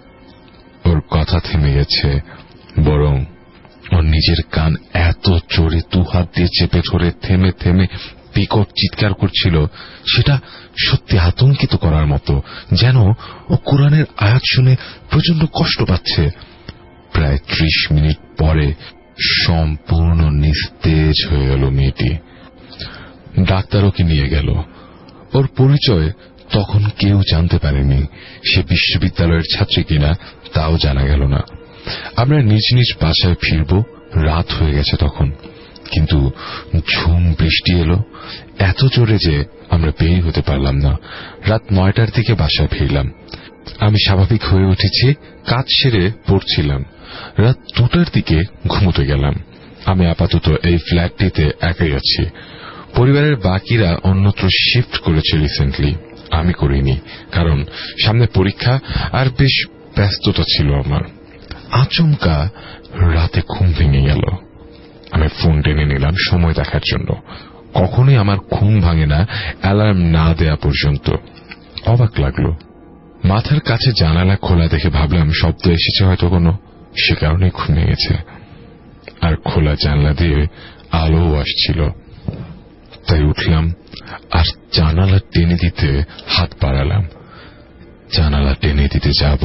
ওর কথা থেমে গেছে, বরং ওর নিজের কান এত জোরে দু হাত দিয়ে চেপে ধরে থেমে থেমে বিকট চিৎকার করছিল, সেটা সত্যি আতঙ্কিত করার মতো, যেন ও কুরআনের আয়াত শুনে প্রচন্ড কষ্ট পাচ্ছে। প্রায় ত্রিশ মিনিট পরে সম্পূর্ণ নিস্তেজ হয়ে গেল মেয়েটি। ডাক্তার ওকে নিয়ে গেল। ওর পরিচয় তখন কেউ জানতে পারেনি, সে বিশ্ববিদ্যালয়ের ছাত্রী কিনা তাও জানা গেল না। আমরা নিজ নিজ বাসায় ফিরব, রাত হয়ে গেছে তখন, কিন্তু ঝুম বৃষ্টি এলো এত জোরে যে আমরা বের হতে পারলাম না। রাত নয়টার দিকে বাসায় ফিরলাম। আমি স্বাভাবিক হয়ে উঠেছি, কাজ সেরে পড়ছিলাম। রাত দুটার দিকে ঘুমোতে গেলাম। আমি আপাতত এই ফ্ল্যাটটিতে একাই আছি। পরিবারের বাকিরা অন্যত্র শিফট করেছে রিসেন্টলি, আমি করিনি, কারণ সামনে পরীক্ষা আর বেশ ব্যস্ততা ছিল আমার। আচমকা রাতে ঘুম ভেঙে গেল। আমি ফোন টেনে নিলাম সময় দেখার জন্য। কখনোই আমার ঘুম ভাঙে না অ্যালার্ম না দেয়া পর্যন্ত। অবাক লাগলো, মাথার কাছে জানালা খোলা দেখে ভাবলাম শব্দ এসেছে হয়তো কোনো, সে কারণে ঘুম ভেঙেছে। আর খোলা জানলা দিয়ে আলো আসছিল, তাই উঠলাম আর জানালা টেনে দিতে হাত বাড়ালাম। জানালা টেনে দিতে যাব,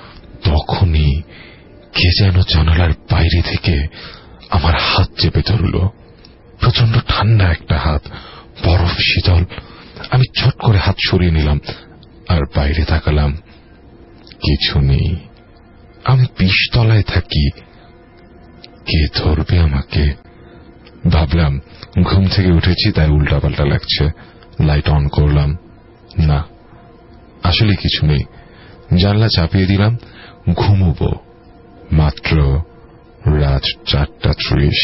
তখনই কে যেন জানালার বাইরে থেকে আমার হাত চেপে ধরল। প্রচন্ড ঠান্ডা একটা হাত, বরফ শীতল। আমি ছট করে হাত সরিয়ে নিলাম আর বাইরে তাকালাম, কিছু নেই। আমি বিশতলায় থাকি, কে ধরবে আমাকে? ভাবলাম ঘুম থেকে উঠেছি তাই উল্টাপাল্টা লাগছে। লাইট অন করলাম, না, আসলে কিছু নেই। জানলা চাপিয়ে দিলাম, ঘুমোবো। মাত্র রাত চারটা ত্রিশ।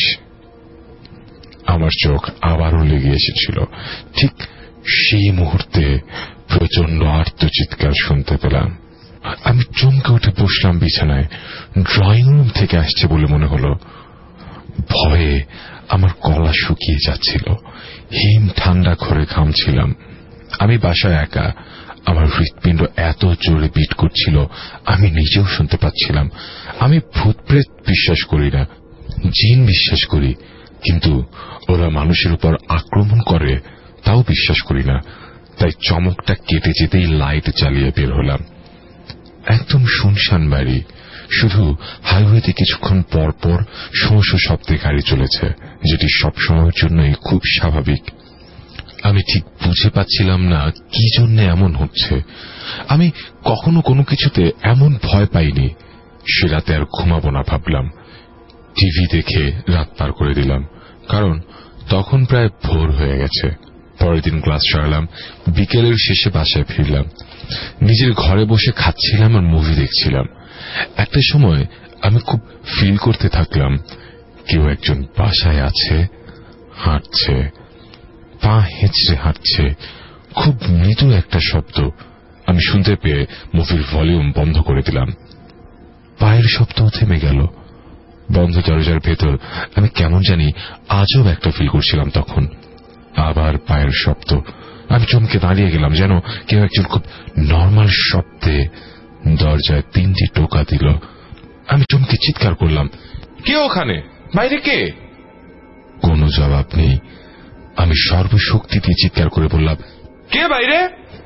আমার চোখ আবারও লেগে এসেছিল। ঠিক সেই মুহূর্তে প্রচন্ড আর্তচিৎকার শুনতে পেলাম। আমি চমকে উঠে বসলাম বিছানায়। ড্রয়িং রুম থেকে আসছে বলে মনে হলো। ভয়ে আমার গলা শুকিয়ে যাচ্ছিল। হিম ঠান্ডা ঘরে ঘামছিলাম। আমি বাসায় একা। আমার হৃৎপিণ্ড এত জোরে বিট করছিল আমি নিজেও শুনতে পাচ্ছিলাম। আমি ভূত প্রেত বিশ্বাস করি না, জিন বিশ্বাস করি, কিন্তু ওরা মানুষের উপর আক্রমণ করে তাও বিশ্বাস করি না। তাই চমকটা কেটে যেতেই লাইট জ্বালিয়ে বের হলাম। একদম শুনশান বাড়ি, শুধু হাইওয়েতে কিছুক্ষণ পর পর শোঁ শোঁ শব্দে গাড়ি চলেছে, যেটি সবসময়ের জন্যই খুব স্বাভাবিক। আমি ঠিক বুঝে পাচ্ছিলাম না কি জন্য এমন হচ্ছে। আমি কখনো কোনো কিছুতে এমন ভয় পাইনি। সে রাতে আর ঘুমাবো না ভাবলাম। টিভি দেখে রাত পার করে দিলাম, কারণ তখন প্রায় ভোর হয়ে গেছে। পরের দিন ক্লাস সারলাম, বিকেলের শেষে বাসায় ফিরলাম। নিজের ঘরে বসে খাচ্ছিলাম আর মুভি দেখছিলাম। একটা সময় আমি খুব ফিল করতে থাকলাম কেউ একজন বাসায় আছে, হাঁটছে, পা হেঁচড়ে হাঁটছে, খুব মৃদু একটা শব্দ আমি শুনতে পেয়ে মুভির ভলিউম বন্ধ করে দিলাম। পায়ের শব্দ থেমে গেল। বন্ধ দরজার ভেতর আমি কেমন জানি আজব একটা ফিল করছিলাম। তখন আবার পায়ের শব্দ। আমি চমকে দাঁড়িয়ে গেলাম, যেন কেউ একজন খুব নর্মাল শব্দে দরজায় তিনটি টোকা দিল। আমি চমকে চিৎকার করলাম, কে ওখানে? বাইরে কে? কোনো জবাব নেই। আমি সর্বশক্তি দিয়ে চিৎকার করে বললাম, কে বাইরে?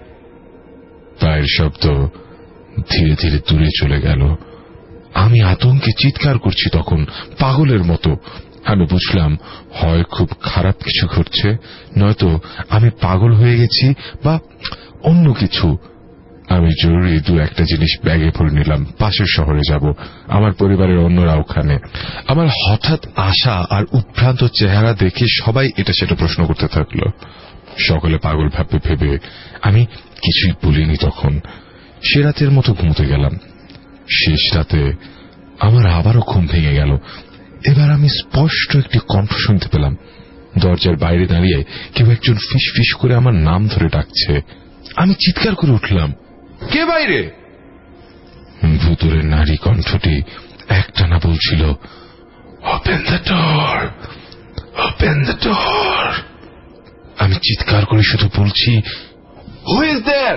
পায়ের শব্দ ধীরে ধীরে দূরে চলে গেল। আমি আতঙ্কে চিৎকার করছি তখন পাগলের মতো। আমি বুঝলাম হয় খুব খারাপ কিছু ঘটছে, নয়তো আমি পাগল হয়ে গেছি বা অন্য কিছু। আমি জরুরি দু একটা জিনিস ব্যাগে ভরে নিলাম, পাশের শহরে যাব, আমার পরিবারের অন্যরা ওখানে। আমার হঠাৎ আসা আর উদ্ভ্রান্ত চেহারা দেখে সবাই এটা সেটা প্রশ্ন করতে থাকলো। সকলে পাগল ভাববে ভেবে আমি কিছুই বলিনি তখন। সে রাতের মতো ঘুমোতে গেলাম। শেষ রাতে আমার আবারও ঘুম ভেঙে গেল। এবার আমি স্পষ্ট একটি কণ্ঠ শুনতে পেলাম। দরজার বাইরে দাঁড়িয়ে কেউ একজন ফিস ফিস করে আমার নাম ধরে ডাকছে। আমি চিৎকার করে উঠলাম, কে বাইরে? ভুতুরের নারী কণ্ঠটি একটানা বলছিল, open the door, open the door. আমি চিৎকার করে শুধু বলছি, হু ইজ দেয়ার?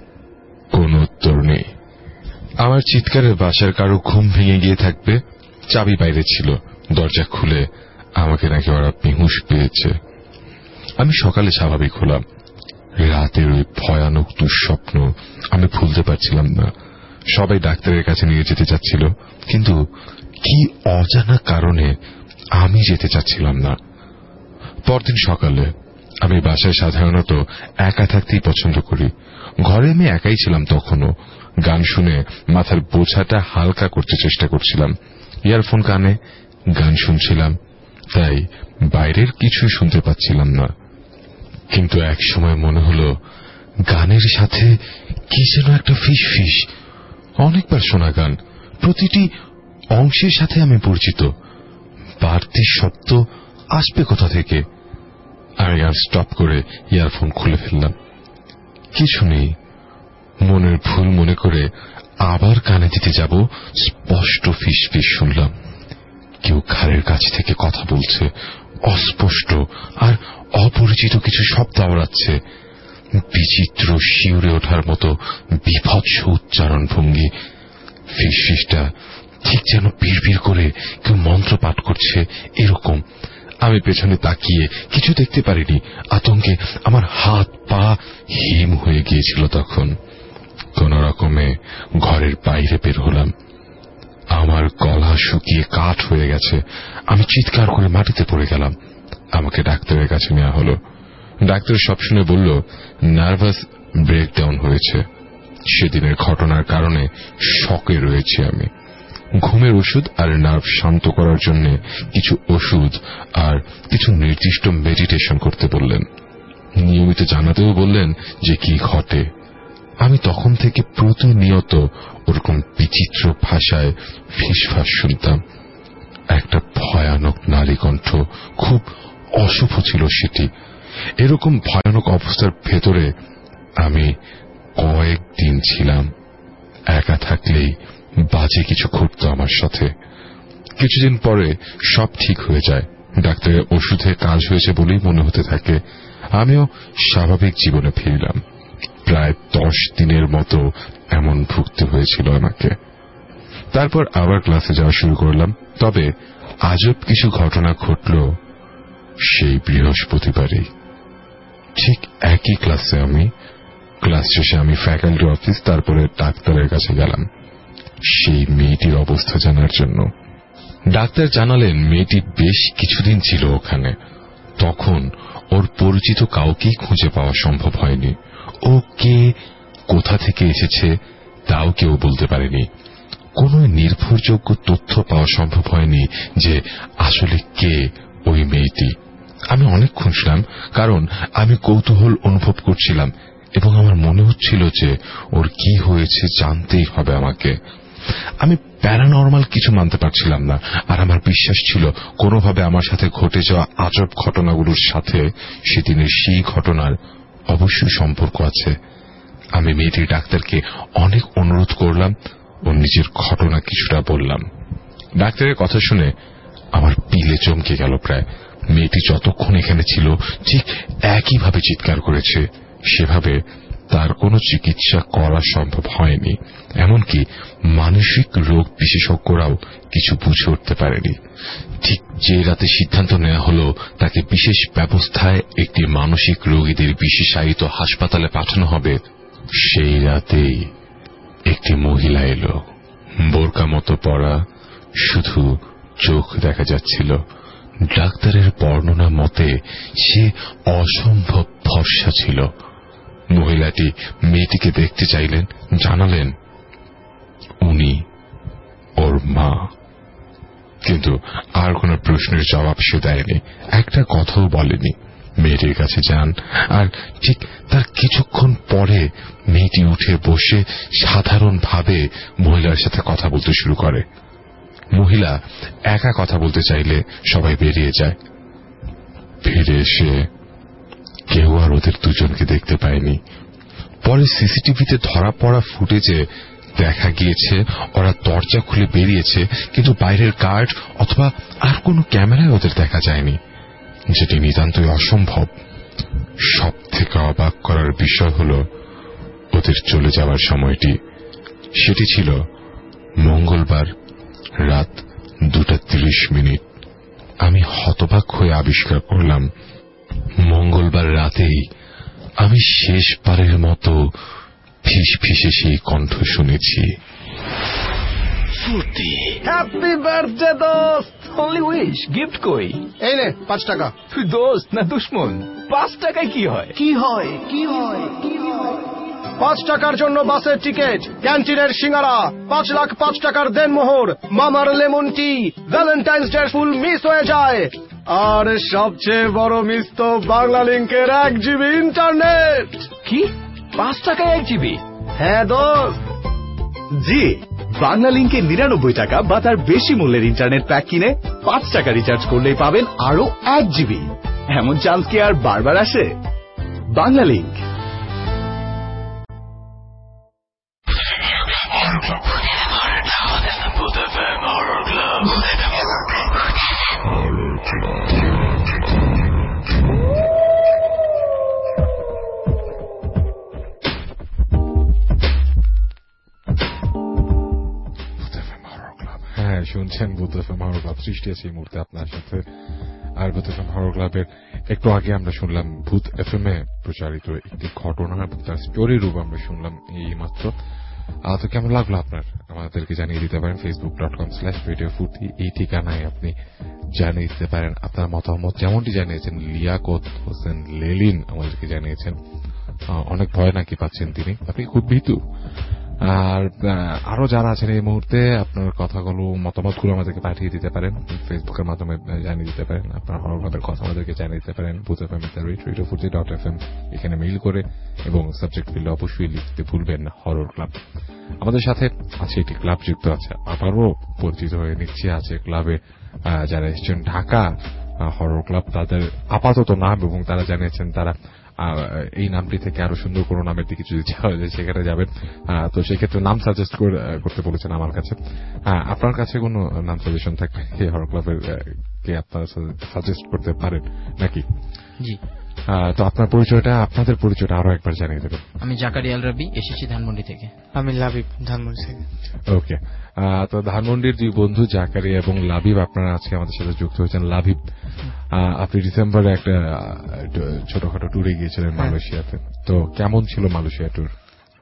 কোন উত্তর নেই। আমার চিৎকারে বাসার কারো ঘুম ভেঙে গিয়ে থাকবে। চাবি বাইরে ছিল। দরজা খুলে আমাকে নাকি ওরা বেহুশ পেয়েছে। আমি সকালে স্বাভাবিক হলাম। রাতের ওই ভয়ানক দুঃস্বপ্ন আমি ভুলতে পারছিলাম না। সবাই ডাক্তারের কাছে নিয়ে যেতে চাচ্ছিল, কিন্তু কি অজানা কারণে আমি যেতে চাচ্ছিলাম না। পরদিন সকালে আমি বাসায় সাধারণত একা থাকতেই পছন্দ করি। ঘরে আমি একাই ছিলাম তখনও। গান শুনে মাথার বোঝাটা হালকা করতে চেষ্টা করছিলাম। ইয়ারফোন কানে, গান শুনছিলাম, তাই বাইরের কিছুই শুনতে পাচ্ছিলাম না। কিন্তু এক সময় মনে হলো গানের সাথে কি যেন একটা ফিস ফিস। অনেকবার শোনা গান, প্রতিটি অংশের সাথে আমি পরিচিত। বাড়তি শব্দ আসবে কোথা থেকে? আমি আর স্টপ করে ইয়ারফোন খুলে ফেললাম। কিছু নেই। মনের ভুল মনে করে আবার কানে দিতে যাব, স্পষ্ট ফিস ফিস শুনলাম। কেউ ঘাড়ের কাছ থেকে কথা বলছে, অস্পষ্ট আর অপরিচিত কিছু শব্দ আওড়াচ্ছে। বিচিত্র শিউরে ওঠার মতো বিভৎস উচ্চারণ ভঙ্গি। ফিস ফিসটা ঠিক যেন বিড়বিড় করে কেউ মন্ত্র পাঠ করছে, এরকম। আমি পেছনে তাকিয়ে কিছু দেখতে পারিনি। আতঙ্কে আমার হাত পা হিম হয়ে গিয়েছিল তখন। কোন রকমে ঘরের বাইরে বের হলাম। আমার গলা শুকিয়ে কাঠ হয়ে গেছে। আমি চিৎকার করে মাটিতে পড়ে গেলাম। আমাকে ডাক্তারের কাছে নেওয়া হলো। ডাক্তার সব শুনে বলল, নার্ভাস ব্রেকডাউন হয়েছে। সেদিনের ঘটনার কারণে শকে রয়েছি আমি। ঘুমের ওষুধ আর নার্ভ শান্ত করার জন্য কিছু ওষুধ আর কিছু নির্দিষ্ট মেডিটেশন করতে বললেন। নিয়মিত জানাতেও বললেন যে কি ঘটে। আমি তখন থেকে প্রতিনিয়ত ওরকম বিচিত্র ভাষায় ফিসফাস শুনতাম। একটা ভয়ানক নারী কণ্ঠ, খুব অশুভ ছিল সেটি। এরকম ভয়ানক অবস্থার ভেতরে আমি কয়েকদিন ছিলাম। একা থাকলেই বাজে কিছু ঘটত আমার সাথে। কিছুদিন পরে সব ঠিক হয়ে যায়। ডাক্তারের ওষুধে কাজ হয়েছে বলেই মনে হতে থাকে। আমিও স্বাভাবিক জীবনে ফিরলাম। প্রায় দশ দিনের মতো এমন ভুগতে হয়েছিল আমাকে। তারপর আবার ক্লাসে যাওয়া শুরু করলাম। তবে আজব কিছু ঘটনা ঘটল সেই বৃহস্পতিবারেই। ঠিক একই ক্লাসে আমি ক্লাস শেষে আমি ফ্যাকাল্টি অফিস, তারপরে ডাক্তারের কাছে গেলাম সেই মেয়েটির অবস্থা জানার জন্য। ডাক্তার জানালেন মেয়েটি বেশ কিছুদিন ছিল ওখানে। তখন ওর পরিচিত কাউকেই খুঁজে পাওয়া সম্ভব হয়নি। ও কে, কোথা থেকে এসেছে তাও কেউ বলতে পারেনি। কোনো নির্ভরযোগ্য তথ্য পাওয়া সম্ভব হয়নি যে আসলে কে ওই মেয়েটি। আমি অনেকক্ষণ ছিলাম, কারণ আমি কৌতূহল অনুভব করছিলাম এবং আমার মনে হচ্ছিল যে ওর কি হয়েছে জানতেই হবে আমাকে। আমি প্যারানর্মাল কিছু মানতে পারছিলাম না, আর আমার বিশ্বাস ছিল কোনোভাবে আমার সাথে ঘটে যাওয়া আজব ঘটনাগুলোর সাথে সেদিনের সেই ঘটনার অবশ্যই সম্পর্ক আছে। আমি মেয়েটির ডাক্তারকে অনেক অনুরোধ করলাম ও নিজের ঘটনা কিছুটা বললাম। ডাক্তারের কথা শুনে আমার পিলে চমকে গেল প্রায়। মেয়েটি যতক্ষণ এখানে ছিল ঠিক একইভাবে চিৎকার করেছে, সেভাবে তার কোনো চিকিৎসা করা সম্ভব হয়নি, এমনকি মানসিক রোগ বিশেষজ্ঞরাও কিছু বুঝে উঠতে পারেনি। ঠিক যে রাতে সিদ্ধান্ত নেওয়া হলো তাকে বিশেষ ব্যবস্থায় একটি মানসিক রোগীদের বিশেষায়িত হাসপাতালে পাঠানো হবে, সেই রাতেই একটি মহিলা এলো। বোরকা মতো পরা, শুধু চোখ দেখা যাচ্ছিল। ডাক্তারের বর্ণনা মতে সে অসম্ভব ফর্সা ছিল। মহিলাটি মেয়েটিকে দেখতে চাইলেন, জানালেন উনি ওর মা। কিন্তু আর কোন প্রশ্নের জবাব সে দেয়নি, একটা কথাও বলেনি। মেয়েটির কাছে যান, আর ঠিক তার কিছুক্ষণ পরে মেয়েটি উঠে বসে সাধারণভাবে মহিলার সাথে কথা বলতে শুরু করে। মহিলা একা কথা বলতে চাইলে সবাই বেরিয়ে যায়। ফিরে এসে কেউ আর ওদের দুজনকে দেখতে পায়নি। পরে সিসিটিভিতে ধরা পড়া ফুটেজে দেখা গিয়েছে ওরা দরজা খুলে বেরিয়েছে, কিন্তু বাইরের গার্ড অথবা আর কোনো ক্যামেরায় ওদের দেখা যায়নি, যেটি নিতান্তই অসম্ভব। সব থেকে অবাক করার বিষয় হল ওদের চলে যাওয়ার সময়টি। সেটি ছিল মঙ্গলবার রাত দুটা তিরিশ মিনিট। আমি হতবাক হয়ে আবিষ্কার করলাম মঙ্গলবার রাতেই আমি শেষবারের মতো ফিস ফিসে সেই কণ্ঠ শুনেছি। হ্যাপি বার্থডে দোস্ত। অনলি উইশ, গিফট কই? এই নে পাঁচ টাকা। তুই দোস্ত না দুশ্মন? পাঁচ টাকায় কি হয়? কি হয় কি হয় কি হয় পাঁচ টাকার জন্য বাসের টিকিট, ক্যান্টিনের সিঙ্গারা, পাঁচ লাখ পাঁচ টাকার দেনমোহর, মামার লেমন টি, ভ্যালেন্টাইন্স ডে ফুল মিস হয়ে যায়। আর সবচেয়ে বড় মিস তো বাংলা লিংকের এক জিবি ইন্টারনেট। কি পাঁচ টাকায় এক জিবি? হ্যাঁ দোস্ত। জি, বাংলা লিংকে নিরানব্বই টাকা বা তার বেশি মূল্যের ইন্টারনেট প্যাক কিনে পাঁচ টাকা রিচার্জ করলেই পাবেন আরো এক জিবি। এমন চান্স কি আর বারবার আসে? বাংলা লিংক। হ্যাঁ, শুনছেন ভূত এফএম হরর ক্লাব। সৃষ্টি আছে এই মুহূর্তে আপনার সাথে। আর ভূত এফএম হরর ক্লাবের একটু আগে আমরা শুনলাম ভূত এফএম এ প্রচারিত একটি ঘটনা, তার স্টোরি রূপ আমরা শুনলাম এই মাত্র। তো কেমন লাগলো আপনার? আমাদেরকে জানিয়ে দিতে পারেন Facebook dot com slash radio Foorti. এই ঠিকানায় আপনি জানিয়ে দিতে পারেন আপনার মতামত, যেমনটি জানিয়েছেন লিয়াকত হোসেন লেলিন আমাদেরকে জানিয়েছেন অনেক ভয় নাকি পাচ্ছেন তিনি, আপনি খুব ভীতু। আর আরো যারা আছেন এই মুহূর্তে আপনার কথাগুলো মতামতগুলো আমাদেরকে পাঠিয়ে দিতে পারেন, ফেসবুকের মাধ্যমে জানিয়ে দিতে পারেন আপনার হরর ক্লাবের কথা আমাদেরকে জানিয়ে দিতে পারেন Bhoot FM radio Foorti dot F M এখানে মেইল করে, এবং সাবজেক্ট ফিল্ডে অবশ্যই লিখতে ভুলবেন না হরর ক্লাব। আমাদের সাথে আছে একটি ক্লাব যুক্ত আছে, আবারও পরিচিত হয়ে নিচ্ছে। আছে ক্লাবে যারা এসেছেন ঢাকা হরর ক্লাব, তাদের আপাতত নাম, এবং তারা জানিয়েছেন তারা এই নামটি থেকে আরো সুন্দর কোনো নামের দিকে যদি যাওয়া যায় সেখানে যাবেন। তো সেক্ষেত্রে নাম সাজেস্ট করতে বলেছেন আমার কাছে। আপনার কাছে কোনো নাম সাজেশন থাকবে এই হরর ক্লাবের কে আপনারা সাজেস্ট করতে পারেন নাকি? জি। তো আপনার পরিচয়টা, আপনাদের পরিচয়টা আরো একবার জানিয়ে দেবেন। আমি জাকারিয়া আল রাবি, এসেছি ধানমন্ডি থেকে। আমি লাবিব, ধানমন্ডি থেকে। ওকে, তো ধানমন্ডির দুই বন্ধু জাকারিয়া এবং লাবিব আপনারা আজকে আমাদের সাথে যুক্ত হয়েছেন। লাবিব, আপনি ডিসেম্বরে একটা ছোটখাটো ট্যুরে গিয়েছিলেন মালয়েশিয়াতে, তো কেমন ছিল মালয়েশিয়া ট্যুর?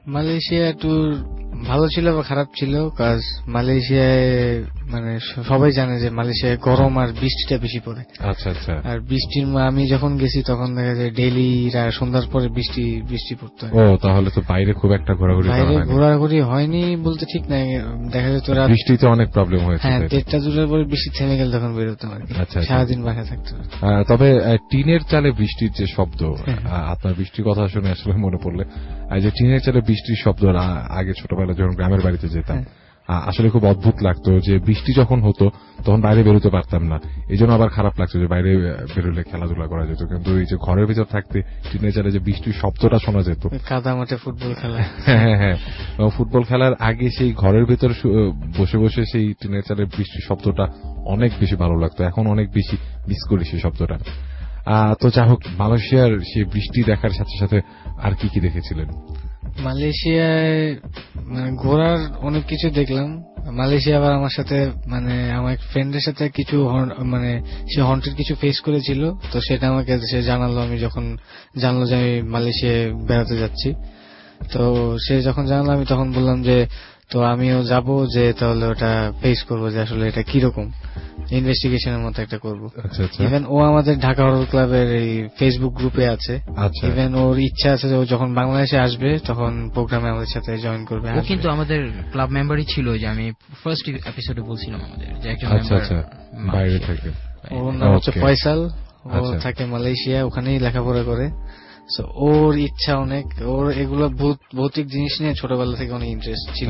মালয়েশিয়া ট্যুর ভালো ছিল বা খারাপ ছিল, কাজ মালয়েশিয়ায় মানে সবাই জানে যে মালয়েশিয়ায় গরম আর বৃষ্টিটা বেশি পড়ে। আচ্ছা আচ্ছা। আর বৃষ্টির আমি যখন গেছি তখন দেখা যায় ডেইলি সন্ধ্যার পরে বৃষ্টি বৃষ্টি পড়তো। ও তাহলে তো বাইরে খুব একটা ঘোরাঘুরি বাইরে ঘোরাঘুরি হয়নি বলতে ঠিক নাই, দেখা যেত রাত বৃষ্টিতে অনেক প্রবলেম হয়েছে। হ্যাঁ, দেড়টা দুটার পরে বৃষ্টি থেমে গেলে তখন বেরোতাম আর কি, সারাদিন বাসায় থাকতো। তবে টিনের চালে বৃষ্টির যে শব্দ, আপনার বৃষ্টির কথা শুনে আসলে মনে পড়লে যে টিনের চালে বৃষ্টির শব্দ আগে ছোটবেলায় যখন গ্রামের বাড়িতে যেতাম আসলে খুব অদ্ভুত লাগতো, যে বৃষ্টি যখন হতো তখন বাইরে বেরোতে পারতাম না, এই জন্য আবার খারাপ লাগতো যে বাইরে বেরোলে খেলাধুলা করা যেত, কিন্তু এই যে ঘরের ভিতর থাকতে টিনের চালে যে বৃষ্টির শব্দটা শোনা যেত, কাদা মাঠে ফুটবল খেলা, হ্যাঁ হ্যাঁ ফুটবল খেলার আগে সেই ঘরের ভিতর বসে বসে সেই টিনের চালে বৃষ্টির শব্দটা অনেক বেশি ভালো লাগতো, এখন অনেক বেশি মিস করি সেই শব্দটা। তো যা হোক, মালয়েশিয়ার সেই বৃষ্টি দেখার সাথে সাথে আর কি কি দেখেছিলেন? মালয়েশিয়ায় মানে ঘোরার অনেক কিছু দেখলাম। মালয়েশিয়া আবার আমার সাথে মানে আমার ফ্রেন্ডের সাথে কিছু মানে সে হন্টেড কিছু ফেস করেছিল, তো সেটা আমাকে সে জানালো। আমি যখন জানলো যে আমি মালয়েশিয়ায় বেড়াতে যাচ্ছি, তো সে যখন জানালো আমি তখন বললাম যে তো আমিও যাব, যে তাহলে ওটা ফেস করবো যে আসলে এটা কিরকম, ইনভেস্টিগেশনের মতো একটা করবো। ইভেন ও আমাদের ঢাকা হরর ক্লাবের এই ফেসবুক গ্রুপে আছে। ইভেন ওর ইচ্ছা আছে যে ও যখন বাংলাদেশে আসবে তখন প্রোগ্রামে আমাদের সাথে জয়েন করবে। ও কিন্তু আমাদের ক্লাব মেম্বারই ছিল, যে আমি ফার্স্ট এপিসোডে বলছিলাম আমাদের যে একজন মেম্বার বাইরে থেকে। ওর নাম হচ্ছে ফয়সাল, ও থাকে মালয়েশিয়া, ওখানেই লেখাপড়া করে। ওর ইচ্ছা অনেক, ওর এগুলো ভৌতিক জিনিস নিয়ে ছোটবেলা থেকে অনেক ইন্টারেস্ট ছিল।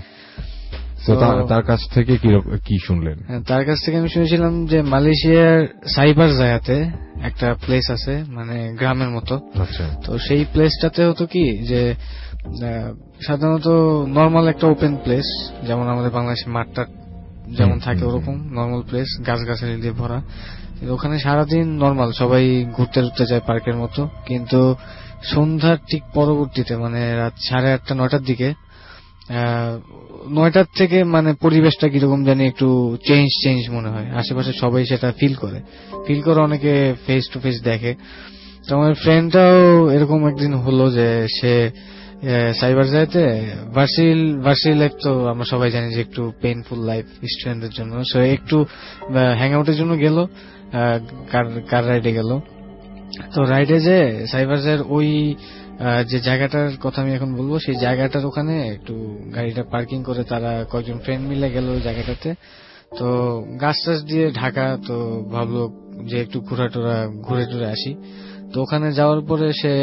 তার কাছ থেকে কি শুনলেন? তার কাছ থেকে আমি শুনেছিলাম যে মালয়েশিয়ার সাইবার জায়াতে একটা প্লেস আছে, মানে গ্রামের মতো। তো সেই প্লেসটাতে হতো কি যে সাধারণত নর্মাল একটা ওপেন প্লেস, যেমন আমাদের বাংলাদেশের মাঠটা যেমন থাকে ওরকম নর্মাল প্লেস, গাছগাছালি দিয়ে ভরা। ওখানে সারাদিন নর্মাল সবাই ঘুরতে ঘুরতে যায় পার্কের মতো, কিন্তু সন্ধ্যার ঠিক পরবর্তীতে মানে রাত সাড়ে আটটা নয়টার দিকে নয়টার থেকে মানে পরিবেশটা কিরকম জানি একটু চেঞ্জ চেঞ্জ মনে হয়, আশেপাশে সবাই সেটা ফিল করে ফিল করে অনেকে ফেস টু ফেস দেখে। তো আমার ফ্রেন্ডটাও এরকম একদিন হলো যে সে সাইবার যাইতে ভার্সিল ভার্সিল লাইফ তো আমরা সবাই জানি যে একটু পেইনফুল লাইফ স্টুডেন্টদের জন্য, সো একটু হ্যাং আউটের জন্য গেল, কার রাইডে গেল। তো রাইডে যে সাইবার যার ওই যে জায়গাটার কথা আমি এখন বলবো, সেই জায়গাটার ওখানে একটু গাড়িটা পার্কিং করে তারা কয়েকজন ফ্রেন্ড মিলে গেল ওই জায়গাটাতে। তো গাছ টাছ দিয়ে ঢাকা, তো ভাবলো যে একটু ঘোরা টোরা ঘুরে টুরে আসি। তো ওখানে যাওয়ার পরে সে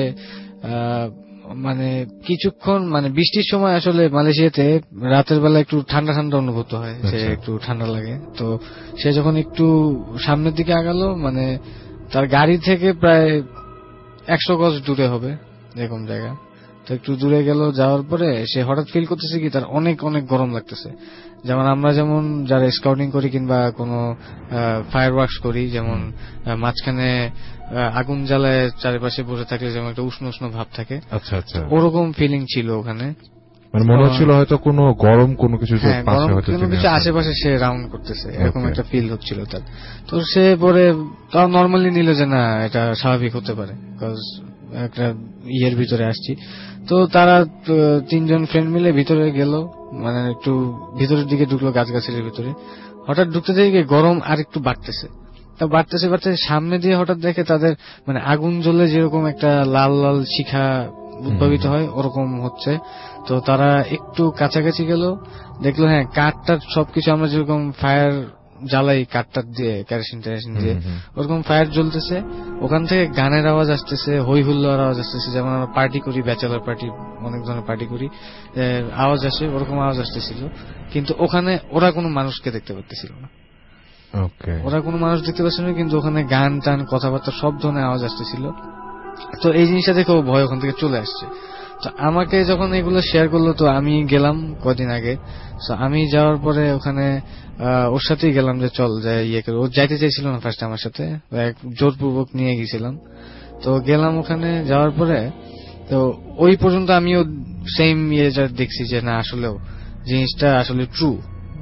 মানে কিছুক্ষণ মানে বৃষ্টির সময় আসলে মালয়েশিয়াতে রাতের বেলা একটু ঠান্ডা ঠান্ডা অনুভূত হয়, যে একটু ঠান্ডা লাগে। তো সে যখন একটু সামনের দিকে আগালো, মানে তার গাড়ি থেকে প্রায় একশো গজ দূরে হবে এরকম জায়গা, তো একটু দূরে গেল, যাওয়ার পরে সে হঠাৎ ফিল করতেছে কি তার অনেক অনেক গরম লাগতেছে। যেমন আমরা যেমন যারা স্কাউটিং করি কিংবা কোনো ফায়ার ওয়ার্কস করি, যেমন মাঝখানে আগুন জ্বালায় চারিপাশে বসে থাকলে যেমন একটা উষ্ণ উষ্ণ ভাব থাকে, আচ্ছা আচ্ছা ওরকম ফিলিং ছিল ওখানে। মানে মনে হচ্ছিল হয়তো কোনো গরম কোনো কিছু কিছু আশেপাশে সে রাউন্ড করতেছে, এরকম একটা ফিল হচ্ছিল তার। তো সে পরে তাও নর্মালি নিল যে না এটা স্বাভাবিক হতে পারে, বিকজ একটা ইয়ের ভিতরে আসছি। তো তারা তিনজন ফ্রেন্ড মিলে ভিতরে গেল, মানে একটু ভিতরের দিকে ঢুকলো গাছগাছালির ভিতরে। হঠাৎ ঢুকতে দেখে গরম আর একটু বাড়তেছে, তা বাড়তেছে বাড়তেছে সামনে দিয়ে হঠাৎ দেখে তাদের মানে আগুন জ্বলে যেরকম একটা লাল লাল শিখা উদ্ভাবিত হয় ওরকম হচ্ছে। তো তারা একটু কাছাকাছি গেল, দেখলো হ্যাঁ কাঠটার সবকিছু আমরা যেরকম ফায়ার জ্বালাই কাঠটার দিয়ে কেরোসিন টেরোসিন দিয়ে ওরকম ফায়ার জ্বলতেছে। ওখান থেকে গানের আওয়াজ আসতেছে, হই হুল্লোড় আওয়াজ আসতেছে, যেমন আমরা পার্টি করি, ব্যাচেলার পার্টি অনেক ধরনের পার্টি করি, আওয়াজ আসে, ওরকম আওয়াজ আসতেছিল। কিন্তু ওখানে ওরা কোনো মানুষকে দেখতে পাচ্ছিল না, ওরা কোনো মানুষ দেখতে পাচ্ছিল না, কিন্তু ওখানে গান টান কথাবার্তা সব ধরনের আওয়াজ আসতেছিল। তো এই জিনিসটা দেখে ও ভয় ওখান থেকে চলে আসছে। তো আমাকে যখন এগুলো শেয়ার করলো, তো আমি গেলাম কদিন আগে। তো আমি যাওয়ার পরে ওখানে ওর সাথেই গেলাম যে চল যাই ইয়ে করে। ও যাইতে চাইছিল না ফার্স্ট আমার সাথে, জোরপূর্বক নিয়ে গেছিলাম। তো গেলাম ওখানে, যাওয়ার পরে তো ওই পর্যন্ত আমিও সেম ইয়ে দেখছি যে না আসলেও জিনিসটা আসলে ট্রু,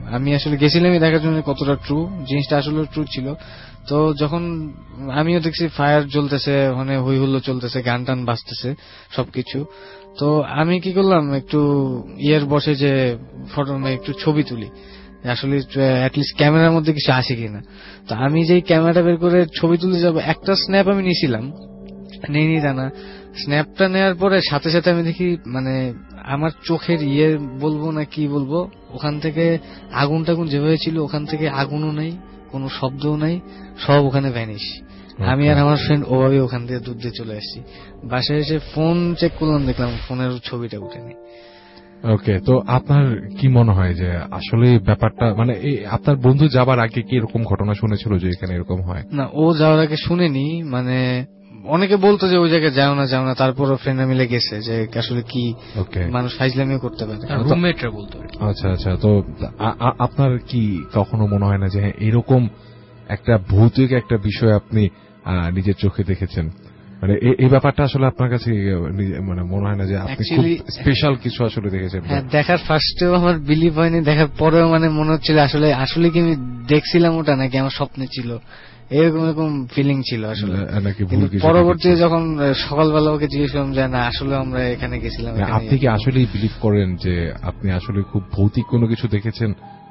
আমি আসলে গেছিলামই দেখার জন্য কতটা ট্রু, জিনিসটা আসলে ট্রু ছিল। তো যখন আমিও দেখছি ফায়ার জ্বলতেছে, ওখানে হই হুল্লো চলতেছে, গান টান বাজতেছে সবকিছু, তো আমি কি করলাম একটু ইয়ের বসে যে ফটো একটু ছবি তুলি, আসলে অ্যাটলিস্ট ক্যামেরার মধ্যে কিছু আসে কিনা। তো আমি যেই ক্যামেরাটা বের করে ছবি তুলতে যাবো, একটা স্ন্যাপ আমি নিয়েছিলাম, নেই নি তা না, স্ন্যাপটা নেওয়ার পরে সাথে সাথে আমি দেখি মানে আমার চোখের ইয়ে বলবো না কি বলবো, ওখান থেকে আগুন টাগুন যেভাবে ছিল ওখান থেকে আগুনও নাই, কোনো শব্দও নাই, সব ওখানে ভ্যানিশ। আমি আর আমার ফ্রেন্ড ওভাবে ওখান থেকে দূর দিয়ে চলে আসছি। বাসায় এসে ফোন চেক করলাম, দেখলাম ফোনের ছবিটা উঠেনি। ওকে, তো আপনার কি মনে হয় যে আসলে ব্যাপারটা মানে আপনার বন্ধু যাবার আগে কি এরকম ঘটনা শুনেছিল যে এখানে এরকম হয়? না, ও যাওয়ার আগে শুনেনি, মানে অনেকে বলতো যে ওই জায়গায় যাও না যাও না, তারপরও ফ্রেন্ডরা মিলে গেছে যে আসলে কি মানুষ ফাইজলামিও করতে পারে, রুমমেটরা বলতো। আচ্ছা আচ্ছা, তো আপনার কি কখনো মনে হয় না যে এরকম একটা ভৌতিক একটা বিষয় আপনি নিজের চোখে দেখেছেন? মানে এই ব্যাপারটা আসলে আপনার কাছে মানে মনে হয় না যে আপনি খুব স্পেশাল কিছু আসলে দেখেছেন? হ্যাঁ, দেখার ফার্স্টেও আমার বিলিভ হয়নি, দেখার পরেও মানে মনে হচ্ছিল আসলে আসলে কি আমি দেখছিলাম ওটা নাকি আমার স্বপ্নে ছিল, এরকম এরকম ফিলিং ছিল আসলে। পরবর্তীতে যখন সকালবেলা ওকে জিজ্ঞেস করলাম যে না আসলে আমরা এখানে গেছিলাম, আপনি কি আসলে বিলিভ করেন যে আপনি আসলে খুব ভৌতিক কোনো কিছু দেখেছেন?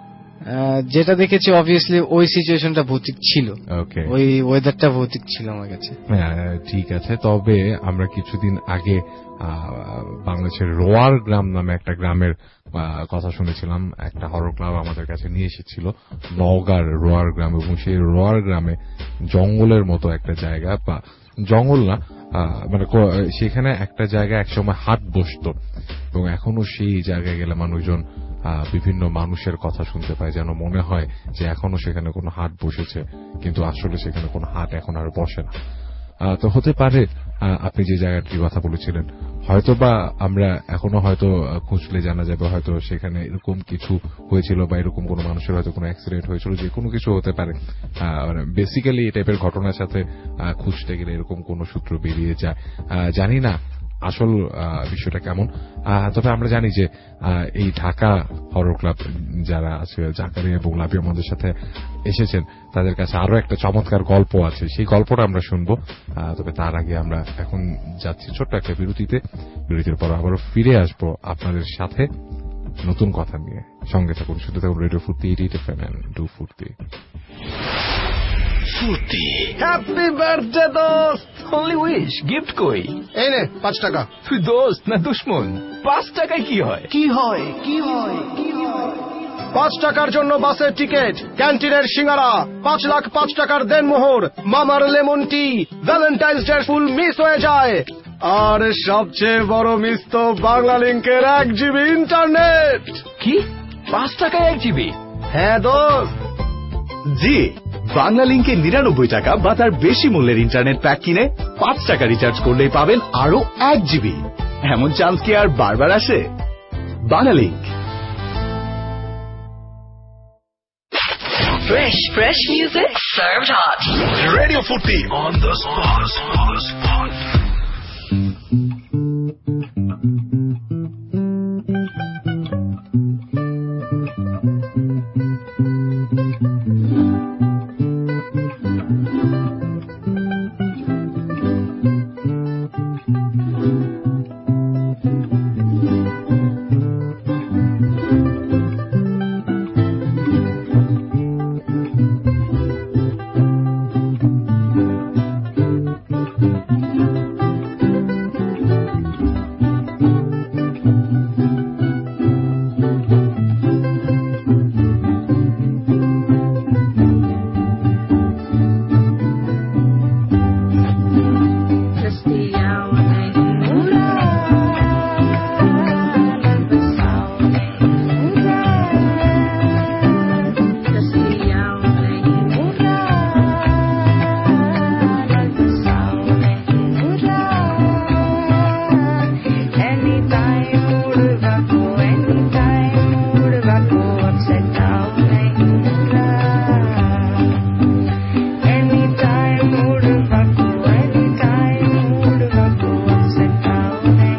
যেটা দেখেছি অবভিয়াসলি ওই সিচুয়েশনটা ভৌতিক ছিল, ওই ওয়েদারটা ভৌতিক ছিল আমার কাছে। ঠিক আছে, তবে আমরা কিছুদিন আগে বাংলাদেশের রোয়ার গ্রাম নামে একটা গ্রামের কথা শুনেছিলাম, একটা হরর ক্লাব আমাদের কাছে নিয়ে এসেছিল নওগাঁর রোয়ার গ্রাম, এবং সেই রোয়ার গ্রামে জঙ্গলের মতো একটা জায়গা, বা জঙ্গল না মানে সেখানে একটা জায়গা একসময় হাট বসতো, এবং এখনো সেই জায়গায় গেলে মানুষজন বিভিন্ন মানুষের কথা শুনতে পায়, যেন মনে হয় যে এখনো সেখানে কোনো হাট বসেছে, কিন্তু আসলে সেখানে কোনো হাট এখন আর বসে না। তো হতে পারে আপনি যে জায়গাটির কথা বলেছিলেন, হয়তো বা আমরা এখনো হয়তো খুঁজলে জানা যাবে, হয়তো সেখানে এরকম কিছু হয়েছিল, বা এরকম কোনো মানুষের হয়তো কোনো অ্যাক্সিডেন্ট হয়েছিল, যে কোনো কিছু হতে পারে। বেসিক্যালি এই টাইপের ঘটনার সাথে খুঁজতে গেলে এরকম কোনো সূত্র বেরিয়ে যায়। জানি না আসল বিষয়টা কেমন, তবে আমরা জানি যে এই ঢাকা হরর ক্লাব যারা আছে, জাকারিয়া এবং লাভি আমাদের সাথে এসেছেন, তাদের কাছে আরো একটা চমৎকার গল্প আছে, সেই গল্পটা আমরা শুনবো। তবে তার আগে আমরা এখন যাচ্ছি ছোট্ট একটা বিরতিতে, বিরতির পর আবারও ফিরে আসবো আপনাদের সাথে নতুন কথা নিয়ে। সঙ্গে থাকুন, শুনতে থাকুন radio Foorti, eight F M and do Foorti. Foorti happy birthday দোস্ত। অনলি উইশ, গিফট কই? এই নে পাঁচ টাকা। তুই দোস্ত না দুশ্মন? পাঁচ টাকায় কি হয়? কি হয় কি হয় কি হয় পাঁচ টাকার জন্য বাসের টিকিট, ক্যান্টিনের সিঙ্গারা, পাঁচ লাখ পাঁচ টাকার দেনমোহর, মামার লেমন টি, ভ্যালেন্টাইন্স ডে ফুল মিস হয়ে যায়। আর সবচেয়ে বড় মিস তো বাংলা লিংকের এক জিবি ইন্টারনেট। কি পাঁচ টাকায় এক জিবি? হ্যাঁ দোস্ত, জি, বাংলা লিংকে নিরানব্বই টাকা বা তার বেশি মূল্যের ইন্টারনেট প্যাক কিনে পাঁচ টাকা রিচার্জ করলেই পাবেন আরো এক জিবি। এমন চান্স কি আর বারবার আসে? Bangla link. Fresh, fresh music served hot. Radio Furti on the spot. On the spot.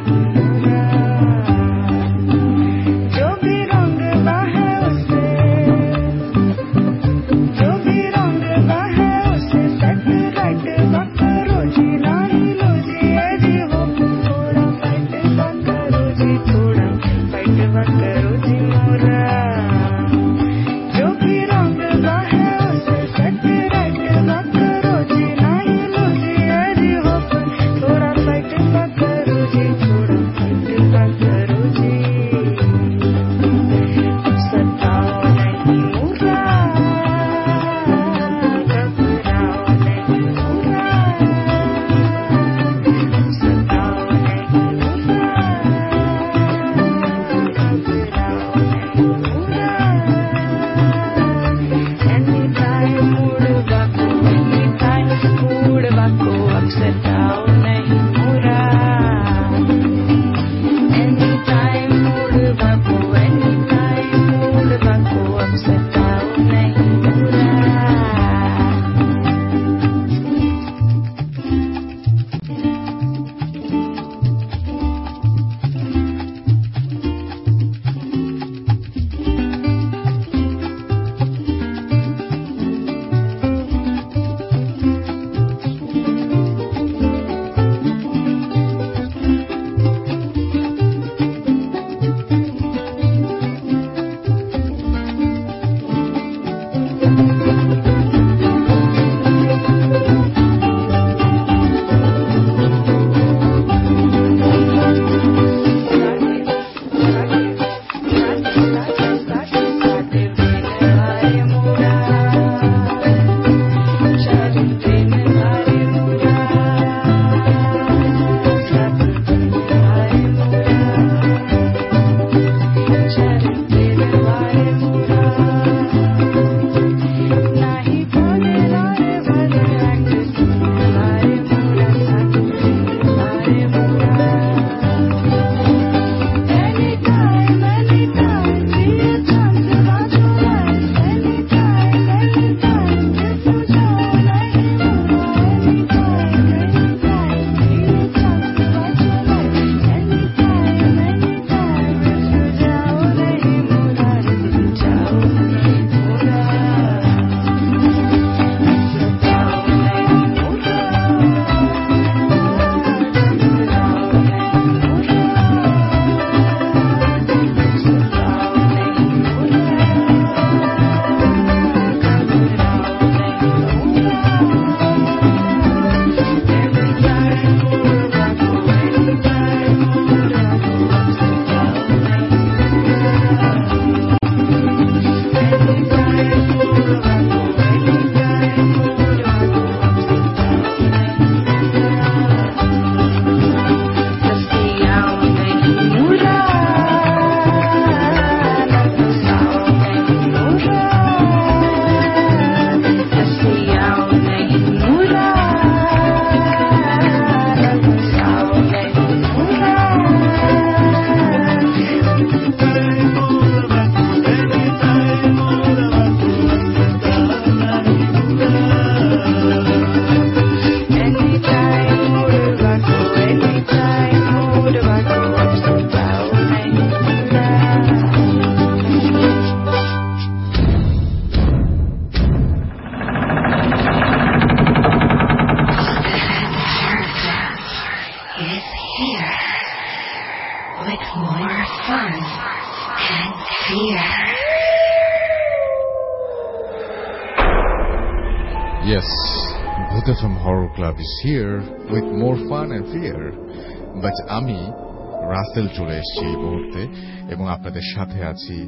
जो भी रंग है उसे Yes, Bhut F M Horror Club is here with more fun and fear. But আমি রাসেল চলে এসেছি এই মুহূর্তে এবং আপনাদের সাথে আছি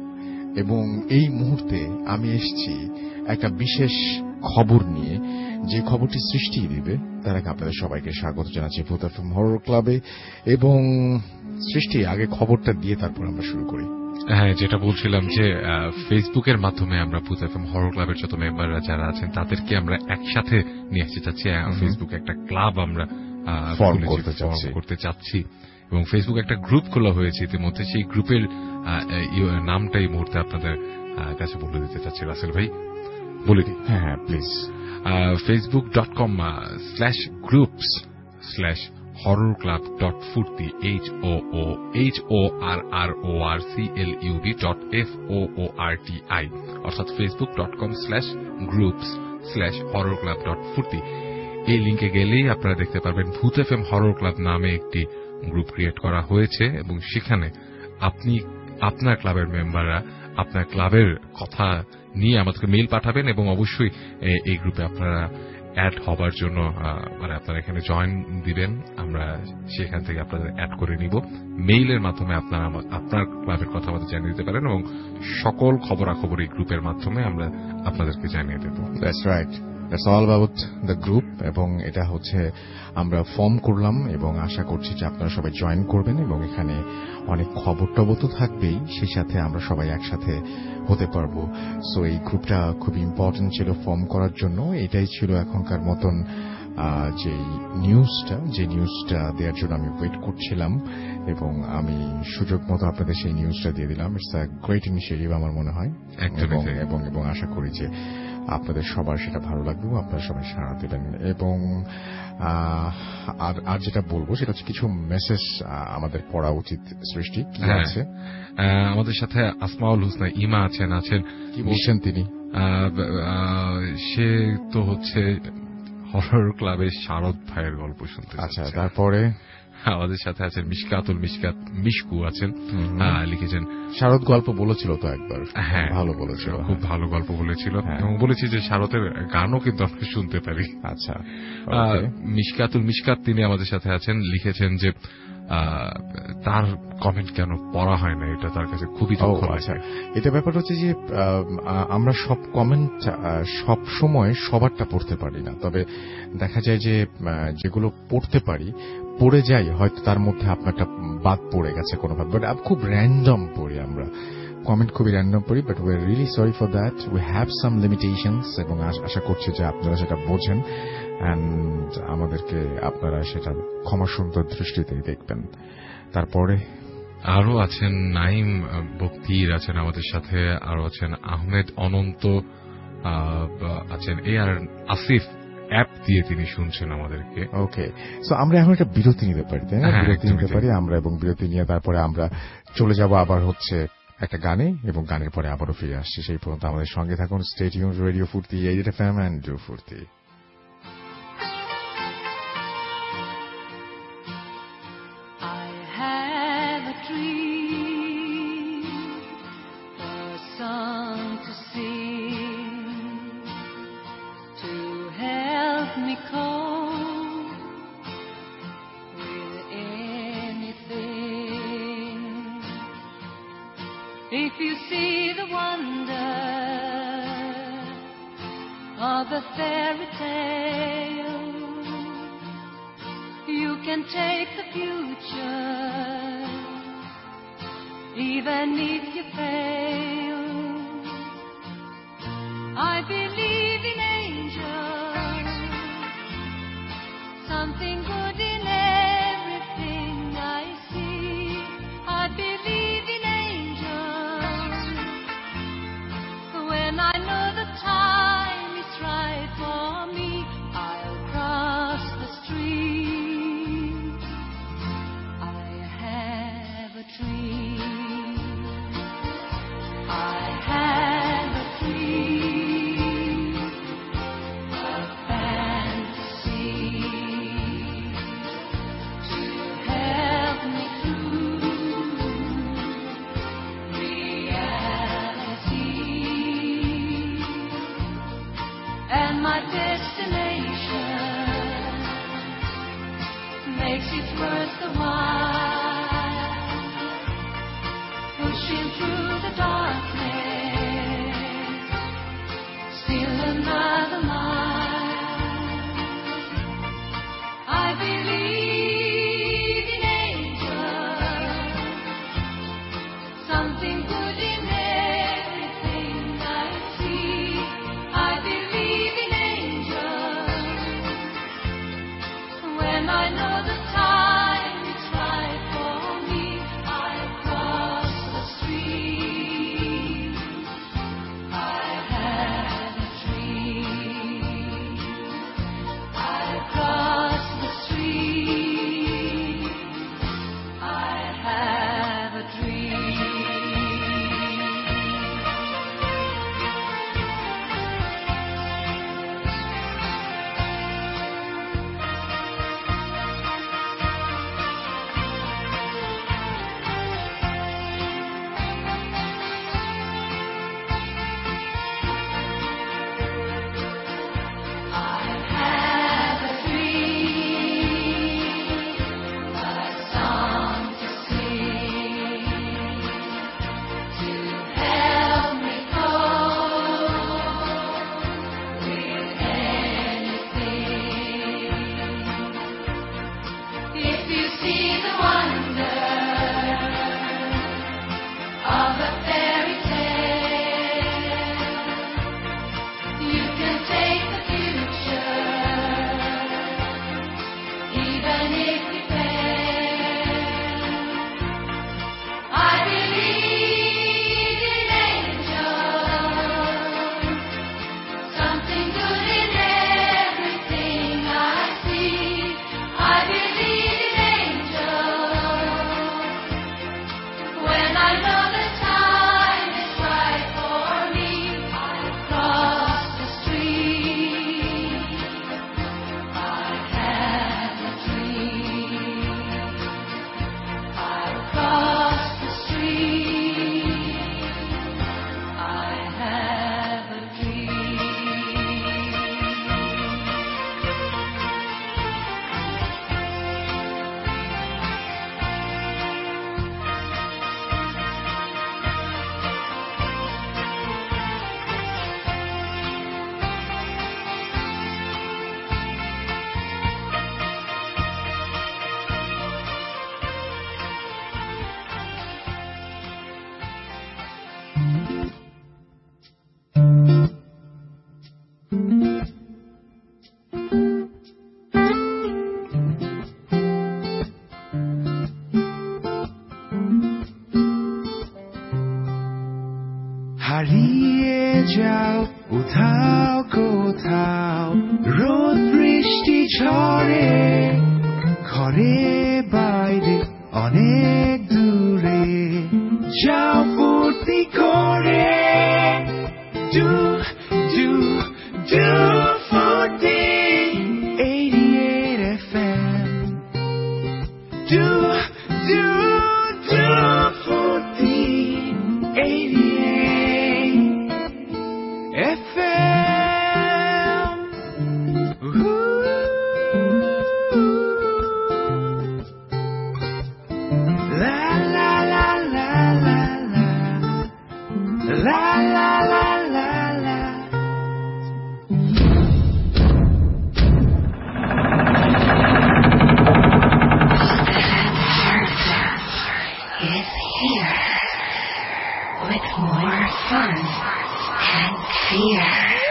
এবং এই মুহূর্তে আমি এসেছি একটা বিশেষ খবর নিয়ে যে খবরটি সৃষ্টি দিবে তার আগে আপনাদের সবাইকে স্বাগত জানাচ্ছি ভূত এফএম হরর ক্লাবে এবং সৃষ্টি আগে খবরটা দিয়ে তারপর আমরা শুরু করি। হ্যাঁ, যেটা বলছিলাম যে ফেসবুকের মাধ্যমে আমরা ভূত এফএম হরর ক্লাবের যত মেম্বাররা যারা আছেন তাদেরকে আমরা একসাথে নিয়ে আসতে চাচ্ছি। ফেসবুকে একটা ক্লাব আমরা ফর্ম করতে চাচ্ছি এবং ফেসবুক একটা গ্রুপ খোলা হয়েছে ইতিমধ্যে। সেই গ্রুপের নামটা এই মুহূর্তে আপনাদের কাছে বলে দিতে চাচ্ছি। রাসেল ভাই বলে দিই। হ্যাঁ হ্যাঁ please. Facebook dot com slash groups slash horror club dot Foorti H O O H O R R O R C L U B dot F O O R T I অর্থাৎ Facebook dot com slash groups slash horror club dot Foorti. এই লিঙ্কে গেলেই আপনারা দেখতে পারবেন ভূত F M horror club নামে একটি গ্রুপ ক্রিয়েট করা হয়েছে এবং সেখানে আপনি আপনার ক্লাবের মেম্বাররা আপনার ক্লাবের কথা নিয়ে আমাদেরকে মেইল পাঠাবেন এবং অবশ্যই এই গ্রুপে আপনারা অ্যাড হবার জন্য মানে আপনারা এখানে জয়েন দিবেন। আমরা সেখান থেকে আপনাদের অ্যাড করে নিব। মেইলের মাধ্যমে আপনারা আপনার ক্লাবের কথা আমাদের জানিয়ে দিতে পারেন এবং সকল খবরাখবর এই গ্রুপের মাধ্যমে আমরা আপনাদেরকে জানিয়ে দেব। That's right, that's all about the group. এবং এটা হচ্ছে আমরা ফর্ম করলাম এবং আশা করছি যে আপনারা সবাই জয়েন করবেন এবং এখানে অনেক খবর টবর তো থাকবেই, সেই সাথে আমরা সবাই একসাথে হতে পারবো। সো এই গ্রুপটা খুব ইম্পর্টেন্ট ছিল ফর্ম করার জন্য। এটাই ছিল এখনকার মতন যে নিউজটা যে নিউজটা দেওয়ার জন্য আমি ওয়েট করছিলাম এবং আমি সুযোগ মতো আপনাদের সেই নিউজটা দিয়ে দিলাম। ইটস আ গ্রেট ইনিশিয়েটিভ আমার মনে হয় এবং এবং আশা করি যে আপনাদের সবার সেটা ভালো লাগবে, আপনারা সবাই সাড়া দেবেন। এবং আর আর যেটা বলবো সেটা হচ্ছে কিছু মেসেজ আমাদের পড়া উচিত। সৃষ্টি কি আছে? আমাদের সাথে আসমাউল হোসনা ইমা আছেন আছেন কি বলছেন তিনি? সে তো হচ্ছে হরর ক্লাবের শারদ ভাইয়ের গল্প শুনতে। আচ্ছা, তারপরে আমাদের সাথে আছেন মিশকাতুল মিশকাত মিশকু আছেন, লিখেছেন শারদ গল্প বলেছিল তো একবার। হ্যাঁ, ভালো বলেছিল, খুব ভালো গল্প বলেছিল এবং বলেছি যে শারদের গানও কিন্তু আমরা শুনতে পারি। আচ্ছা, মিশকাতুল মিশকাত তিনি আমাদের সাথে আছেন, লিখেছেন যে তার কমেন্ট কেন পড়া হয় না, এটা তার কাছে খুবই দুঃখ লাগে। এটা ব্যাপার হচ্ছে যে আমরা সব কমেন্ট সব সময় সবারটা পড়তে পারি না, তবে দেখা যায় যে যেগুলো পড়তে পারি পড়ে যাই, হয়তো তার মধ্যে আপনারটা বাদ পড়ে গেছে কোনোভাবে, বাট খুব র্যান্ডম পড়ি আমরা কমেন্ট, খুবই র্যান্ডম পড়ি। But we are really sorry for that, we have some limitations এবং আশা করছি যে আপনারা সেটা বোঝেন অ্যান্ড আমাদেরকে আপনারা সেটা ক্ষমা সুন্দর দৃষ্টিতেই দেখবেন। তারপরে আরো আছেন নাইম বক্তির আছেন আমাদের সাথে, আরো আছেন আহমেদ অনন্ত আছেন, এ আর আসিফ অ্যাপ দিয়ে তিনি শুনছেন আমাদেরকে। ওকে, সো আমরা এখন একটা বিরতি নিতে পারি, তাই না? বিরতি নিতে পারি আমরা এবং বিরতি নিয়ে তারপরে আমরা চলে যাব আবার হচ্ছে একটা গানে এবং গানের পরে আবারও ফিরে আসছি। সেই পর্যন্ত আমাদের সঙ্গে থাকুন। Stay tuned, radio Foorti, eight F M and do Foorti. If you see the wonder of a fairy tale, you can take the future, even if you fail. I believe in angels, something good in everything I see. I believe in when I know the time is right for me, I'll cross the stream. I have a dream. I have a dream, a fantasy to help me through reality. And my that destination makes it worth the while, pushing through the darkness, still another mile. I believe in angels, something good in everything I see. I believe in angels when I know the time is right for me. I cross the street, I have a dream. I cross the street, I have a dream. হারিয়ে যাও উধাও কোথাও, রোদ বৃষ্টি ঝড়ে, ঘরে বাইরে অনেক দূরে, যাও ফুর্তি করে, do do do Foorti eighty-eight F M, do do do Foorti eighty-eight F M. Ooh. La la la la la la, la la la la la. Is here with more fun and fear.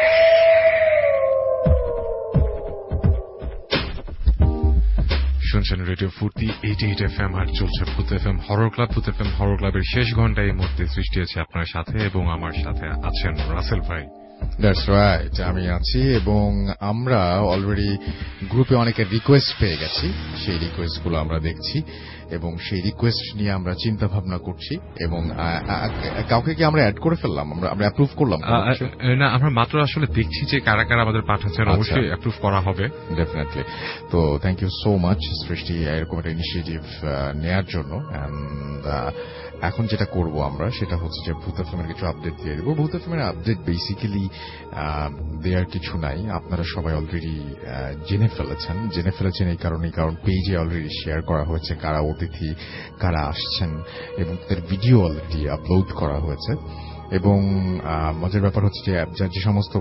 শুনছেন radio Foorti eighty-eight F M আর চলছে Bhoot F M horror club. Bhoot F M horror ক্লাবের শেষ ঘন্টায় এই মুহূর্তে সৃষ্টি আছে আপনার সাথে, এবং আমার সাথে আছেন রাসেল ভাই। দ্যাটস রাইট, আমি আছি, এবং আমরা অলরেডি গ্রুপে অনেকের রিকোয়েস্ট পেয়ে গেছি। সেই রিকোয়েস্টগুলো আমরা দেখছি এবং সেই রিকোয়েস্ট নিয়ে আমরা চিন্তা ভাবনা করছি, এবং কাউকে কি আমরা অ্যাড করে ফেললাম, আমরা আমরা অ্যাপ্রুভ করলাম না? আমরা মাত্র আসলে দেখছি যে কারা কারা আমাদের পাঠাচ্ছেন, অবশ্যই অ্যাপ্রুভ করা হবে ডেফিনেটলি। তো থ্যাংক ইউ সো মাচ সৃষ্টি এরকম একটা ইনিশিয়েটিভ নেওয়ার জন্য। অ্যান্ড এখন যেটা করব আমরা সেটা হচ্ছে যে ভূত এফএমের কিছু আপডেট দিয়ে দেবো। ভূত এফএমের আপডেট বেসিক্যালি দেওয়ার কিছু নাই, আপনারা সবাই অলরেডি জেনে ফেলেছেন জেনে ফেলেছেন এই কারণেই কারণ পেজে অলরেডি শেয়ার করা হয়েছে কারা অতিথি, কারা আসছেন এবং তাদের ভিডিও অলরেডি আপলোড করা হয়েছে। এবং মজার ব্যাপার হচ্ছে যে যে সমস্ত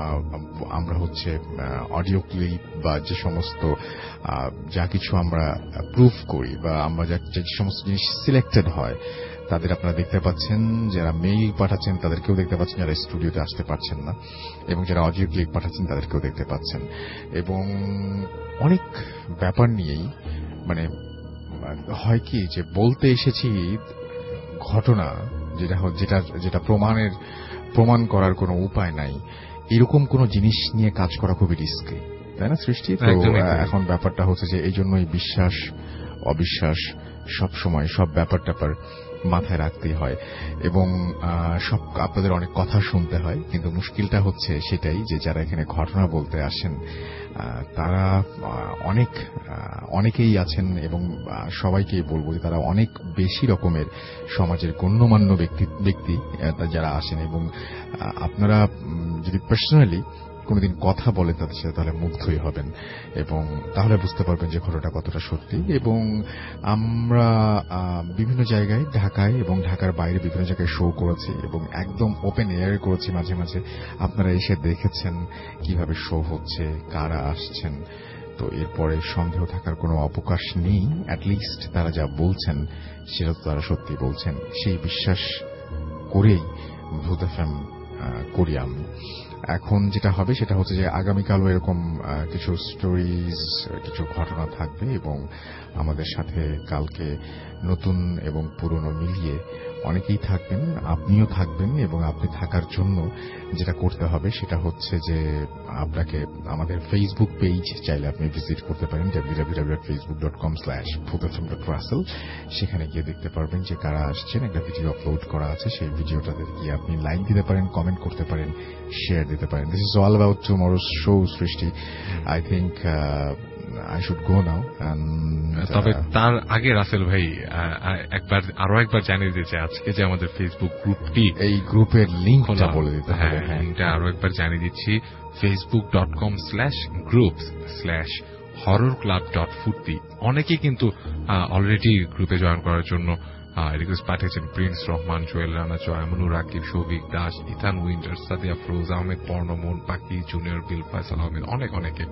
আমরা হচ্ছে অডিও ক্লিপ বা যে সমস্ত যা কিছু আমরা প্রুফ করি বা আমরা যে সমস্ত জিনিস সিলেক্টেড হয় তাদের আপনারা দেখতে পাচ্ছেন, যারা মেইল পাঠাচ্ছেন তাদেরকেও দেখতে পাচ্ছেন, যারা স্টুডিওতে আসতে পারছেন না এবং যারা অডিও ক্লিপ পাঠাচ্ছেন তাদেরকেও দেখতে পাচ্ছেন। এবং অনেক ব্যাপার নিয়েই মানে হয় কি যে বলতে এসেছি ঘটনা যেটা যেটা যেটা প্রমাণের প্রমাণ করার কোনো উপায় নাই, এরকম কোন জিনিস নিয়ে কাজ করা খুবই রিস্কি, তাই না সৃষ্টি? তো এখন ব্যাপারটা হচ্ছে যে এই জন্যই বিশ্বাস অবিশ্বাস সব সময় সব ব্যাপার ট্যাপার মাথায় রাখতেই হয় এবং সব আপনাদের অনেক কথা শুনতে হয়। কিন্তু মুশকিলটা হচ্ছে সেটাই যে যারা এখানে ঘটনা বলতে আসেন তারা অনেক অনেকেই আছেন এবং সবাইকেই বলবো যে তারা অনেক বেশি রকমের সমাজের গণ্যমান্য ব্যক্তি ব্যক্তি যারা আসেন এবং আপনারা যদি পার্সোনালি কোনদিন কথা বলেন তাদের সাথে তাহলে মুগ্ধই হবেন এবং তাহলে বুঝতে পারবেন যে ঘটনাটা কতটা সত্যি। এবং আমরা বিভিন্ন জায়গায় ঢাকায় এবং ঢাকার বাইরে বিভিন্ন জায়গায় শো করেছি এবং একদম ওপেন এয়ারে করেছি, মাঝে মাঝে আপনারা এসে দেখেছেন কিভাবে শো হচ্ছে, কারা আসছেন। তো এরপরে সন্দেহ থাকার কোনো অবকাশ নেই, অ্যাটলিস্ট তারা যা বলছেন সেটা তো তারা সত্যি বলছেন, সেই বিশ্বাস করেই ভূত এফএম করি আমি। এখন যেটা হবে সেটা হচ্ছে যে আগামীকালও এরকম কিছু স্টোরিজ কিছু ঘটনা থাকবে এবং আমাদের সাথে কালকে নতুন এবং পুরনো মিলিয়ে অনেকেই থাকবেন, আপনিও থাকবেন। এবং আপনি থাকার জন্য যেটা করতে হবে সেটা হচ্ছে যে আপনাকে আমাদের ফেসবুক পেজ চাইলে আপনি ভিজিট করতে পারেন W W W dot Facebook dot com slash Bhoot FM dot Russell. সেখানে গিয়ে দেখতে পারবেন যে কারা আসছেন, একটা ভিডিও আপলোড করা আছে, সেই ভিডিওটাতে গিয়ে আপনি লাইক দিতে পারেন, কমেন্ট করতে পারেন, শেয়ার দিতে পারেন। This is all about tomorrow's show Srishti. I think I should go now. তবে তার আগে রাসেল ভাই একবার আরো একবার জানিয়ে দিয়েছে আজকে যে আমাদের ফেসবুক গ্রুপটি, এই গ্রুপের লিঙ্কটা বলে দিতে হবে। হ্যাঁ, লিঙ্কটা আরো একবার জানিয়ে দিচ্ছি, Facebook dot com slash group slash horror club dot Foorti. অনেকেই কিন্তু অলরেডি গ্রুপে জয়েন করার জন্য রিকোয়েস্ট পাঠিয়েছেন। Prince Rahman, Joel Rana, Joymonu, Rakib, Souvik Das, Ethan Winter, Sadia Froz, Ahmed, Parnamon, Pakhi, Junior, বিল, ফয়সাল আহমেদ, অনেক অনেকে।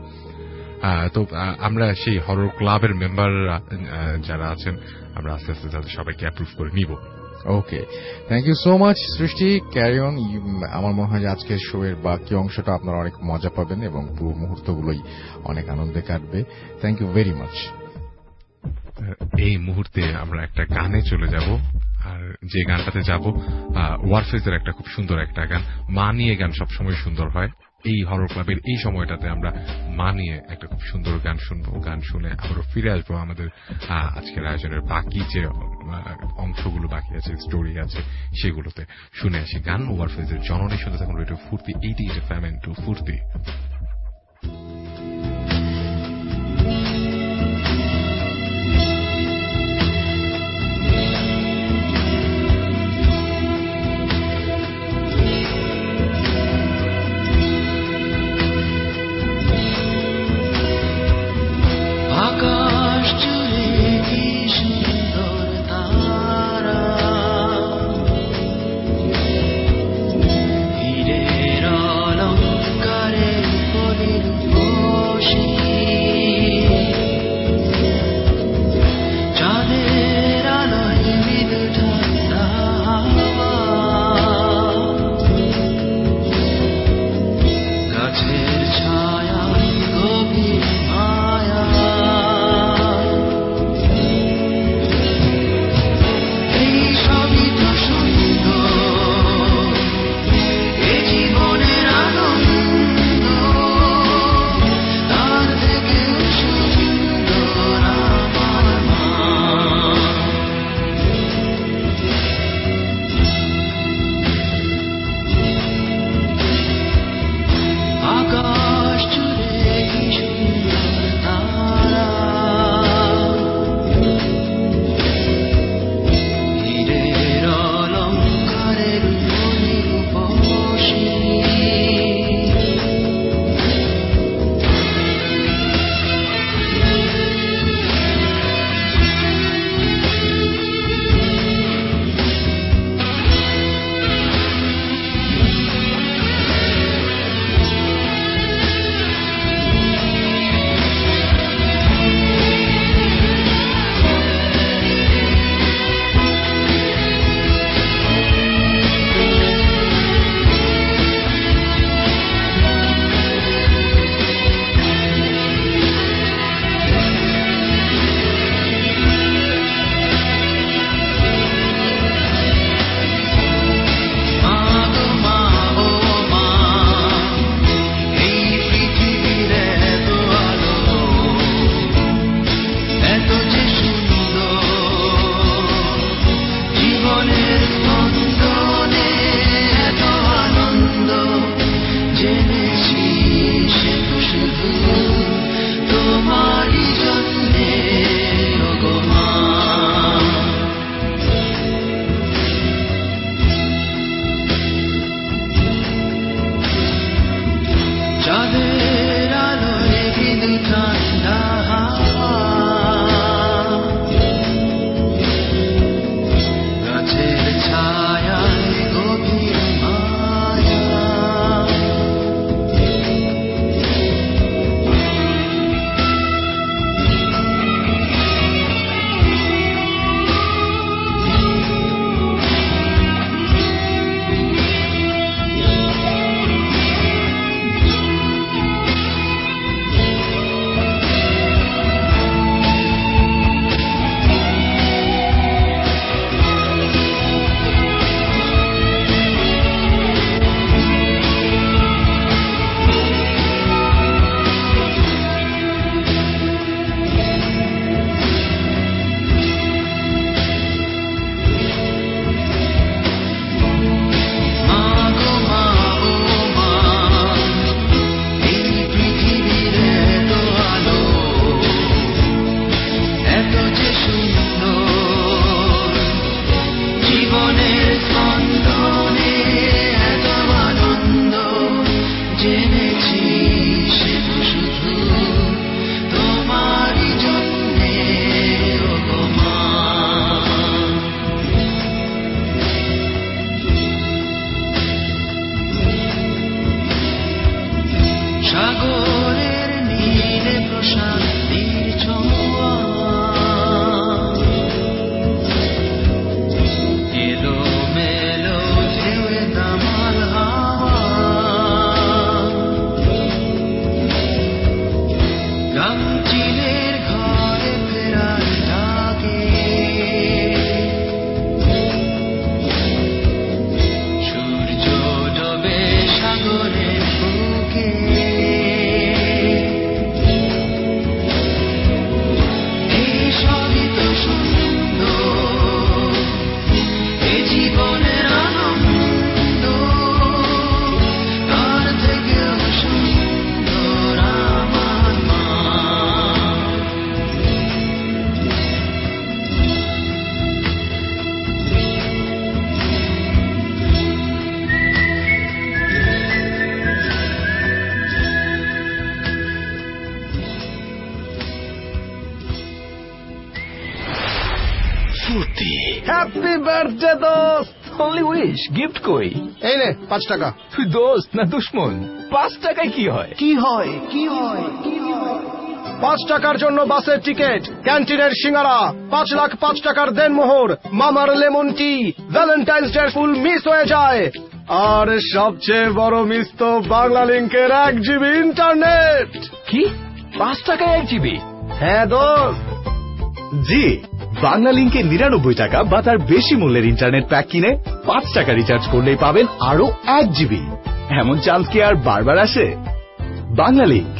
তো আমরা সেই হরর ক্লাবের মেম্বাররা যারা আছেন আমরা আস্তে আস্তে তাদের সবাইকে অ্যাপ্রুভ করে নিব। Okay, thank you so much Srishti, carry on. আমার মনে হয় যে আজকের শো এর বাকি অংশটা আপনারা অনেক মজা পাবেন এবং পুরো মুহূর্তগুলোই অনেক আনন্দে কাটবে। Thank you very much. এই মুহূর্তে আমরা একটা গানে চলে যাব, আর যে গানটাতে যাব ওয়ারফেজের একটা খুব সুন্দর একটা গান, মা নিয়ে গান সবসময় সুন্দর হয়। এই হরর ক্লাবের এই সময়টাতে আমরা মা নিয়ে একটা খুব সুন্দর গান শুনবো। গান শুনে আবারও ফিরে আসবো আমাদের আজকের আয়োজনের বাকি যে অংশগুলো বাকি আছে, স্টোরি আছে, সেগুলোতে শুনে আসি গান। ওয়ারফেজের জননী শুনতে থাকুন radio Foorti eighty eight F M and do Foorti. আকাশ জুড়ে কি সুন্দর তারা, হীরের অলঙ্কারে সাগরের বুকে এই সবই তো সুন্দর এই জীবনের আনন্দ তার থেকেও সুন্দর আমার মা ফুর্তি হ্যাপি বার্থডে দোস্ত। অনলি উইশ, গিফট কই? এই নে পাঁচ টাকা। তুই দোস্ত না দুশ্মন? পাঁচ টাকায় কি হয়? কি হয় কি হয় কি হয় পাঁচ টাকার জন্য বাসের টিকিট, ক্যান্টিনের সিঙ্গারা, পাঁচ লাখ পাঁচ টাকার দেনমোহর, মামার লেমন টি, ভ্যালেন্টাইন্স ডে ফুল মিস হয়ে যায়। আর সবচেয়ে বড় মিস তো বাংলা লিংকের এক জিবি ইন্টারনেট। কি পাঁচ টাকায় এক জিবি? হ্যাঁ দোস্ত। জি, বাংলা লিংকে নিরানব্বই টাকা বা তার বেশি মূল্যের ইন্টারনেট প্যাক কিনে পাঁচ টাকা রিচার্জ করলেই পাবেন আরো এক জিবি। এমন চান্স কি আর বারবার আসে? Bangla link.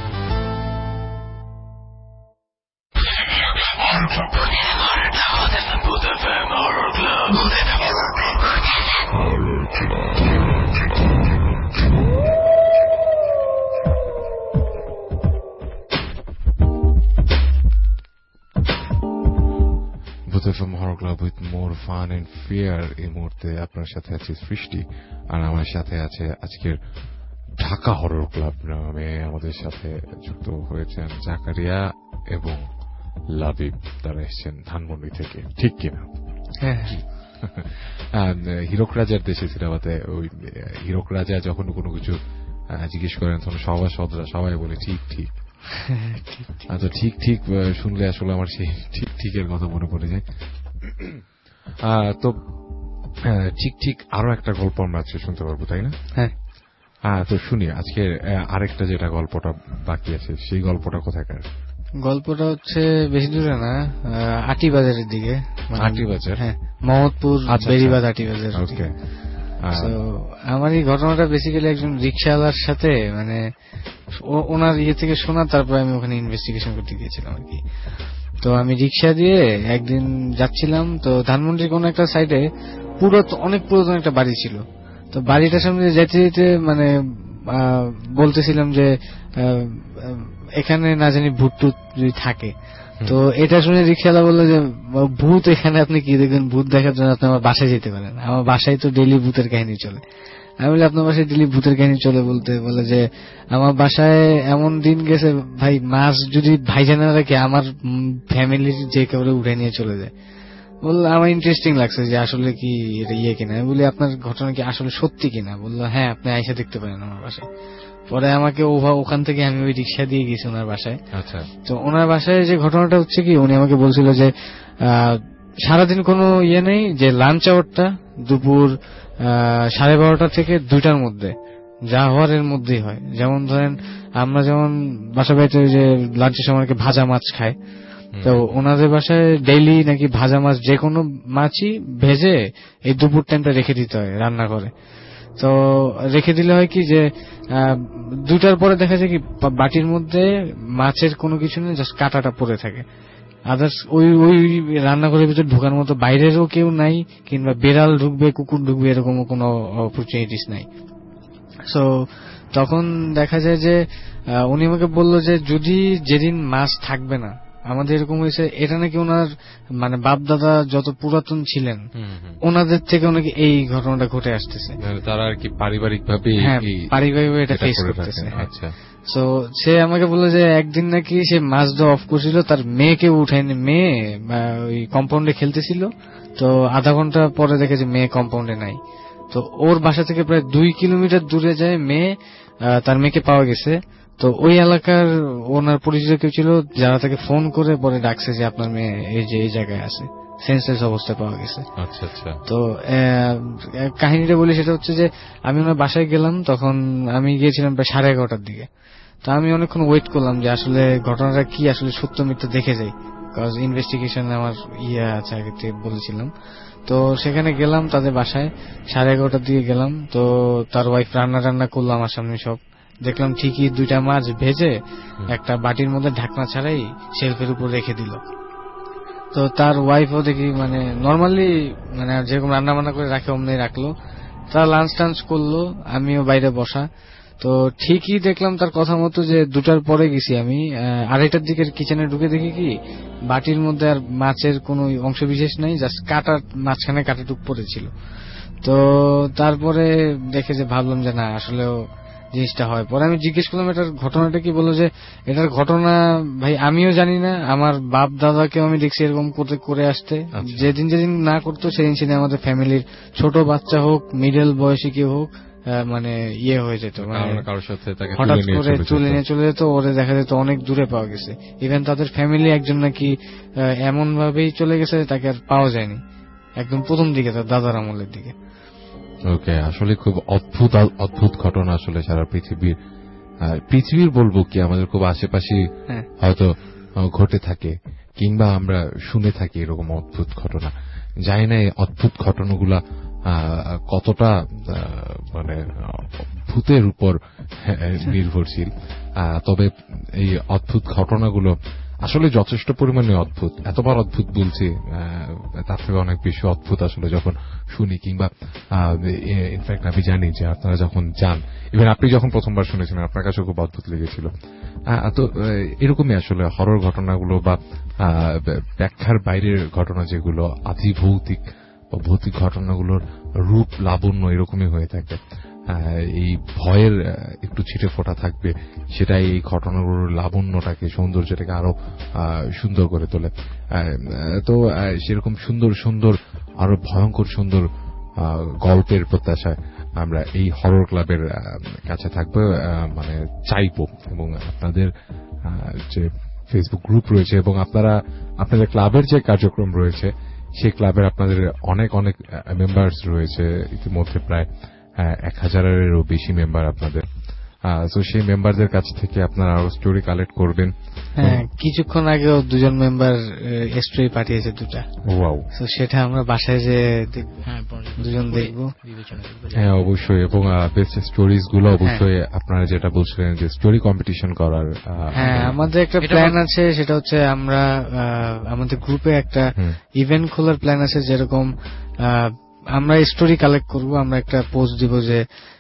Bhoot FM horror club with more fun and fear. এই মুহূর্তে আপনার সাথে আছে সৃষ্টি, আর আমার সাথে আছে আজকের ঢাকা হরর ক্লাব নামে আমাদের সাথে যুক্ত হয়েছেন জাকারিয়া এবং লাবিব। তারা এসছেন ধানমন্ডি থেকে, ঠিক কিনা? হ্যাঁ। হীরক রাজার দেশে সিনেমাতে ওই হীরক রাজা যখন কোনো কিছু জিজ্ঞেস করেন তখন সভাসদরা সবাই বলে ঠিক ঠিক। আচ্ছা, ঠিক ঠিক শুনলে আসলে আমার সেই ঠিক ঠিকের কথা মনে পড়ে যায়। তো ঠিক ঠিক আরো একটা গল্প আমরা আজকে শুনতে পারবো, তাই না? হ্যাঁ। তো শুনি আজকে আরেকটা যেটা গল্পটা বাকি আছে, সেই গল্পটা কোথাকার? গল্পটা হচ্ছে বেশি দূরে না, আটি বাজারের দিকে। আটি বাজার? হ্যাঁ, মোহাম্মদপুর বেরিবাদ আটি বাজার। ওকে। আমার এই ঘটনাটা বেসিক্যালি একজন রিক্সাওয়ালার সাথে, মানে ওনার ইয়ে থেকে শোনা, তারপর আমি ওখানে ইনভেস্টিগেশন করতে গিয়েছিলাম আর কি। তো আমি রিক্সা দিয়ে একদিন যাচ্ছিলাম, তো ধানমন্ডির কোন একটা সাইডে পুরো অনেক পুরাতন একটা বাড়ি ছিল। তো বাড়িটার সামনে যেতে যেতে মানে বলতেছিলাম যে এখানে না জানি ভূত টুত যদি থাকে। তো এটা শুনে রিক্সাওয়ালা বললো যে ভূত এখানে আপনি কি দেখবেন, ভূত দেখার জন্য আপনি আমার বাসায় যেতে পারেন, আমার বাসায় তো ডেইলি ভূতের কাহিনী চলে। আমি বলি আপনার বাসায় ডেইলি ভূতের কাহিনী চলে বলতে বলে যে আমার বাসায় এমন দিন গেছে ভাই, মাছ যদি ভাইজানা রাখে আমার ফ্যামিলির যে কেউ উঠে নিয়ে চলে যায়। বললো আমার ইন্টারেস্টিং লাগছে যে আসলে কি এটা ইয়ে কিনা। আমি বলি আপনার ঘটনা কি আসলে সত্যি কিনা? বললো হ্যাঁ, আপনি আইসা দেখতে পারেন আমার বাসায়। পরে আমাকে ওখান থেকে আমি ওই রিক্সা দিয়ে গেছি ওনার বাসায়। আচ্ছা। তো ওনার বাসায় যে ঘটনাটা হচ্ছে কি, উনি আমাকে বলছিল যে সারাদিন কোনো ইয়ে নেই, যে লাঞ্চ আওয়ারটা দুপুর সাড়ে বারোটা থেকে দুইটার মধ্যে, যা হওয়ার এর মধ্যেই হয়। যেমন ধরেন আমরা যেমন বাসা বাড়িতে যে লাঞ্চের সময় ভাজা মাছ খাই, তো ওনাদের বাসায় ডেইলি নাকি ভাজা মাছ যে কোনো মাছই ভেজে এই দুপুর টাইমটা রেখে দিতে হয় রান্না করে। তো রেখে দিলে হয় কি যে দুটার পরে দেখা যায় কি বাটির মধ্যে মাছের কোনো কিছু নেই, জাস্ট কাঁটাটা পড়ে থাকে। আদার্স ওই ওই রান্নাঘরের ভিতরে ঢোকার মতো বাইরেরও কেউ নাই, কিংবা বেড়াল ঢুকবে কুকুর ঢুকবে এরকম কোনো অপরচুনিটিস নাই। সো তখন দেখা যায় যে উনি আমাকে বললো যে যদি যেদিন মাছ থাকবে না, আমাদের এরকম হয়েছে, এটা নাকি ওনার মানে বাপ দাদা যত পুরাতন ছিলেন ওনাদের থেকে নাকি এই ঘটনাটা ঘটে আসতেছে। তারা আর কি পারিবারিক ভাবে পারিবারিক ভাবে এটা ফেস করতেছে। আচ্ছা। সো সে আমাকে বললো যে একদিন নাকি সে মাছ দেওয়া অফ করছিল, তার মেয়েকে উঠায়নি, মেয়ে ওই কম্পাউন্ডে খেলতেছিল। তো আধা ঘন্টা পরে দেখে যে মেয়ে কম্পাউন্ডে নাই। তো ওর বাসা থেকে প্রায় দুই কিলোমিটার দূরে যায় মেয়ে, তার মেয়েকে পাওয়া গেছে। তো ওই এলাকার ওনার পরিচিত কেউ ছিল যারা তাকে ফোন করে পরে ডাকছে যে আপনার মেয়ে এই যে এই জায়গায় আছে, সেন্সলেস অবস্থায় পাওয়া গেছে। আচ্ছা আচ্ছা। তো কাহিনীটা বলি, সেটা হচ্ছে যে আমি ওনার বাসায় গেলাম, তখন আমি গিয়েছিলাম প্রায় সাড়ে এগারোটার দিকে। তো আমি অনেকক্ষণ ওয়েট করলাম যে আসলে ঘটনাটা কি, আসলে সত্য মিথ্যা দেখে যাই। কজ ইনভেস্টিগেশন আমার ইয়ে আছে আগে থেকে বলেছিলাম। তো সেখানে গেলাম তাদের বাসায়, সাড়ে এগারোটার দিকে গেলাম। তো তার ওয়াইফ রান্না টান্না করলো আমার সামনে সব। দেখলাম ঠিকই দুইটা মাছ ভেজে একটা বাটির মধ্যে ঢাকনা ছাড়াই শেলফের উপর রেখে দিল। তো তার ওয়াইফও দেখি মানে নর্মালি মানে যেরকম রান্না বান্না করে রাখে অমনি রাখলো। তার লাঞ্চ টাঞ্চ করলো, আমিও বাইরে বসা। তো ঠিকই দেখলাম তার কথা মতো যে দুটার পরে গেছি আমি, আড়াইটার দিকে কিচেনে ঢুকে দেখি কি বাটির মধ্যে আর মাছের কোনো অংশ বিশেষ নাই, জাস্ট কাটার মাঝখানে কাটাটুক পড়েছিল। তো তারপরে দেখে যে ভাবলাম যে না আসলেও জিনিসটা হয়। পরে আমি জিজ্ঞেস করলাম এটার ঘটনাটা কি, বললো যে এটার ঘটনা ভাই আমিও জানি না, আমার বাপ দাদাকেও আমি দেখছি এরকম করতে করে আসতে। যেদিন যেদিন না করতো সেদিন সেদিন আমাদের ফ্যামিলির ছোট বাচ্চা হোক মিডল বয়সী কেউ হোক মানে ইয়ে হয়ে যেত, মানে হঠাৎ করে তুলে নিয়ে চলে যেত। ওরে দেখা যেত অনেক দূরে পাওয়া গেছে। ইভেন তাদের ফ্যামিলি একজন নাকি এমন ভাবেই চলে গেছে তাকে আর পাওয়া যায়নি একদম প্রথম দিকে, তার দাদার আমলের দিকে। ওকে, আসলে খুব অদ্ভুত অদ্ভুত ঘটনা আসলে সারা পৃথিবীর পৃথিবীর বলবো কি আমাদের খুব আশেপাশে হয়তো ঘটে থাকে, কিংবা আমরা শুনে থাকি এরকম অদ্ভুত ঘটনা। জানি না এই অদ্ভুত ঘটনাগুলা কতটা মানে ভূতের উপর নির্ভরশীল, তবে এই অদ্ভুত ঘটনাগুলো আসলে যথেষ্ট পরিমাণে অদ্ভুত। এতবার অদ্ভুত বলছি, তার থেকে অনেক বেশি অদ্ভুত আসলে যখন শুনি, কিংবা ইনফ্যাক্ট আমি জানি যে আপনারা যখন যান, ইভেন আপনি যখন প্রথমবার শুনেছিলেন আপনার কাছে খুব অদ্ভুত লেগেছিল। তো এরকমই আসলে হরর ঘটনাগুলো বা ব্যাখ্যার বাইরের ঘটনা যেগুলো আধিভৌতিক বা ভৌতিক ঘটনাগুলোর রূপ লাবণ্য এরকমই হয়ে থাকে। এই ভয়ের একটু ছিটে ফোটা থাকবে, সেটাই এই ঘটনাগুলোর লাবণ্যটাকে সৌন্দর্যটাকে আরো সুন্দর করে তোলে। তো সেরকম সুন্দর সুন্দর আরো ভয়ঙ্কর সুন্দর গল্পের প্রত্যাশায় আমরা এই হরর ক্লাবের কাছে থাকবো, মানে চাইবো। এবং আপনাদের যে ফেসবুক গ্রুপ রয়েছে এবং আপনারা আপনাদের ক্লাবের যে কার্যক্রম রয়েছে সেই ক্লাবের আপনাদের অনেক অনেক মেম্বার্স রয়েছে, ইতিমধ্যে প্রায় এক হাজারেরও বেশি মেম্বার আপনাদের। তো সেই মেম্বারদের কাছ থেকে আপনারা আরো স্টোরি কালেক্ট করবেন। হ্যাঁ, কিছুক্ষণ আগেও দুজন মেম্বার স্টোরি পাঠিয়েছে দুটা। ওয়াও! তো সেটা আমরা বাসায় যে দুজন দেখবো। হ্যাঁ অবশ্যই, এবং বেস্ট স্টোরিজ গুলো অবশ্যই আপনারা যেটা বলছিলেন যে স্টোরি কম্পিটিশন করার। হ্যাঁ, আমাদের একটা প্ল্যান আছে, সেটা হচ্ছে আমরা আমাদের গ্রুপে একটা ইভেন্ট খোলার প্ল্যান আছে। যেরকম আমরা স্টোরি কালেক্ট করব, আমরা একটা পোস্ট দিব যে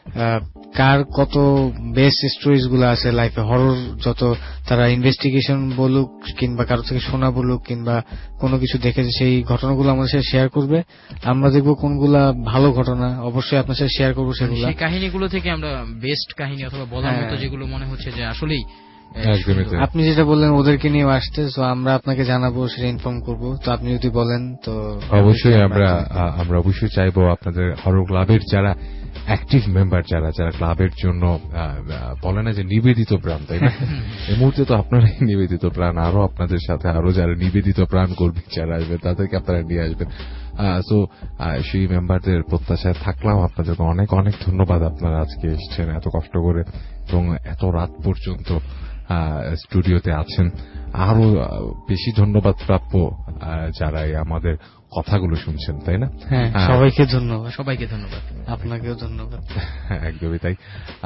কার কত বেস্ট স্টোরিজ গুলো আছে লাইফে, হরর যত, তারা ইনভেস্টিগেশন বলুক কিংবা কারো থেকে শোনা বলুক কিংবা কোনো কিছু দেখেছে সেই ঘটনাগুলো আমাদের সাথে শেয়ার করবে। আমরা দেখবো কোনগুলা ভালো ঘটনা, অবশ্যই আপনার সাথে শেয়ার করবো সেগুলো। সেই কাহিনীগুলো থেকে আমরা বেস্ট কাহিনী অথবা বলার মতো যেগুলো মনে হচ্ছে যে আসলেই আপনি যেটা বললেন ওদেরকে নিয়ে আসতে, তো আমরা আপনাকে জানাবো, সেটা ইনফর্ম করবো। তো আপনি যদি বলেন তো অবশ্যই আমরা আমরা অবশ্যই চাইবো আপনাদের হরর ক্লাবের যারা অ্যাক্টিভ মেম্বার, যারা যারা ক্লাবের জন্য বলে না যে নিবেদিত প্রাণ, তাই না? এই মুহূর্তে তো আপনারাই নিবেদিত প্রাণ, আরো আপনাদের সাথে আরো যারা নিবেদিত প্রাণ কর্মী যারা আসবেন তাদেরকে আপনারা নিয়ে আসবেন। তো সেই মেম্বারদের প্রত্যাশায় থাকলাম। আপনাদেরকে অনেক অনেক ধন্যবাদ, আপনারা আজকে এসেছেন এত কষ্ট করে এবং এত রাত পর্যন্ত স্টুডিওতে আছেন। আরো বেশি ধন্যবাদ প্রাপ্য যারা আমাদের কথাগুলো শুনছেন, তাই না? হ্যাঁ, সবাইকে ধন্যবাদ। সবাইকে ধন্যবাদ, আপনাকেও ধন্যবাদ। একদমই তাই।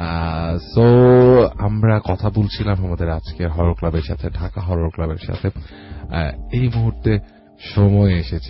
সো আমরা কথা বলছিলাম আমাদের আজকের হরর ক্লাবের সাথে, ঢাকা হরর ক্লাবের সাথে। এই মুহূর্তে সময় এসেছে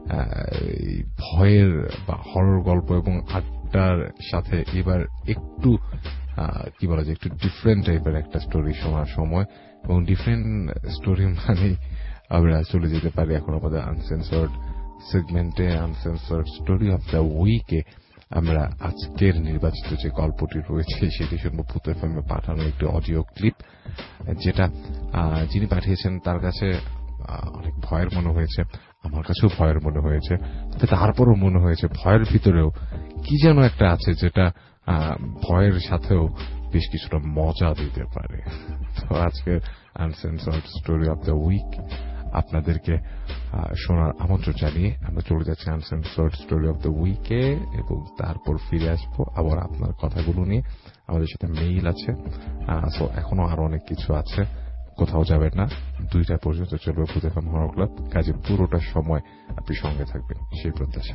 ভয়ের বা হরর গল্প এবং আড্ডার সাথে এবার একটু কি বলা যায়, একটু ডিফারেন্ট টাইপের একটা স্টোরি শোনার সময়। এবং ডিফারেন্ট স্টোরি মানে আমরা চলে যেতে পারি এখন আমাদের আনসেন্সর্ড সেগমেন্টে। আনসেন্সর্ড স্টোরি অফ দ্য উইকে আমরা আজকের নির্বাচিত যে গল্পটি রয়েছে সেটি শুনবো ভূত এফএমে পাঠানো একটি অডিও ক্লিপ, যেটা যিনি পাঠিয়েছেন তার কাছে অনেক ভয়ের মনে হয়েছে, আমার কাছেও ভয়ের মনে হয়েছে। তবে তারপরও মনে হয়েছে ভয়ের ভিতরেও কি যেন একটা আছে যেটা ভয়ের সাথেও বেশ কিছুটা মজা দিতে পারে। তো আজকে uncensored story of the week আপনাদেরকে শোনার আমন্ত্রণ জানিয়ে আমরা চলে যাচ্ছি আনসেন্সর্ড স্টোরি অফ দ্য উইকে, এবং তারপর ফিরে আসবো আবার আপনার কথাগুলো নিয়ে। আমাদের সাথে মেইল আছে, সো এখনো আরো অনেক কিছু আছে, কোথাও যাবেন না, দুইটা পর্যন্ত চলবে ভূত এফএম হরর ক্লাব, কাজে পুরোটা সময় আপনি সঙ্গে থাকবেন সেই প্রত্যাশা।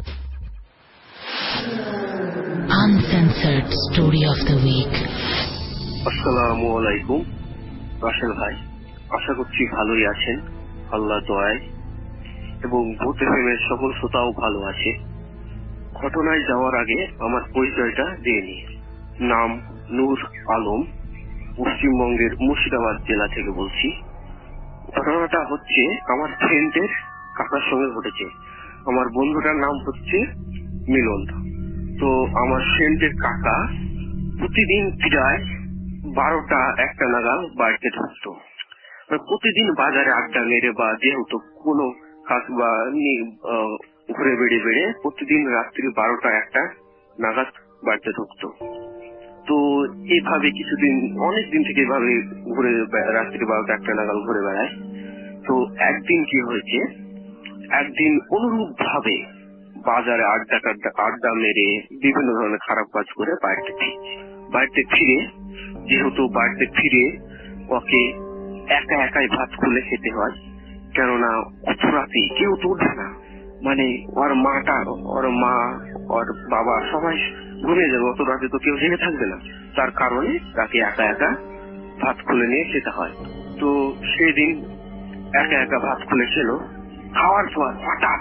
Uncensored Story of the Week. আসসালামু আলাইকুম রাসেল ভাই, আশা করছি ভালোই আছেন আল্লাহ দয়ায়, এবং ভূত এফএমের সকল শ্রোতাও ভালো আছে। ঘটনায় যাওয়ার আগে আমার পরিচয়টা দিয়ে নিই। নাম নূর আলম, পশ্চিমবঙ্গের মুর্শিদাবাদ জেলা থেকে বলছি। ঘটনাটা হচ্ছে আমার ফ্রেন্ডের কাকার সঙ্গে ঘটেছে। আমার বন্ধুটার নাম হচ্ছে মিলন। তো আমার ফ্রেন্ডের কাকা প্রতিদিন প্রায় বারোটা একটা নাগাদ বাড়িতে ঢুকতো। প্রতিদিন বাজারে আড্ডা মেরে বা যেহেতু কোনো কাজ বা ঘুরে বেড়ে বেড়ে প্রতিদিন রাত্রি বারোটা একটা নাগাদ বাড়িতে ঢুকতো। তো এইভাবে কিছুদিন অনেকদিন থেকে এভাবে ঘুরে রাত্রি বারোটা একটা নাগাদ ঘুরে বেড়ায়। তো একদিন কি হয়েছে, একদিন অনুরূপ ভাবে বাজারে আড্ডা কাড্ডা আড্ডা মেরে বিভিন্ন ধরনের খারাপ কাজ করে বাড়িতে ফিরছে। বাড়িতে ফিরে যেহেতু বাড়িতে ফিরে ওকে একা একাই ভাত খুলে খেতে হয়, কেননা অত রাতে কেউ তো উঠবে না, মানে ওর মাটা ওর মা ওর বাবা সবাই ঘুমিয়ে যাবে, অত রাতে তো কেউ জেগে থাকবে না, তার কারণে তাকে একা একা ভাত খুলে নিয়ে খেতে হয়। তো সেদিন একা একা ভাত খুলে খেলো। খাওয়ার পর হঠাৎ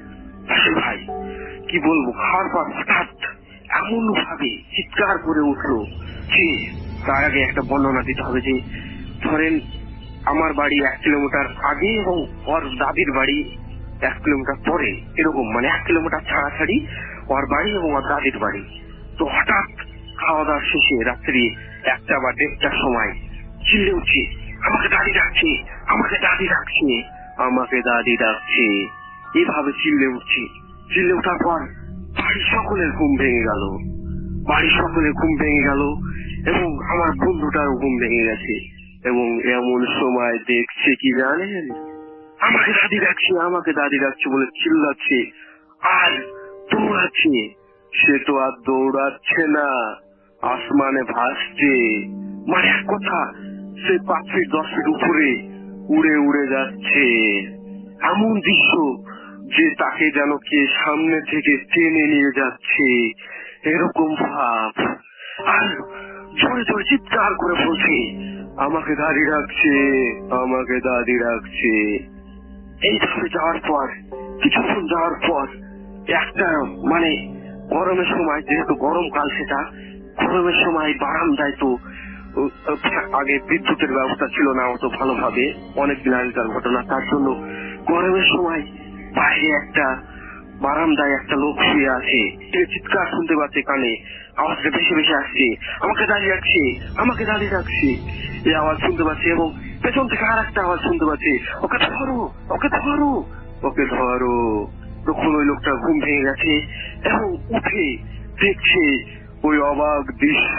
ভাই কি বলবো, খাওয়ার পর হঠাৎ এমন ভাবে চিৎকার করে উঠলো যে, তার আগে একটা বর্ণনা দিতে হবে যে ধরেন আমার বাড়ি এক কিলোমিটার আগে এবং ওর দাদির বাড়ি এক কিলোমিটার পরে, এরকম মানে এক কিলোমিটার ছাড়াছাড়ি ওর বাড়ি এবং ওর দাদির বাড়ি। তো হঠাৎ খাওয়া দাওয়ার শেষে রাত্রি একটা বা দেড়টার সময় চিল্লে উঠছে, আমাকে দাদি ডাকছে, আমাকে দাদি ডাকছে, আমাকে দাদি ডাকছে, এভাবে চিল্লে উঠছে। চিল্লে ওঠার পর বাড়ির সকলের ঘুম ভেঙে গেল, বাড়ির সকলের ঘুম ভেঙে গেল এবং আমার বন্ধুটারও ঘুম ভেঙে গেছে। এবং এমন সময় দেখছে কি জানেন, আমাকে দাদি ডাকছে, আমাকে দাদি ডাকছে বলে চিল্লাচ্ছে আর দৌড়াচ্ছে। সে তো আর দৌড়াচ্ছে না, আসমানে ভাসছে, মানে এক কথা সে পাঁচ ফিট দশ ফিট উপরে উড়ে উড়ে যাচ্ছে। এমন দৃশ্য যে তাকে যেন কে সামনে থেকে টেনে নিয়ে যাচ্ছে, এরকম ভাব। আর জোরে জোরে চিৎকার করে বলছে, আমাকে দাদি ডাকছে, আমাকে দাদি ডাকছে। এইভাবে যাওয়ার পর কিছুক্ষণ যাওয়ার পর একটা মানে গরমের সময়, যেহেতু গরমকাল, সেটা গরমের সময় বারান্দায় তো আগে বিদ্যুতের ব্যবস্থা ছিল না অত ভালোভাবে, অনেকদিন আগেকার ঘটনা, তার জন্য গরমের সময় বাইরে একটা বারান্দায় একটা লোক শুয়ে আছে। চিৎকার শুনতে পাচ্ছে, কানে আওয়াজটা বেশি বেশি আসছে, আমাকে দাঁড়িয়ে রাখছে, আমাকে দাঁড়িয়ে রাখছে, এই আওয়াজ শুনতে পাচ্ছে। এবং পেছন থেকে আর একটা আওয়াজ শুনতে পাচ্ছে, ওকে ধরো, ওকে ধরো, ওকে ধরো। তখন ওই লোকটা ঘুম ভেঙে গেছে এবং উঠে দেখছে ওই অবাক দৃশ্য।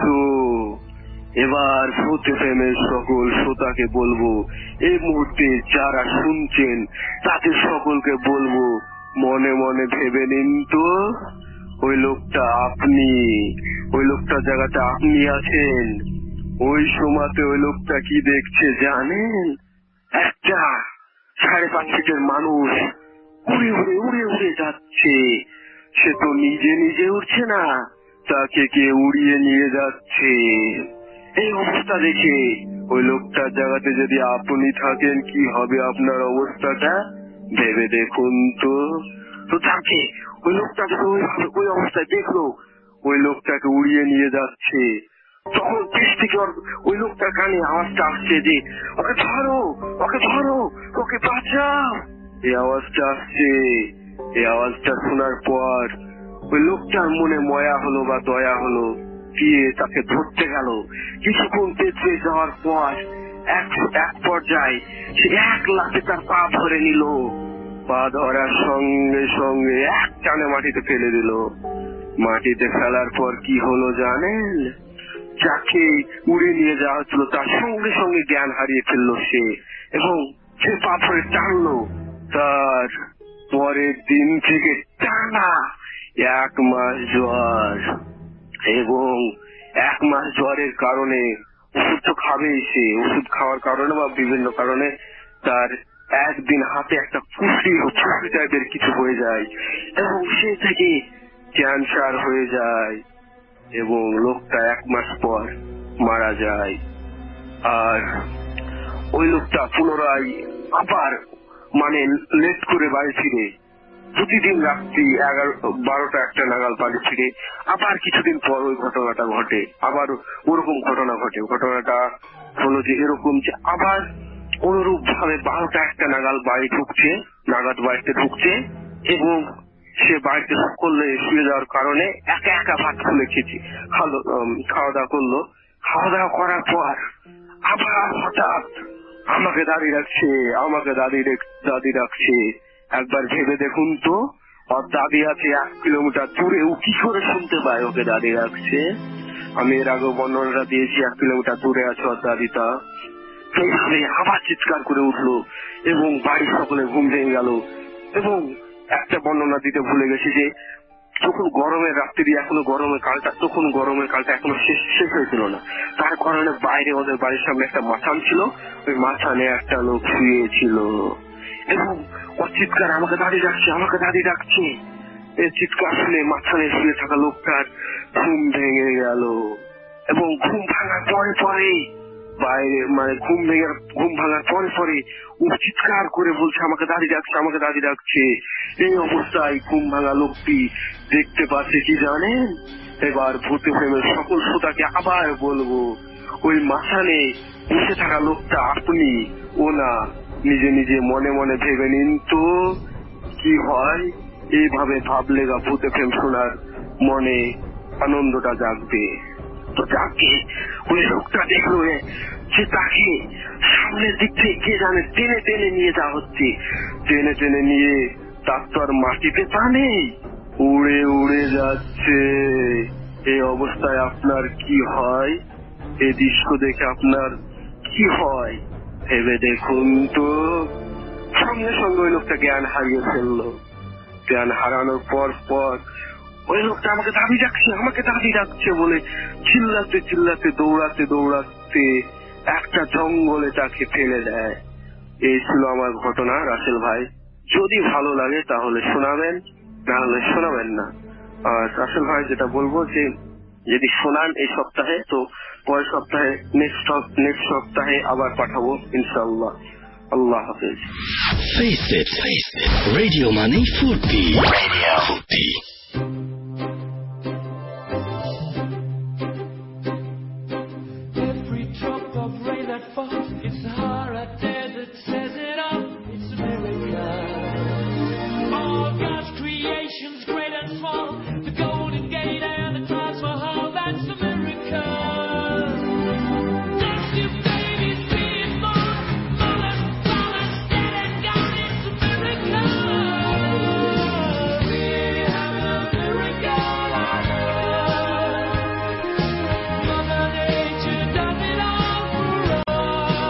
এবার ভূত এফএমের সকল শ্রোতাকে বলবো, এই মুহূর্তে যারা শুনছেন তাদের সকলকে বলবো, মনে মনে ভেবে নিন তো ওই লোকটা আপনি, ওই লোকটার জায়গাতে আপনি আছেন। ওই সময়তে ওই লোকটা কি দেখছে জানেন? একটা সাড়ে পাঁচ ফিটের মানুষ উড়ে উড়ে উড়ে উড়ে যাচ্ছে। সে তো নিজে নিজে উঠছে না, তাকে কে উড়িয়ে নিয়ে যাচ্ছে। এই অবস্থা দেখে ওই লোকটার জায়গাতে যদি আপনি থাকেন কি হবে আপনার অবস্থাটা ভেবে দেখুন তো। তো তাকে ওই লোকটা যখন ওইভাবে ওই অবস্থায় দেখলো ওই লোকটাকে উড়িয়ে নিয়ে যাচ্ছে, তখন দেশ থেকে ওই লোকটার কানে আওয়াজটা আসছে যে, ওকে ধরো, ওকে ধরো, ওকে বাঁচাও। এই আওয়াজটা আসছে। এই আওয়াজটা শোনার পর ওই লোকটার মনে ময়া হলো বা দয়া হলো, দিয়ে তাকে ধরতে গেল। কিছুক্ষণ পেছনে যাওয়ার পর এক এক পর্যায়ে সে এক লাফে তার পা ধরে নিল। পা ধরার সঙ্গে সঙ্গে এক টানে মাটিতে ফেলে দিল। মাটিতে ফেলার পর কি হলো জানেন? যাকে উড়ে নিয়ে যাওয়া হচ্ছিল তার সঙ্গে সঙ্গে জ্ঞান হারিয়ে ফেললো সে, এবং সে পা ধরে টানলো। তার পরের দিন থেকে টানা এক মাস জ্বর, এবং এক মাস জ্বরের কারণে ওষুধ তো খাবেই সে, ওষুধ খাওয়ার কারণে বা বিভিন্ন কারণে তার একদিন হাতে একটা ফুসি ফুসি টাইপের কিছু হয়ে যায় এবং সে থেকে ক্যান্সার হয়ে যায় এবং লোকটা এক মাস পর মারা যায়। আর ওই লোকটা পুনরায় আবার মানে লেট করে বাড়ি ফিরে, প্রতিদিন রাত্রি এগারো বারোটা একটা নাগাল বাড়ি ফিরে, আবার কিছুদিন পর ওই ঘটনাটা ঘটে, আবার ওরকম ঘটনা ঘটে। ঘটনাটা হলো যে এরকম যে আবার অনুরূপ ভাবে বারোটা একটা নাগাল বাড়ি ঢুকছে, নাগাদ বাড়িতে ঢুকছে এবং সে বাড়িতে করলে শুয়ে যাওয়ার কারণে একা একা ভাত খুলে খেয়েছে, খাওয়া দাওয়া করলো। খাওয়া দাওয়া করার পর আবার হঠাৎ আমাকে দাঁড়িয়ে রাখছে, আমাকে দাঁড়িয়ে দাঁড়িয়ে রাখছে। একবার ভেবে দেখুন তো, ওর দাদি আছে এক কিলোমিটার দূরে, ও কি করে শুনতে পায় ওকে দাঁড়িয়ে রাখছে? আমি এর আগে বর্ণনাটা দিয়েছি, এক কিলোমিটার দূরে আছে ওর দাদিটা। সেইভাবে আবার চিৎকার করে উঠলো এবং বাড়ির সকলে ঘুম ভেঙে গেল। এবং একটা বর্ণনা দিতে ভুলে গেছি যে তখন গরমের রাত্রি, এখনো গরমের কালটা, তখন গরমের কালটা এখনো শেষ শেষ হয়েছিল না। তার কারণে বাইরে ওদের বাড়ির সামনে একটা মাচান ছিল, ওই মাচানে একটা লোক শুয়েছিল এবং ওর চিৎকার আমাকে দাঁড়িয়ে রাখছে, আমাকে দাঁড়িয়ে রাখছে। এই চিৎকার শুনে মাঝখানে শুয়ে থাকা লোকটার ঘুম ভেঙে গেল এবং ঘুম ভাঙার পরে পরে বাইরে মানে ঘুম ভেঙে ঘুম ভাঙার পরে পরে ও চিৎকার করে বলছে আমাকে দাঁড়িয়ে রাখছে, আমাকে দাঁড়িয়ে রাখছে। এই অবস্থায় ঘুম ভাঙা লোকটি দেখতে পাচ্ছে কি জানেন? এবার ভূতে প্রেমের সকল শ্রোতাকে আবার বলবো, ওই মাঝখানে বসে থাকা লোকটা আপনি, ও না। নিজে নিজে মনে মনে ভেবে নিন তো কি হয়। এইভাবে ভাবলে গা ভূতে প্রেম শোনার মনে আনন্দটা জাগবে। তো যাকে ওই লোকটা দেখলো যে তাকে সামনের দিক থেকে কে জানে টেনে টেনে নিয়ে যাওয়া হচ্ছে, টেনে টেনে নিয়ে তার তো আর মাটিতে পা নেই, উড়ে উড়ে যাচ্ছে। এই অবস্থায় আপনার কি হয়? এই দৃশ্য দেখে আপনার কি হয় ভেবে দেখুন তো। সঙ্গে সঙ্গে ওই লোকটা জ্ঞান হারিয়ে ফেললো। জ্ঞান হারানোর পর পর ওই লোকটা আমাকে দাবি রাখছে, আমাকে দাবি রাখছে বলে চিল্লাতে চিল্লাতে দৌড়াতে দৌড়াতে একটা জঙ্গলে তাকে ফেলে দেয়। এই ছিল আমার ঘটনা রাসেল ভাই। যদি ভালো লাগে তাহলে শোনাবেন, নাহলে শোনাবেন না। আর রাসেল ভাই যেটা বলবো যে যদি শোনান এই সপ্তাহে, তো পরের সপ্তাহে নেক্সট নেক্সট সপ্তাহে আবার পাঠাবো ইনশাআল্লাহ। আল্লাহ হাফেজ। Face it, face it. Radio Money Furti. Radio Furti. Every drop of rain that falls, it's Sahara Desert, says it all, it's a miracle. All God's creations, great and small, the Golden Gate and the Taj Mahal, that's a miracle. Don't you baby see it more, more and more, dead and gone, it's a miracle. We have a miracle on earth. Mother Nature does it all for us.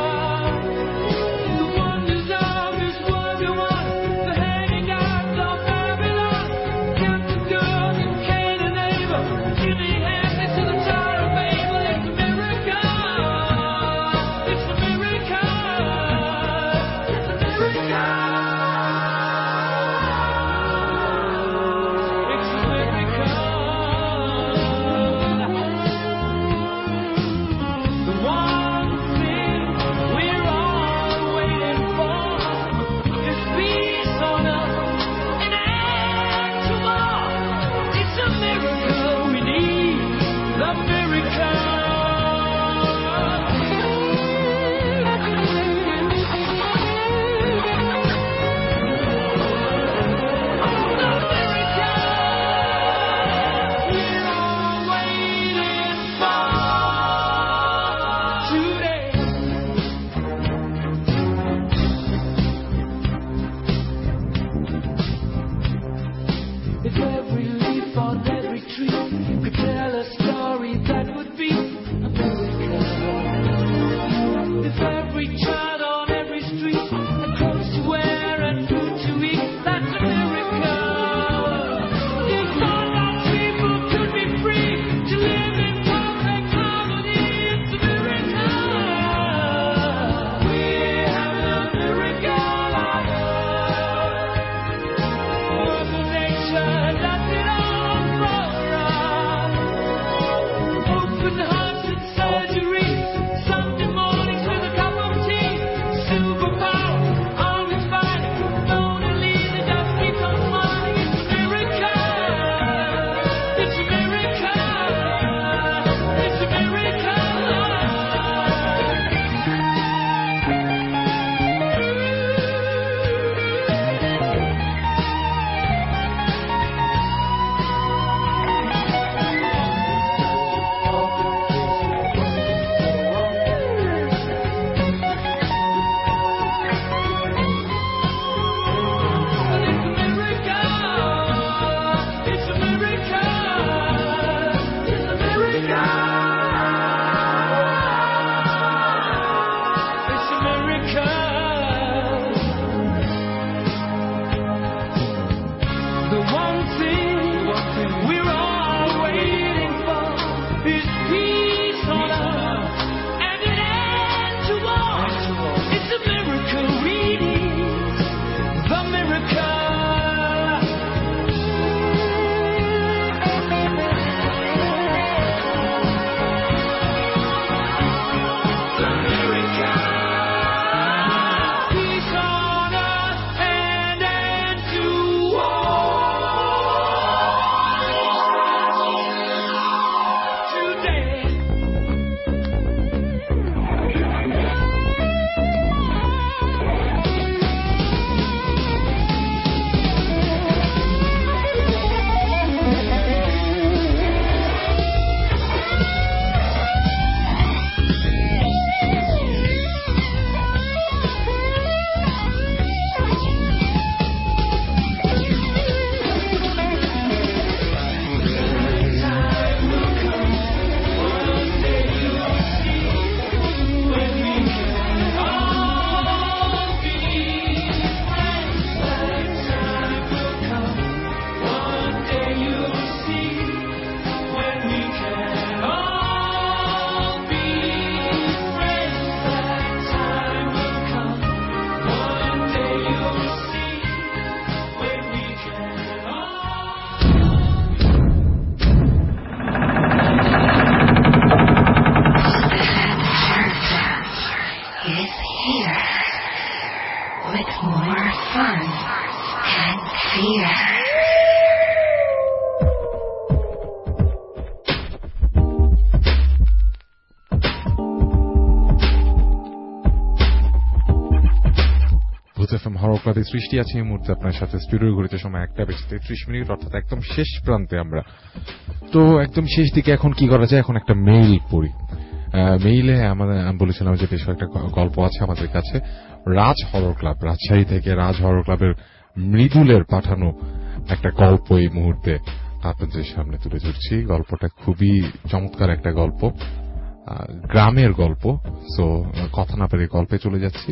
Bhoot FM horror ক্লাবে সৃষ্টি আছে এই মুহূর্তে আপনার সাথে। স্টুডিওর ঘড়িতে সময় একটা বেজে তেত্রিশ মিনিট, অর্থাৎ একদম শেষ প্রান্তে আমরা। তো একদম শেষ দিকে এখন কি করা যায়, এখন একটা মেইল পড়ি। মেইলে আমাদের আমি বলেছিলাম যে বেশ একটা গল্প আছে আমাদের কাছে। রাজ হরর ক্লাব, রাজশাহী থেকে রাজ হরর ক্লাবের মৃদুলের পাঠানো একটা গল্প এই মুহূর্তে আপনাদের সামনে তুলে ধরছি। গল্পটা খুবই চমৎকার একটা গল্প, গ্রামের গল্প। সো কথা না পেরে গল্পে চলে যাচ্ছি।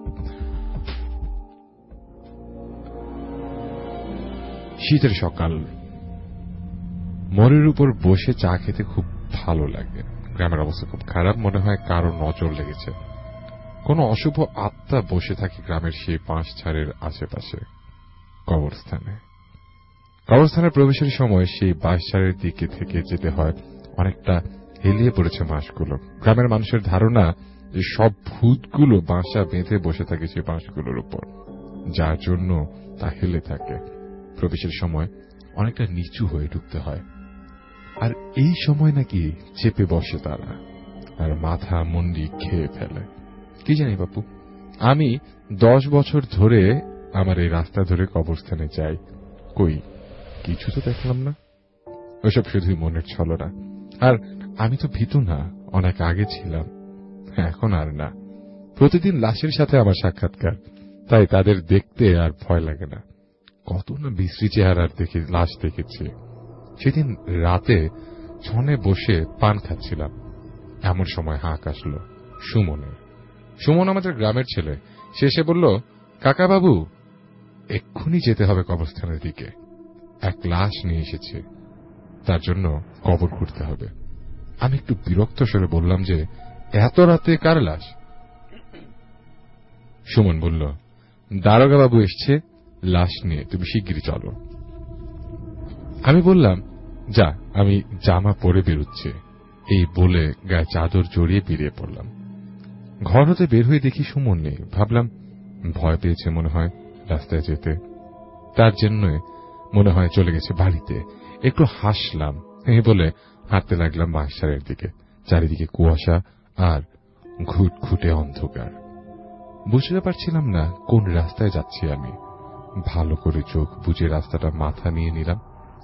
শীতের সকাল, মোড়ের উপর বসে চা খেতে খুব ভালো লাগে। গ্রামের অবস্থা খুব খারাপ, মনে হয় কারো নজর লেগেছে। কোন অশুভ আত্মা বসে থাকে গ্রামের সেই বাঁশ ঝাড়ের আশেপাশে। কবরস্থানে কবরস্থানের প্রবেশের সময় সেই বাঁশ ঝাড়ের দিকে থেকে যেতে হয়। অনেকটা হেলিয়ে পড়েছে বাঁশগুলো। গ্রামের মানুষের ধারণা যে সব ভূতগুলো বাসা বেঁধে বসে থাকে সেই বাঁশগুলোর উপর, যার জন্য তা হেলে থাকে। প্রবেশের সময় অনেকটা নিচু হয়ে ঢুকতে হয়, আর এই সময় নাকি চেপে বসে তারা, আর মাথা মুন্ডি খেয়ে ফেলে। কি জানি বাপু, আমি দশ বছর ধরে আমার এই রাস্তা ধরে কবরস্থানে যাই, কই কিছু তো দেখলাম না। ওসব শুধুই মনের ছলনা। আর আমি তো ভীতু না, অনেক আগে ছিলাম, এখন আর না। প্রতিদিন লাশের সাথে আমার সাক্ষাৎকার, তাই তাদের দেখতে আর ভয় লাগে না। কত না বিশ্রী চেহারার দেখে লাশ দেখেছি। সেদিন রাতে ছনে বসে পান খাচ্ছিলাম, এমন সময় হাঁক আসলো সুমনের। সুমন আমাদের গ্রামের ছেলে। সে এসে বলল, কাকা বাবু, এক্ষুনি যেতে হবে কবরস্থানের দিকে। এক লাশ নিয়ে এসেছে, তার জন্য কবর খুঁড়তে হবে। আমি একটু বিরক্ত স্বরে বললাম যে, এত রাতে কার লাশ? সুমন বলল, দারোগা বাবু এসছে লাশ নিয়ে, তুমি শিগগিরই চলো। আমি বললাম, যা, আমি জামা পরে বেরোচ্ছে। এই বলে গায়ে চাদর জড়িয়ে বেরিয়ে পড়লাম। ঘর হতে বের হয়ে দেখি সুমন নেই। ভাবলাম ভয় পেয়েছে মনে হয় রাস্তায় যেতে, তার জন্য মনে হয় চলে গেছে বাড়িতে। একটু হাসলাম, এই বলে হাঁটতে লাগলাম বাঁশঝাড়ের দিকে। চারিদিকে কুয়াশা আর ঘুটঘুটে অন্ধকার। বুঝতে পারছিলাম না কোন রাস্তায় যাচ্ছি আমি। ভালো করে চোখ বুজে রাস্তাটা মাথা নিয়ে নিলাম।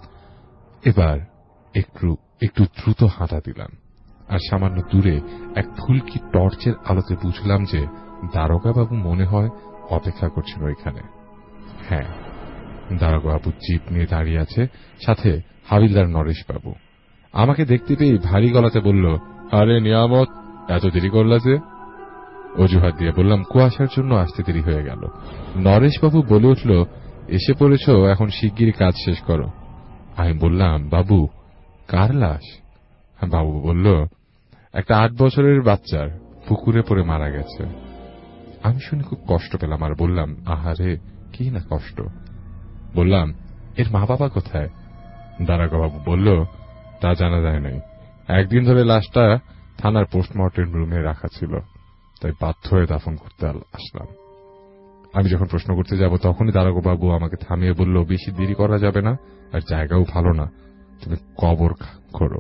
এবার একটু একটু দ্রুত হাঁটা দিলাম, আর সামান্য দূরে এক ফুলকি টর্চের আলোতে বুঝলাম যে দারোগা বাবু মনে হয় অপেক্ষা করছেন ওইখানে। হ্যাঁ, দারোগা বাবু জিপ নিয়ে দাঁড়িয়ে আছে, সাথে হাবিলদার নরেশ বাবু। আমাকে দেখতে পেয়ে ভারী গলাতে বলল, আরে নিয়ামত, এত দেরি করলা যে? অজুহাত দিয়ে বললাম, কুয়াশার জন্য আসতে দেরি হয়ে গেল। নরেশ বাবু বলে উঠল, এসে পড়েছ, এখন শিগগিরই কাজ শেষ করো। আমি বললাম, বাবু কার লাশ? বাবু বলল, একটা আট বছরের বাচ্চার, পুকুরে পড়ে মারা গেছে। আমি শুনে খুব কষ্ট পেলাম, আর বললাম, আহারে কি না কষ্ট। বললাম, এর মা বাবা কোথায়? দারোগা বাবু বলল, তা জানা যায় নাই। একদিন ধরে লাশটা থানার পোস্টমর্টেম রুমে রাখা ছিল, তাই বাধ্য হয়ে দাফন করতে আসলাম। আমি যখন প্রশ্ন করতে যাব তখনই দারোগা বাবু আমাকে থামিয়ে বলল, বেশি দেরি করা যাবে না, আর জায়গাও ভালো না, তুমি কবর খোঁড়ো।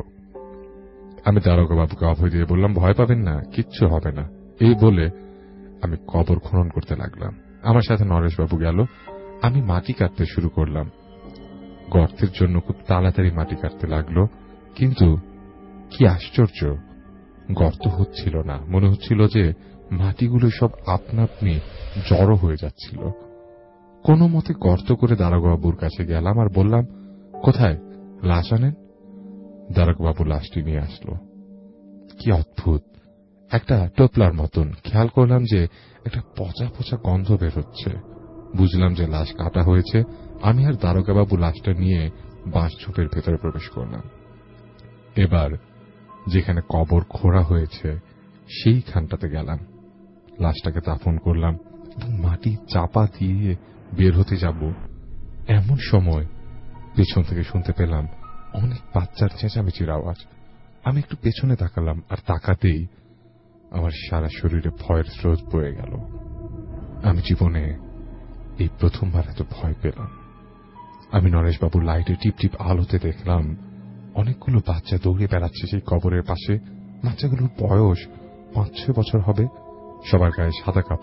আমি দারোগা বাবুকে অভয় দিয়ে বললাম, ভয় পাবেন না, কিচ্ছু হবে না। এই বলে আমি কবর খনন করতে লাগলাম। আমার সাথে নরেশ বাবু গেল। আমি মাটি কাটতে শুরু করলাম। গর্তের জন্য খুব তাড়াতাড়ি মাটি কাটতে লাগলো, কিন্তু কি আশ্চর্য, গর্ত হচ্ছিল না। মনে হচ্ছিল যে মাটিগুলো সব আপনা আপনি জড়ো হয়ে যাচ্ছিল। কোনো মতে গর্ত করে দারোগা বাবুর কাছে গেলাম আর বললাম, কোথায় লাশ আনেন? দারোগা বাবু লাশটি নিয়ে আসলো। কি অদ্ভুত, একটা টোপলার মতন। খেয়াল করলাম যে একটা পচা পচা গন্ধ বের হচ্ছে। বুঝলাম যে লাশ কাটা হয়েছে। আমি আর দারোগা বাবু লাশটা নিয়ে বাঁশ ঝোপের ভেতরে প্রবেশ করলাম। এবার যেখানে কবর খোঁড়া হয়েছে সেইখানটাতে গেলাম। লাশটাকে দাফন করলাম এবং মাটি চাপা দিয়ে বের হতে যাব, এমন সময় পেছন থেকে শুনতে পেলাম অনেক বাচ্চার চেঁচামেচির আওয়াজ। আমি একটু পেছনে তাকালাম, আর তাকাতেই আমার সারা শরীরে ভয়ের স্রোত বয়ে গেল। আমি জীবনে এই প্রথমবার এত ভয় পেলাম। আমি নরেশবাবুর লাইটে টিপ টিপ আলোতে দেখলাম অনেকগুলো বাচ্চা দৌড়ে বেড়াচ্ছে সেই কবরের পাশে। বাচ্চাগুলোর বয়স পাঁচ ছয় বছর হবে। সবার গায়ে সাদা কাপড়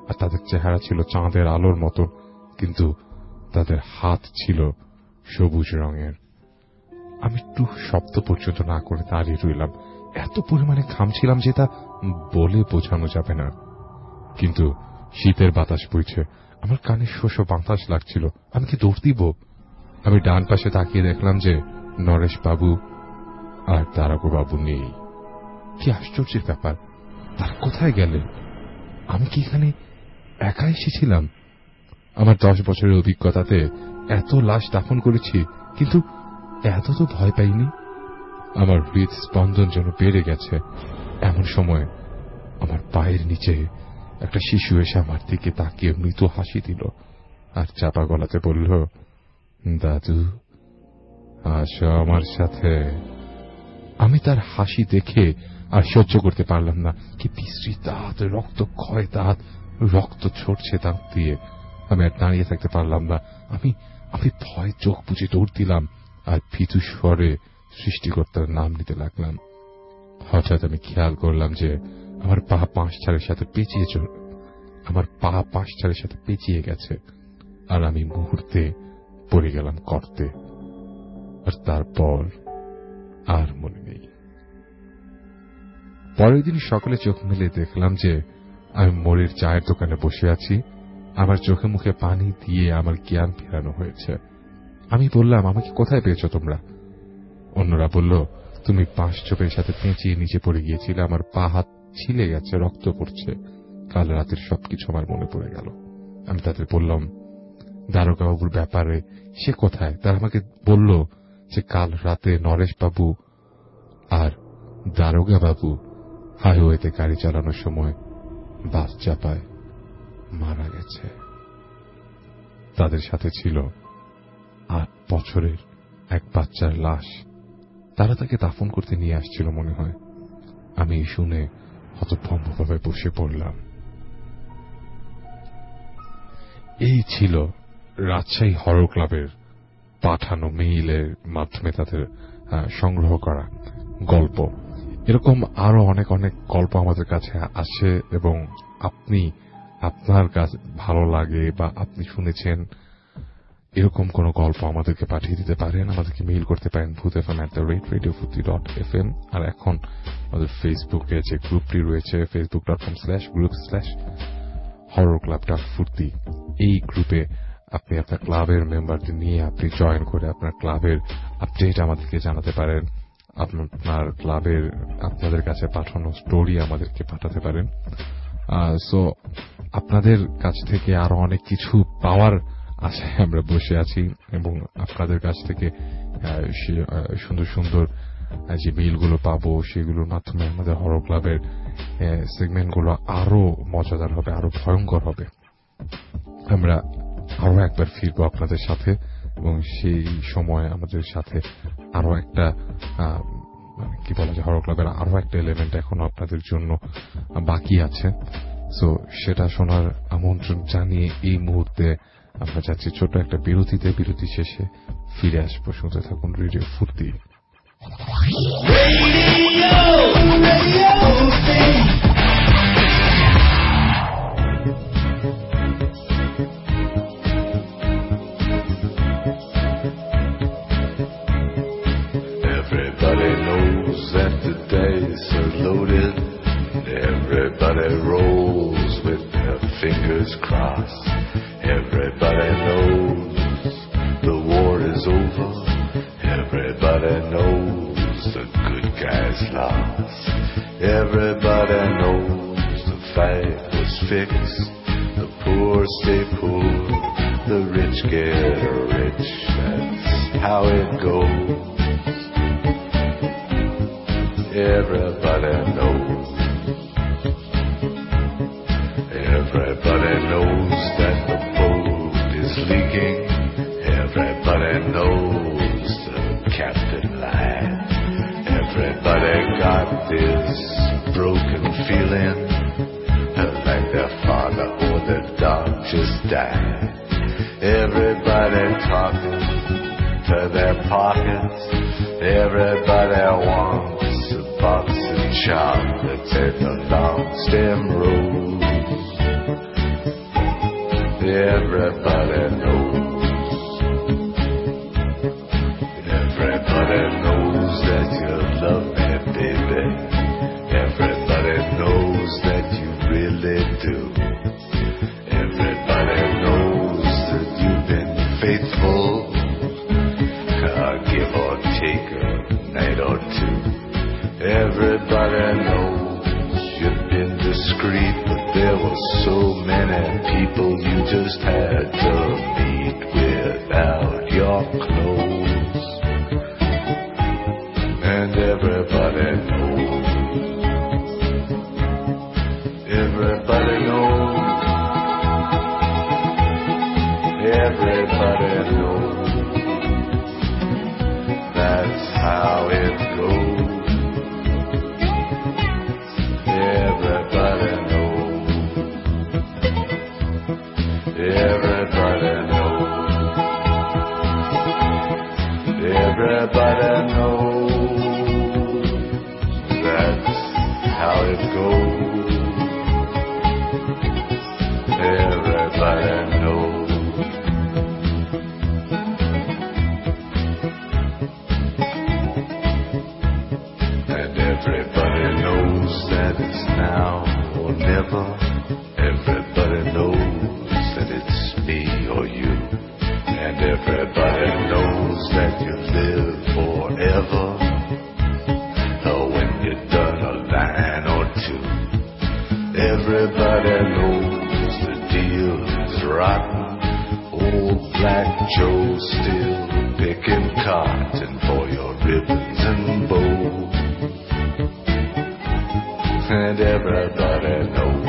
আর তাদের চেহারা ছিল চাঁদের আলোর মতো, কিন্তু তাদের হাত ছিল সবুজ রঙের। আমি একটু শব্দ পর্যন্ত না করে দাঁড়িয়ে রইলাম। এত পরিমাণে ঘামছিলাম যে তা বলে বোঝানো যাবে না। কিন্তু শীতের বাতাস বইছে, আমার কানে শোষ বাতাস লাগছিল। আমি কি দৌড় দিব? আমি ডান পাশে তাকিয়ে দেখলাম যে নরেশ বাবু আর দারোগা বাবু নেই। কি আশ্চর্যের ব্যাপার, তারা কোথায় গেলেন? আমি কি এখানে একা এসেছিলাম? আমার দশ বছরের অভিজ্ঞতাতে এত লাশ দাফন করেছি, কিন্তু এত তো ভয় পাইনি। আমার হৃদস্পন্দন যেন বেড়ে গেছে। এমন সময় আমার পায়ের নিচে একটা শিশু এসে আমার দিকে তাকিয়ে মৃত হাসি দিল আর চাপা গলাতে বলল, দাদু আসো আমার সাথে। আমি তার হাসি দেখে আর সহ্য করতে পারলাম না। কি বিশ্রী দাঁত, রক্ত ক্ষয় দাঁত, রক্ত ছড়ছে দাঁত দিয়ে। আমি আর দাঁড়িয়ে থাকতে পারলাম না। আমি আমি ভয় চোখ বুজে দৌড় দিলাম আর ভীতু স্বরে সৃষ্টিকর্তার নাম নিতে লাগলাম। হঠাৎ আমি খেয়াল করলাম যে আমার পা পাঁশছাড়ের সাথে পেঁচিয়ে আমার পা পাঁশছাড়ের সাথে পেঁচিয়ে গেছে, আর আমি মুহূর্তে পড়ে গেলাম গর্তে। আর তারপর আর মনে নেই। পরের দিন সকালে চোখ মেলে দেখলাম যে আমি মোড়ের চায়ের দোকানে বসে আছি। আমার চোখে মুখে পানি দিয়ে আমার জ্ঞান ফেরানো হয়েছে। আমি বললাম, আমাকে কোথায় পেয়েছ তোমরা? অন্যরা বলল, তুমি পাঁশ চোপের সাথে পেঁচিয়ে নিচে পড়ে গিয়েছিলে, আমার পা হাত ছিলে গেছে, রক্ত পড়ছে। কাল রাতের সবকিছু আমার মনে পড়ে গেল। আমি তাদের বললাম, দারোগা বাবুর ব্যাপারে সে কোথায়? তারা আমাকে বলল যে কাল রাতে নরেশ বাবু আর দারোগা বাবু হাইওয়েতে গাড়ি চালানোর সময় বাস চাপায় মারা গেছে। তাদের সাথে ছিল আট বছরের এক বাচ্চার লাশ। তারা তাকে দাফন করতে নিয়ে আসছিল মনে হয়। আমি শুনে হতভম্বভাবে বসে পড়লাম। এই ছিল রাজশাহী হরর ক্লাবের পাঠানো মেইলের মাধ্যমে তাদের সংগ্রহ করা গল্প। এরকম আরো অনেক অনেক গল্প আমাদের কাছে আসে, এবং আপনি আপনার কাছে ভালো লাগে বা আপনি শুনেছেন এরকম কোন গল্প আমাদেরকে পাঠিয়ে দিতে পারেন। আমাদেরকে মেইল করতে পারেন Bhoot F M at the rate radio Foorti dot F M. আর এখন আমাদের ফেসবুকে যে গ্রুপটি রয়েছে, Facebook dot com slash group slash horror club dot Foorti, এই গ্রুপে আপনি আপনার ক্লাবের মেম্বারদের নিয়ে আপনি জয়েন করে আপনার ক্লাবের আপডেট আমাদেরকে জানাতে পারেন। আপনার ক্লাবের আপনাদের কাছে পাঠানো স্টোরি আমাদেরকে পাঠাতে পারেন। সো আপনাদের কাছ থেকে আরো অনেক কিছু পাওয়ার আশায় আমরা বসে আছি, এবং আপনাদের কাছ থেকে সুন্দর সুন্দর যে মেইলগুলো পাবো সেগুলোর মাধ্যমে আমাদের হরর ক্লাবের সেগমেন্টগুলো আরো মজাদার হবে, আরো ভয়ঙ্কর হবে। আমরা আরো একবার ফিরবো আপনাদের সাথে, এবং সেই সময় আমাদের সাথে আরো একটা কি বলা যায়, হরর ক্লাবের আরো একটা এলিমেন্ট এখনো আপনাদের জন্য বাকি আছে। সো সেটা শোনার আমন্ত্রণ জানিয়ে এই মুহূর্তে আমরা যাচ্ছি ছোট একটা বিরতিতে। বিরতি শেষে ফিরে আসবো। শুনতে থাকুন রেডিও ফুর্তি। Everybody knows that the dice are loaded. Everybody rolls with their fingers crossed. Everybody knows the war is over. Everybody knows the good guys lost. Everybody knows the fight was fixed. The poor stay poor, the rich get rich. That's how it goes. Everybody knows. Everybody knows that the boat is leaking. Everybody knows the captain lied. Everybody got this broken feeling like their father or their dog just died. Everybody talking to their pockets. Everybody wants a box of chocolates at the long stem rose. Everybody knows. Everybody knows that you love me, baby. Everybody knows that you really do. Everybody knows that you've been faithful. Uh, give or take a night or two. Everybody knows you've been discreet, but there were so many people you just had to meet without your clothes. And everybody knows. Everybody knows. Everybody knows. That's how it goes. Everybody knows. Everybody knows. Everybody knows. That's how it goes. Everybody knows. And everybody knows that it's now or never. Everybody knows that it's me or you. And everybody knows that you live forever. Or when you're done a line or two. Everybody knows the deal is rotten. Old Black Joe still picking cotton for your ribbons and bows. And everybody knows.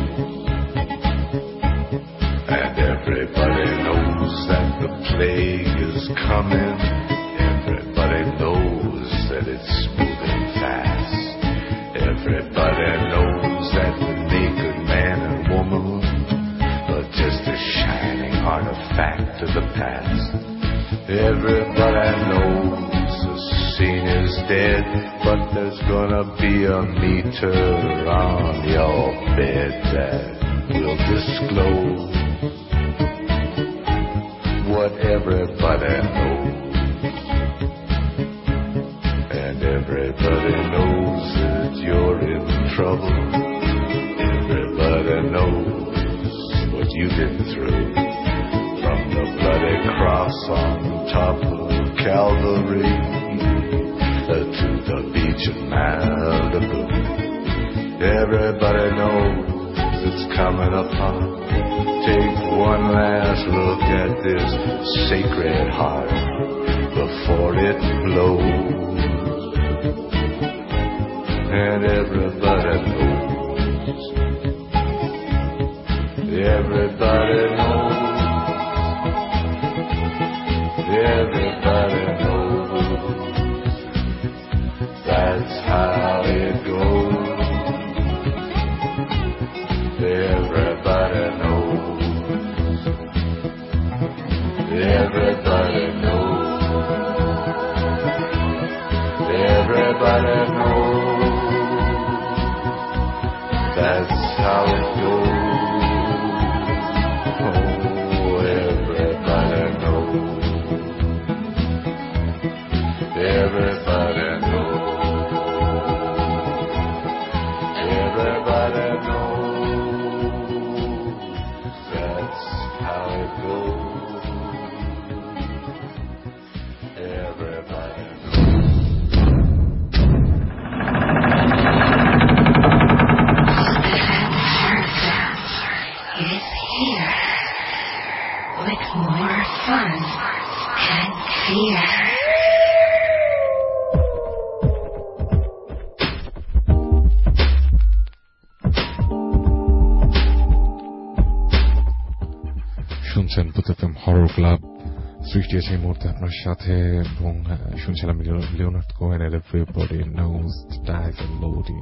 And everybody knows that the plague is coming. Everybody knows that it's moving fast. Everybody knows that the naked man and woman are just a shining artifact of the past. Everybody knows the scene is dead, but there's gonna be a meter on your bed that will disclose what everybody knows. And everybody knows that you're in trouble. Everybody knows what you've been through. From the bloody cross on top of Calvary to the beach of Malibu. Everybody knows it's coming upon. Take one last look at this sacred heart before it blows. And everybody knows. Everybody knows. Everybody knows. That's how it goes. Everybody knows. Everybody knows. Everybody knows. That's how it goes. Oh, everybody knows. Everybody knows. Everybody knows. That's how it goes. Everybody knows. Is here with more fun and fear. শুনছেন Bhoot FM horror club. সৃষ্টি আছে এই মুহূর্তে আপনার সাথে, এবং শুনছিলাম Leonard কোহেনের এভরিবডি নোজ দ্যাট লোডিং।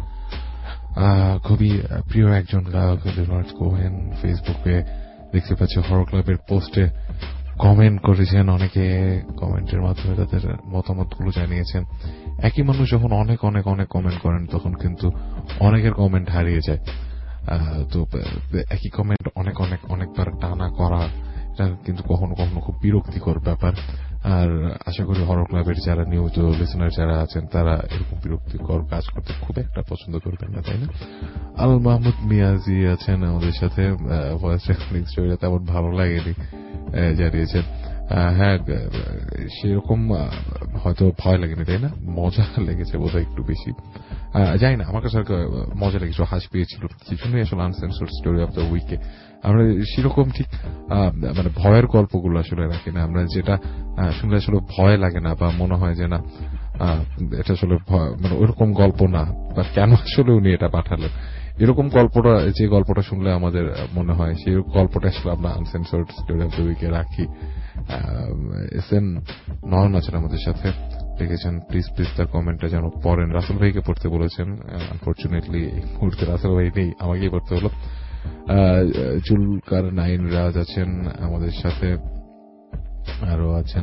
খুবই প্রিয় একজন গায়ক লিওনার্ড কোহেন। ফেসবুকে দেখতে পাচ্ছি হরর ক্লাবের পোস্টে কমেন্ট করেছেন, অনেকে কমেন্টের মাধ্যমে তাদের মতামতগুলো জানিয়েছেন। একই মানুষ যখন অনেক অনেক অনেক কমেন্ট করেন তখন কিন্তু অনেকের কমেন্ট হারিয়ে যায়। তো একই কমেন্ট অনেক অনেক অনেকবার টানা করা এটা কিন্তু কখনো কখনো খুব বিরক্তিকর ব্যাপার। আর আশা করি হরর ক্লাবের যারা নিয়মিত লিসনার যারা আছেন তারা এরকম বিরক্তিকর কাজ করতে খুব একটা পছন্দ করবেন না, তাই না? আল মাহমুদ মিয়াজি আছেন আমাদের সাথে, ভয়েস রেকর্ডিং স্টোরিটা তেমন ভালো লাগেনি জানিয়েছেন। হ্যাঁ, সেরকম হয়তো ভয় লাগেনি, তাই না? মজা লেগেছে বোধহয় একটু বেশি, জানি না, আমার কাছে মজা লেগেছিল, হাসি পেয়েছিল। সেই জন্যই আসলে আনসেন্সর্ড স্টোরি অফ দ্য উইকে আমরা সেরকম ঠিক মানে ভয়ের গল্পগুলো আসলে রাখি না। আমরা যেটা শুনলে আসলে ভয় লাগে না বা মনে হয় যে না এটা আসলে মানে ওইরকম গল্প না, বা কেন আসলে উনি এটা পাঠালেন, এরকম গল্পটা, যে গল্পটা শুনলে আমাদের মনে হয় সেই গল্পটা আসলে আমরা আনসেন্সর্ড স্টোরি অফ দ্য উইকে রাখি। এস এন নয়ন আছেন আমাদের সাথে, লিখেছেন প্লিজ প্লিজ তার কমেন্টটা যেন পড়েন। রাসেল ভাইকে পড়তে বলেছেন, আনফর্চুনেটলি এই মুহূর্তে রাসেল ভাই নেই, আমাকেই পড়তে হলো। জুলকার নাইন রাজ আছেন আমাদের সাথে, আরো আছেন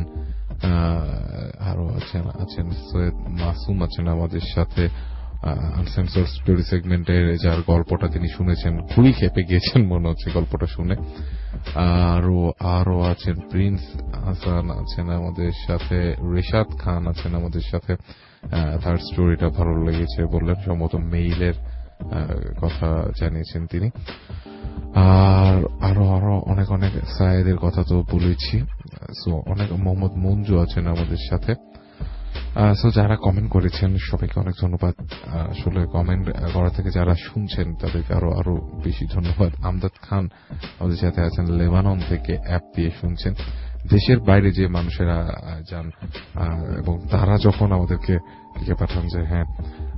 আরো আছেন আছেন সৈয়দ মাসুম আছেন আমাদের সাথে। আনসেন্সর্ড স্টোরি সেগমেন্টের যার গল্পটা তিনি শুনেছেন, খুবই খেপে গিয়েছেন মনে হচ্ছে গল্পটা শুনে। আরো আরো আছেন প্রিন্স হাসান আছেন আমাদের সাথে, রেশাদ খান আছেন আমাদের সাথে। তার স্টোরিটা ভালো লেগেছে বললেন, সম্ভবত মেইলের কথা জানিয়েছেন তিনি। আর আরো আরো অনেক অনেক সায়েদের কথা তো বলেছি। সো অনেক মোহাম্মদ মঞ্জু আছেন আমাদের সাথে। সো যারা কমেন্ট করেছেন সবাইকে অনেক ধন্যবাদ। আসলে কমেন্ট করা থেকে যারা শুনছেন তাদেরকে আরো আরো বেশি ধন্যবাদ। আমদাদ খান আমাদের সাথে আছেন, লেবানন থেকে অ্যাপ দিয়ে শুনছেন। দেশের বাইরে যে মানুষেরা যান এবং তারা যখন আমাদেরকে লিখে পাঠান যে হ্যাঁ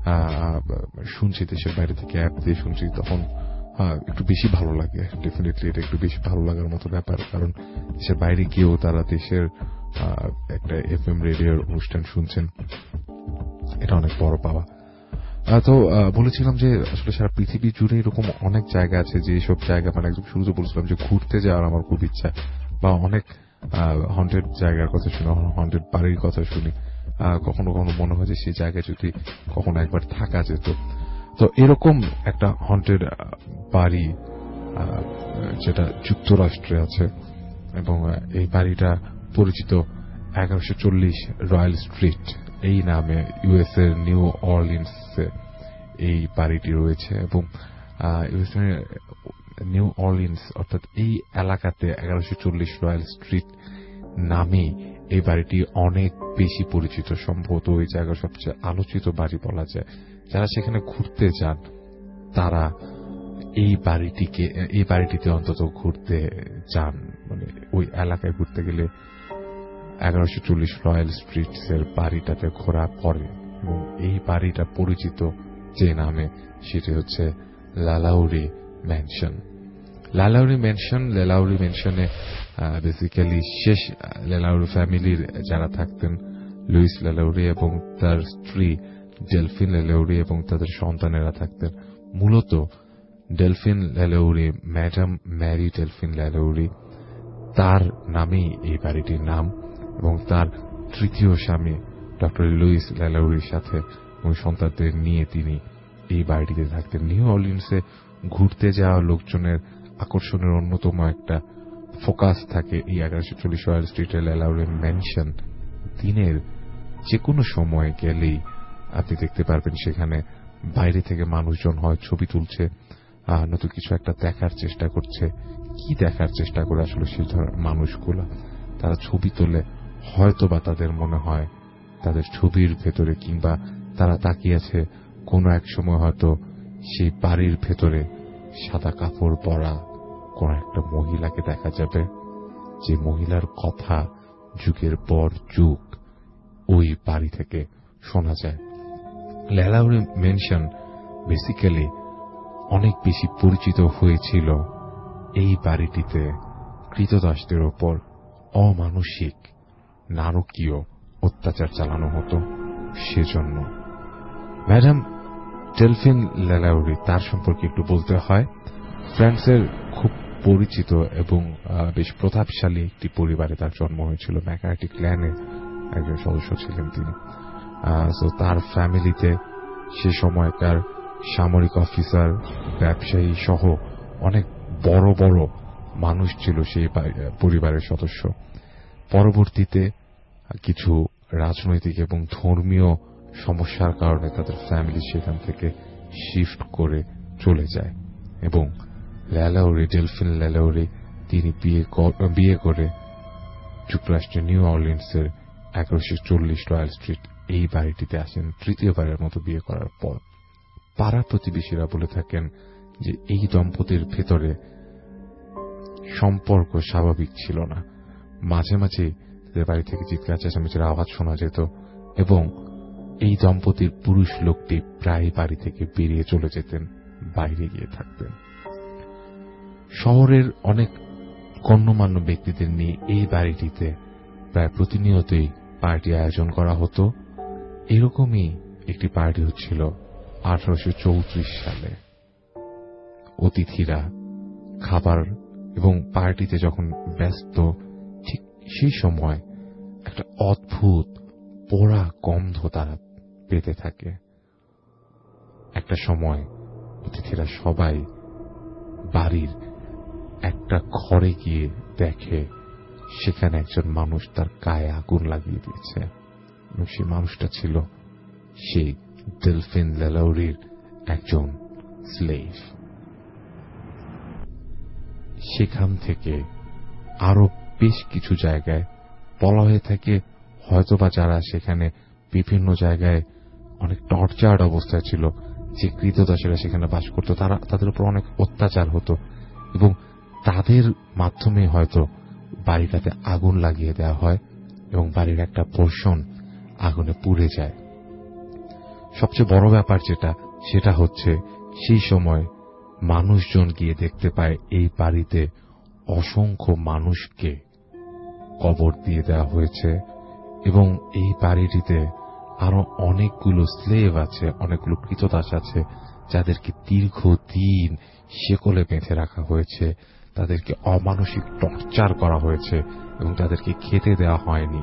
শুনছি দেশের বাইরে থেকে অ্যাপ দিয়ে শুনছি, তখন একটু বেশি ভালো লাগে। ডেফিনেটলি এটা একটু বেশি ভালো লাগার মতো ব্যাপার, কারণ দেশের বাইরে গিয়েও তারা দেশের একটা এফ এম রেডিওর অনুষ্ঠান শুনছেন, এটা অনেক বড় পাওয়া। তো বলেছিলাম যে আসলে সারা পৃথিবী জুড়ে এরকম অনেক জায়গা আছে যে সব জায়গা, মানে একদম শুরুতে বলছিলাম যে ঘুরতে যাওয়ার আমার খুব ইচ্ছা, বা অনেক হন্টেড জায়গার কথা শুনি, হন্টেড বাড়ির কথা শুনি, কখনো কখনো মনে হয় যে সেই জায়গায় যদি কখনো একবার থাকা যেত। তো এরকম একটা হন্টেড বাড়ি যেটা যুক্তরাষ্ট্রে আছে, এবং এই বাড়িটা পরিচিত এগারোশো চল্লিশ রয়্যাল স্ট্রিট এই নামে ইউএস এর নিউ অরলিন্সে এই বাড়িটি রয়েছে। এবং ইউএস এর নিউ অরলিন্স অর্থাৎ এই এলাকাতে এগারোশো চল্লিশ রয়্যাল স্ট্রিট নামে এই বাড়িটি অনেক বেশি পরিচিত, সম্ভবত ওই জায়গার সবচেয়ে আলোচিত বাড়ি বলা যায়। যারা সেখানে ঘুরতে যান তারা এই বাড়িটিকে এই বাড়িটিতে অন্তত ঘুরতে যান, মানে ওই এলাকায় ঘুরতে গেলে এগারোশো চল্লিশ রয়্যাল স্ট্রিট এর বাড়িটাতে ঘোরা পড়ে। এবং এই বাড়িটা পরিচিত যে নামে সেটি হচ্ছে LaLaurie mansion. LaLaurie mansion LaLaurie ম্যানশনে বেসিক্যালি শেষ লালাউরি ফ্যামিলির যারা থাকতেন, লুইস লালাউরি এবং তার স্ত্রী ডেলফিন লালাউরি এবং তাদের সন্তানেরা থাকতেন। মূলত Delphine LaLaurie, madame Marie Delphine LaLaurie, তার নামেই এই বাড়িটির নাম, এবং তার তৃতীয় স্বামী ডক্টর লুইস লালাউরির সাথে এবং সন্তানদের নিয়ে তিনি এই বাড়িটিতে থাকতেন। নিউ অরলিন্সে ঘুরতে যাওয়া লোকজনের আকর্ষণের অন্যতম একটা ফোকাস থাকে এই এগারোশো চল্লিশ রয়্যাল স্ট্রিটের লালাউরি ম্যানশন। দিনের যে কোনো সময় গেলেই আপনি দেখতে পারবেন সেখানে বাইরে থেকে মানুষজন হয় ছবি তুলছে, নতুন কিছু একটা দেখার চেষ্টা করছে। কি দেখার চেষ্টা করে আসলে সেই ধরনের মানুষগুলো? তারা ছবি তোলে, হয়তো বা তাদের মনে হয় তাদের ছবির ভেতরে, কিংবা তারা তাকিয়ে আছে কোনো এক সময় হয়তো সেই বাড়ির ভেতরে সাদা কাপড় পরা কোন একটা মহিলাকে দেখা যাবে, যে মহিলার কথা যুগের পর যুগ ওই বাড়ি থেকে শোনা যায়। লালাউরি ম্যানশন বেসিক্যালি অনেক বেশি পরিচিত হয়েছিল এই বাড়িটিতে কৃতদাসদের ওপর অমানসিক নারকীয় অত্যাচার চালানো হতো। সেজন্য ম্যাডাম ডেলফিন লালাউরি, তার সম্পর্কে একটু বলতে হয়। ফ্রান্সের খুব পরিচিত এবং বেশ প্রতাপশালী একটি পরিবারে তার জন্ম হয়েছিল। ম্যাকার্টি ক্ল্যানের একজন সদস্য ছিলেন তিনি। তার ফ্যামিলিতে সে সময়কার সামরিক অফিসার ব্যবসায়ী সহ অনেক বড় বড় মানুষ ছিল সেই পরিবারের সদস্য। পরবর্তীতে কিছু রাজনৈতিক এবং ধর্মীয় সমস্যার কারণে তাদের ফ্যামিলি সেখান থেকে শিফট করে চলে যায় এবং ল্যালাউরি, ডেলফিন ল্যালাউরি, তিনি বিয়ে করে যুক্তরাষ্ট্রের নিউ অরলিন্সের এগারোশো চল্লিশ রয়্যাল স্ট্রিট এই বাড়িটিতে আসেন তৃতীয়বারের মতো বিয়ে করার পর। পাড়া প্রতিবেশীরা বলে থাকেন যে এই দম্পতির ভেতরে সম্পর্ক স্বাভাবিক ছিল না। মাঝে মাঝে তাদের বাড়ি থেকে চিৎকার চেঁচামেচির আওয়াজ শোনা যেত এবং এই দম্পতির পুরুষ লোকটি প্রায় বাড়ি থেকে বেরিয়ে চলে যেতেন, বাইরে গিয়ে থাকতেন। শহরের অনেক গণ্যমান্য ব্যক্তিদের নিয়ে এই বাড়িটিতে প্রায় প্রতিনিয়তই পার্টি আয়োজন করা হতো। এরকমই একটি পার্টি হচ্ছিল আঠারোশো চৌত্রিশ সালে। অতিথিরা খাবার এবং পার্টিতে যখন ব্যস্ত, ঠিক সেই সময় একটা অদ্ভুত পোড়া গন্ধ তারা পেতে থাকে। একটা সময় অতিথিরা সবাই বাড়ির একটা ঘরে গিয়ে দেখে সেখানে একজন মানুষ তার গায়ে আগুন লাগিয়ে দিয়েছে এবং সেই মানুষটা ছিল সেই ডেলফিন ল্যালাউরির একজন স্লেভ। সেখান থেকে আরো বেশ কিছু জায়গায় বলা হয়ে থাকে হয়তোবা যারা সেখানে বিভিন্ন জায়গায় অনেক টর্চার্ড অবস্থায় ছিল, যে কৃতদাসেরা সেখানে বাস করত, তারা তাদের উপর অনেক অত্যাচার হতো এবং তাদের মাধ্যমে হয়তো বাড়িটাতে আগুন লাগিয়ে দেওয়া হয় এবং বাড়ির একটা পোর্শন আগুনে পুড়ে যায়। সবচেয়ে বড় ব্যাপার যেটা, সেটা হচ্ছে সেই সময় মানুষজন গিয়ে দেখতে পায় এই বাড়িতে অসংখ্য মানুষকে কবর দিয়ে দেওয়া হয়েছে এবং এই বাড়িটিতে আরো অনেকগুলো স্লেভ আছে, অনেকগুলো কৃতদাস আছে যাদেরকে দীর্ঘদিন শেকলে বেঁধে রাখা হয়েছে, তাদেরকে অমানসিক টর্চার করা হয়েছে এবং তাদেরকে খেতে দেওয়া হয়নি।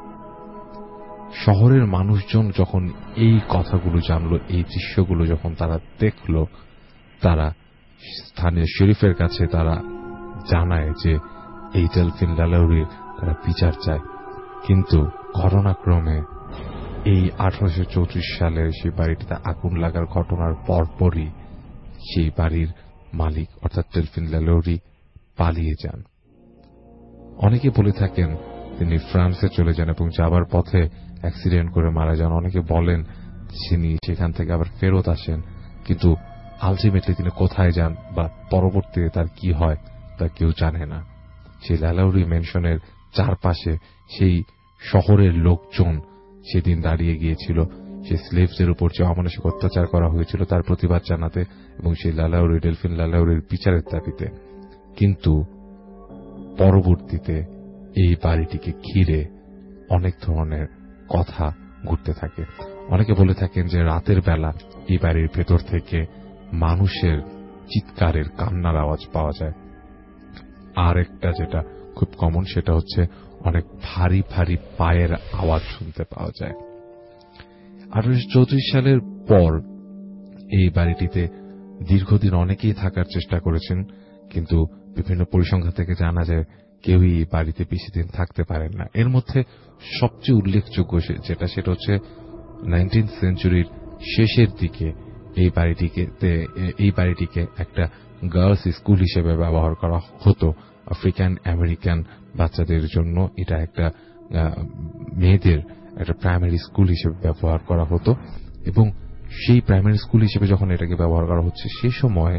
শহরের মানুষজন যখন এই কথাগুলো জানলো, এই দৃশ্যগুলো যখন তারা দেখল, তারা স্থানীয় শরীফের কাছে তারা জানায় যে এই ডেলফিন ল্যালাউরির তারা বিচার চায়। কিন্তু ঘটনাক্রমে এই আঠারোশো চৌত্রিশ সালের সেই বাড়িটিতে আগুন লাগার ঘটনার পরপরই সেই বাড়ির মালিক অর্থাৎ ডেলফিন ল্যালাউরি পালিয়ে যান। অনেকে বলে থাকেন তিনি ফ্রান্সে চলে যান এবং যাবার পথে অ্যাক্সিডেন্ট করে মারা যান। অনেকে বলেন তিনি সেখান থেকে আবার ফেরত আসেন, কিন্তু আলটিমেটলি তিনি কোথায় যান বা পরবর্তীতে তার কি হয় তা কেউ জানে না। সেই ল্যালাউরি ম্যানশনের চারপাশে সেই শহরের লোকজন সেদিন দাঁড়িয়ে গিয়েছিল সেই স্লেভসের উপর যে অমানসিক অত্যাচার করা হয়েছিল তার প্রতিবাদ জানাতে এবং সেই ল্যালাউরি, ডেলফিন ল্যালাউরির বিচারের দাবিতে। কিন্তু পরবর্তীতে এই বাড়িটিকে ঘিরে অনেক ধরনের কথা ঘুরতে থাকে। অনেকে বলে থাকেন যে রাতের বেলা এই বাড়ির ভেতর থেকে মানুষের চিৎকারের, কান্নার আওয়াজ পাওয়া যায়। আর একটা যেটা খুব কমন, সেটা হচ্ছে অনেক ভারী ভারী পায়ের আওয়াজ শুনতে পাওয়া যায়। আঠারোশো চৌত্রিশ সালের পর এই বাড়িটিতে দীর্ঘদিন অনেকেই থাকার চেষ্টা করেছেন, কিন্তু বিভিন্ন পরিসংখ্যান থেকে জানা যায় কেউই এই বাড়িতে বেশি দিন থাকতে পারেন না। এর মধ্যে সবচেয়ে উল্লেখযোগ্য যেটা, সেটা হচ্ছে নাইনটিন্থ সেঞ্চুরির শেষের দিকে এই বাড়িটিকে এই বাড়িটিকে একটা গার্লস স্কুল হিসেবে ব্যবহার করা হতো। আফ্রিকান আমেরিকান বাচ্চাদের জন্য এটা একটা মেয়েদের একটা প্রাইমারি স্কুল হিসেবে ব্যবহার করা হতো এবং সেই প্রাইমারি স্কুল হিসেবে যখন এটাকে ব্যবহার করা হচ্ছে, সেই সময়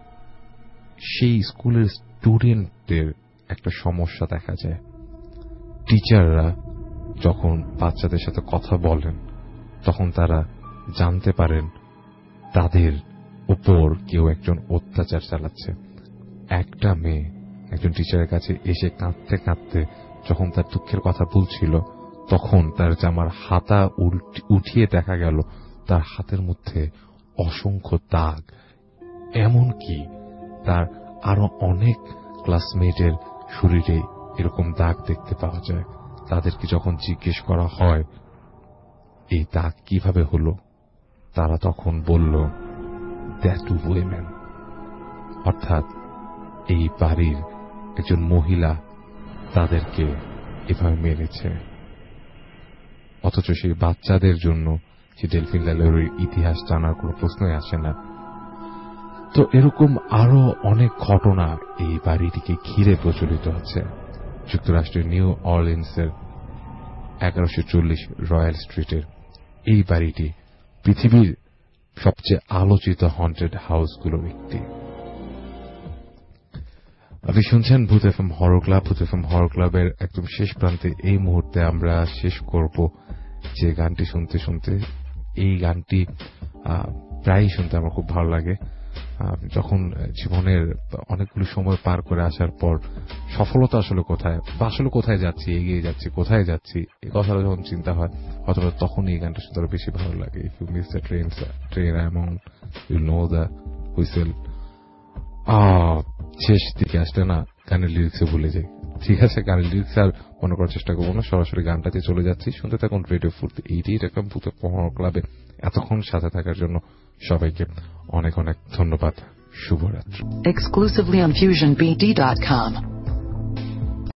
সেই স্কুলের স্টুডেন্টদের একটা সমস্যা দেখা যায়। টিচাররা যখন বাচ্চাদের সাথে কথা বলেন তখন তারা জানতে পারেন তাদের উপর কেউ একজন অত্যাচার চালাচ্ছে। একটা মেয়ে একজন টিচারের কাছে এসে কাঁদতে কাঁদতে যখন তার দুঃখের কথা বলছিল, তখন তার জামার হাতা উঠিয়ে দেখা গেল তার হাতের মধ্যে অসংখ্য দাগ। এমনকি তার আরো অনেক ক্লাসমেটের শরীরে এরকম দাগ দেখতে পাওয়া যায়। তাদেরকে যখন জিজ্ঞেস করা হয় এই দাগ কিভাবে হলো, তারা তখন বলল দ্যাট উইমেন অর্থাৎ এই বাড়ির একজন মহিলা তাদেরকে এভাবে মেরেছে, অথচ সেই বাচ্চাদের জন্য সে ডেলফিন ল্যালরির ইতিহাস জানার কোনো প্রশ্নই আসে না। তো এরকম আরো অনেক ঘটনা এই বাড়িটিকে ঘিরে প্রচলিত হচ্ছে। যুক্তরাষ্ট্রের নিউ অরলিন্সের এগারোশো চল্লিশ রয়্যাল স্ট্রিটের এই বাড়িটি পৃথিবীর সবচেয়ে আলোচিত হন্টেড হাউসগুলোর একটি। আপনি শুনছেন Bhoot FM horror club. Bhoot FM horror ক্লাবের একদম শেষ প্রান্তে এই মুহূর্তে আমরা শেষ করব যে গানটি শুনতে শুনতে। এই গানটি প্রায়ই শুনতে আমার খুব ভালো লাগে। যখন জীবনের অনেকগুলো সময় পার করে আসার পর সফলতা আসলে কোথায়, বা আসলে কোথায় যাচ্ছি, এগিয়ে যাচ্ছি, কোথায় যাচ্ছি, এই কথাটা যখন চিন্তা হয় অথবা তখন এই গানটা শুনতে আরো বেশি ভালো লাগে। If you miss the train train amount you know the whistle. শেষ দিকে আসলে না গানের লিরিক্সে ভুলে যাই। ঠিক আছে, গানের লিরিক্স আর মনে করার চেষ্টা করবো না, সরাসরি গানটাতে চলে যাচ্ছি। শুনতে থাকুন রেডিও ফুর্তি এইটি এরকম ভূত হরর ক্লাবে। এতক্ষণ সাথে থাকার জন্য সবাইকে অনেক অনেক ধন্যবাদ। শুভরাত্রি। Exclusively on fusion b d dot com.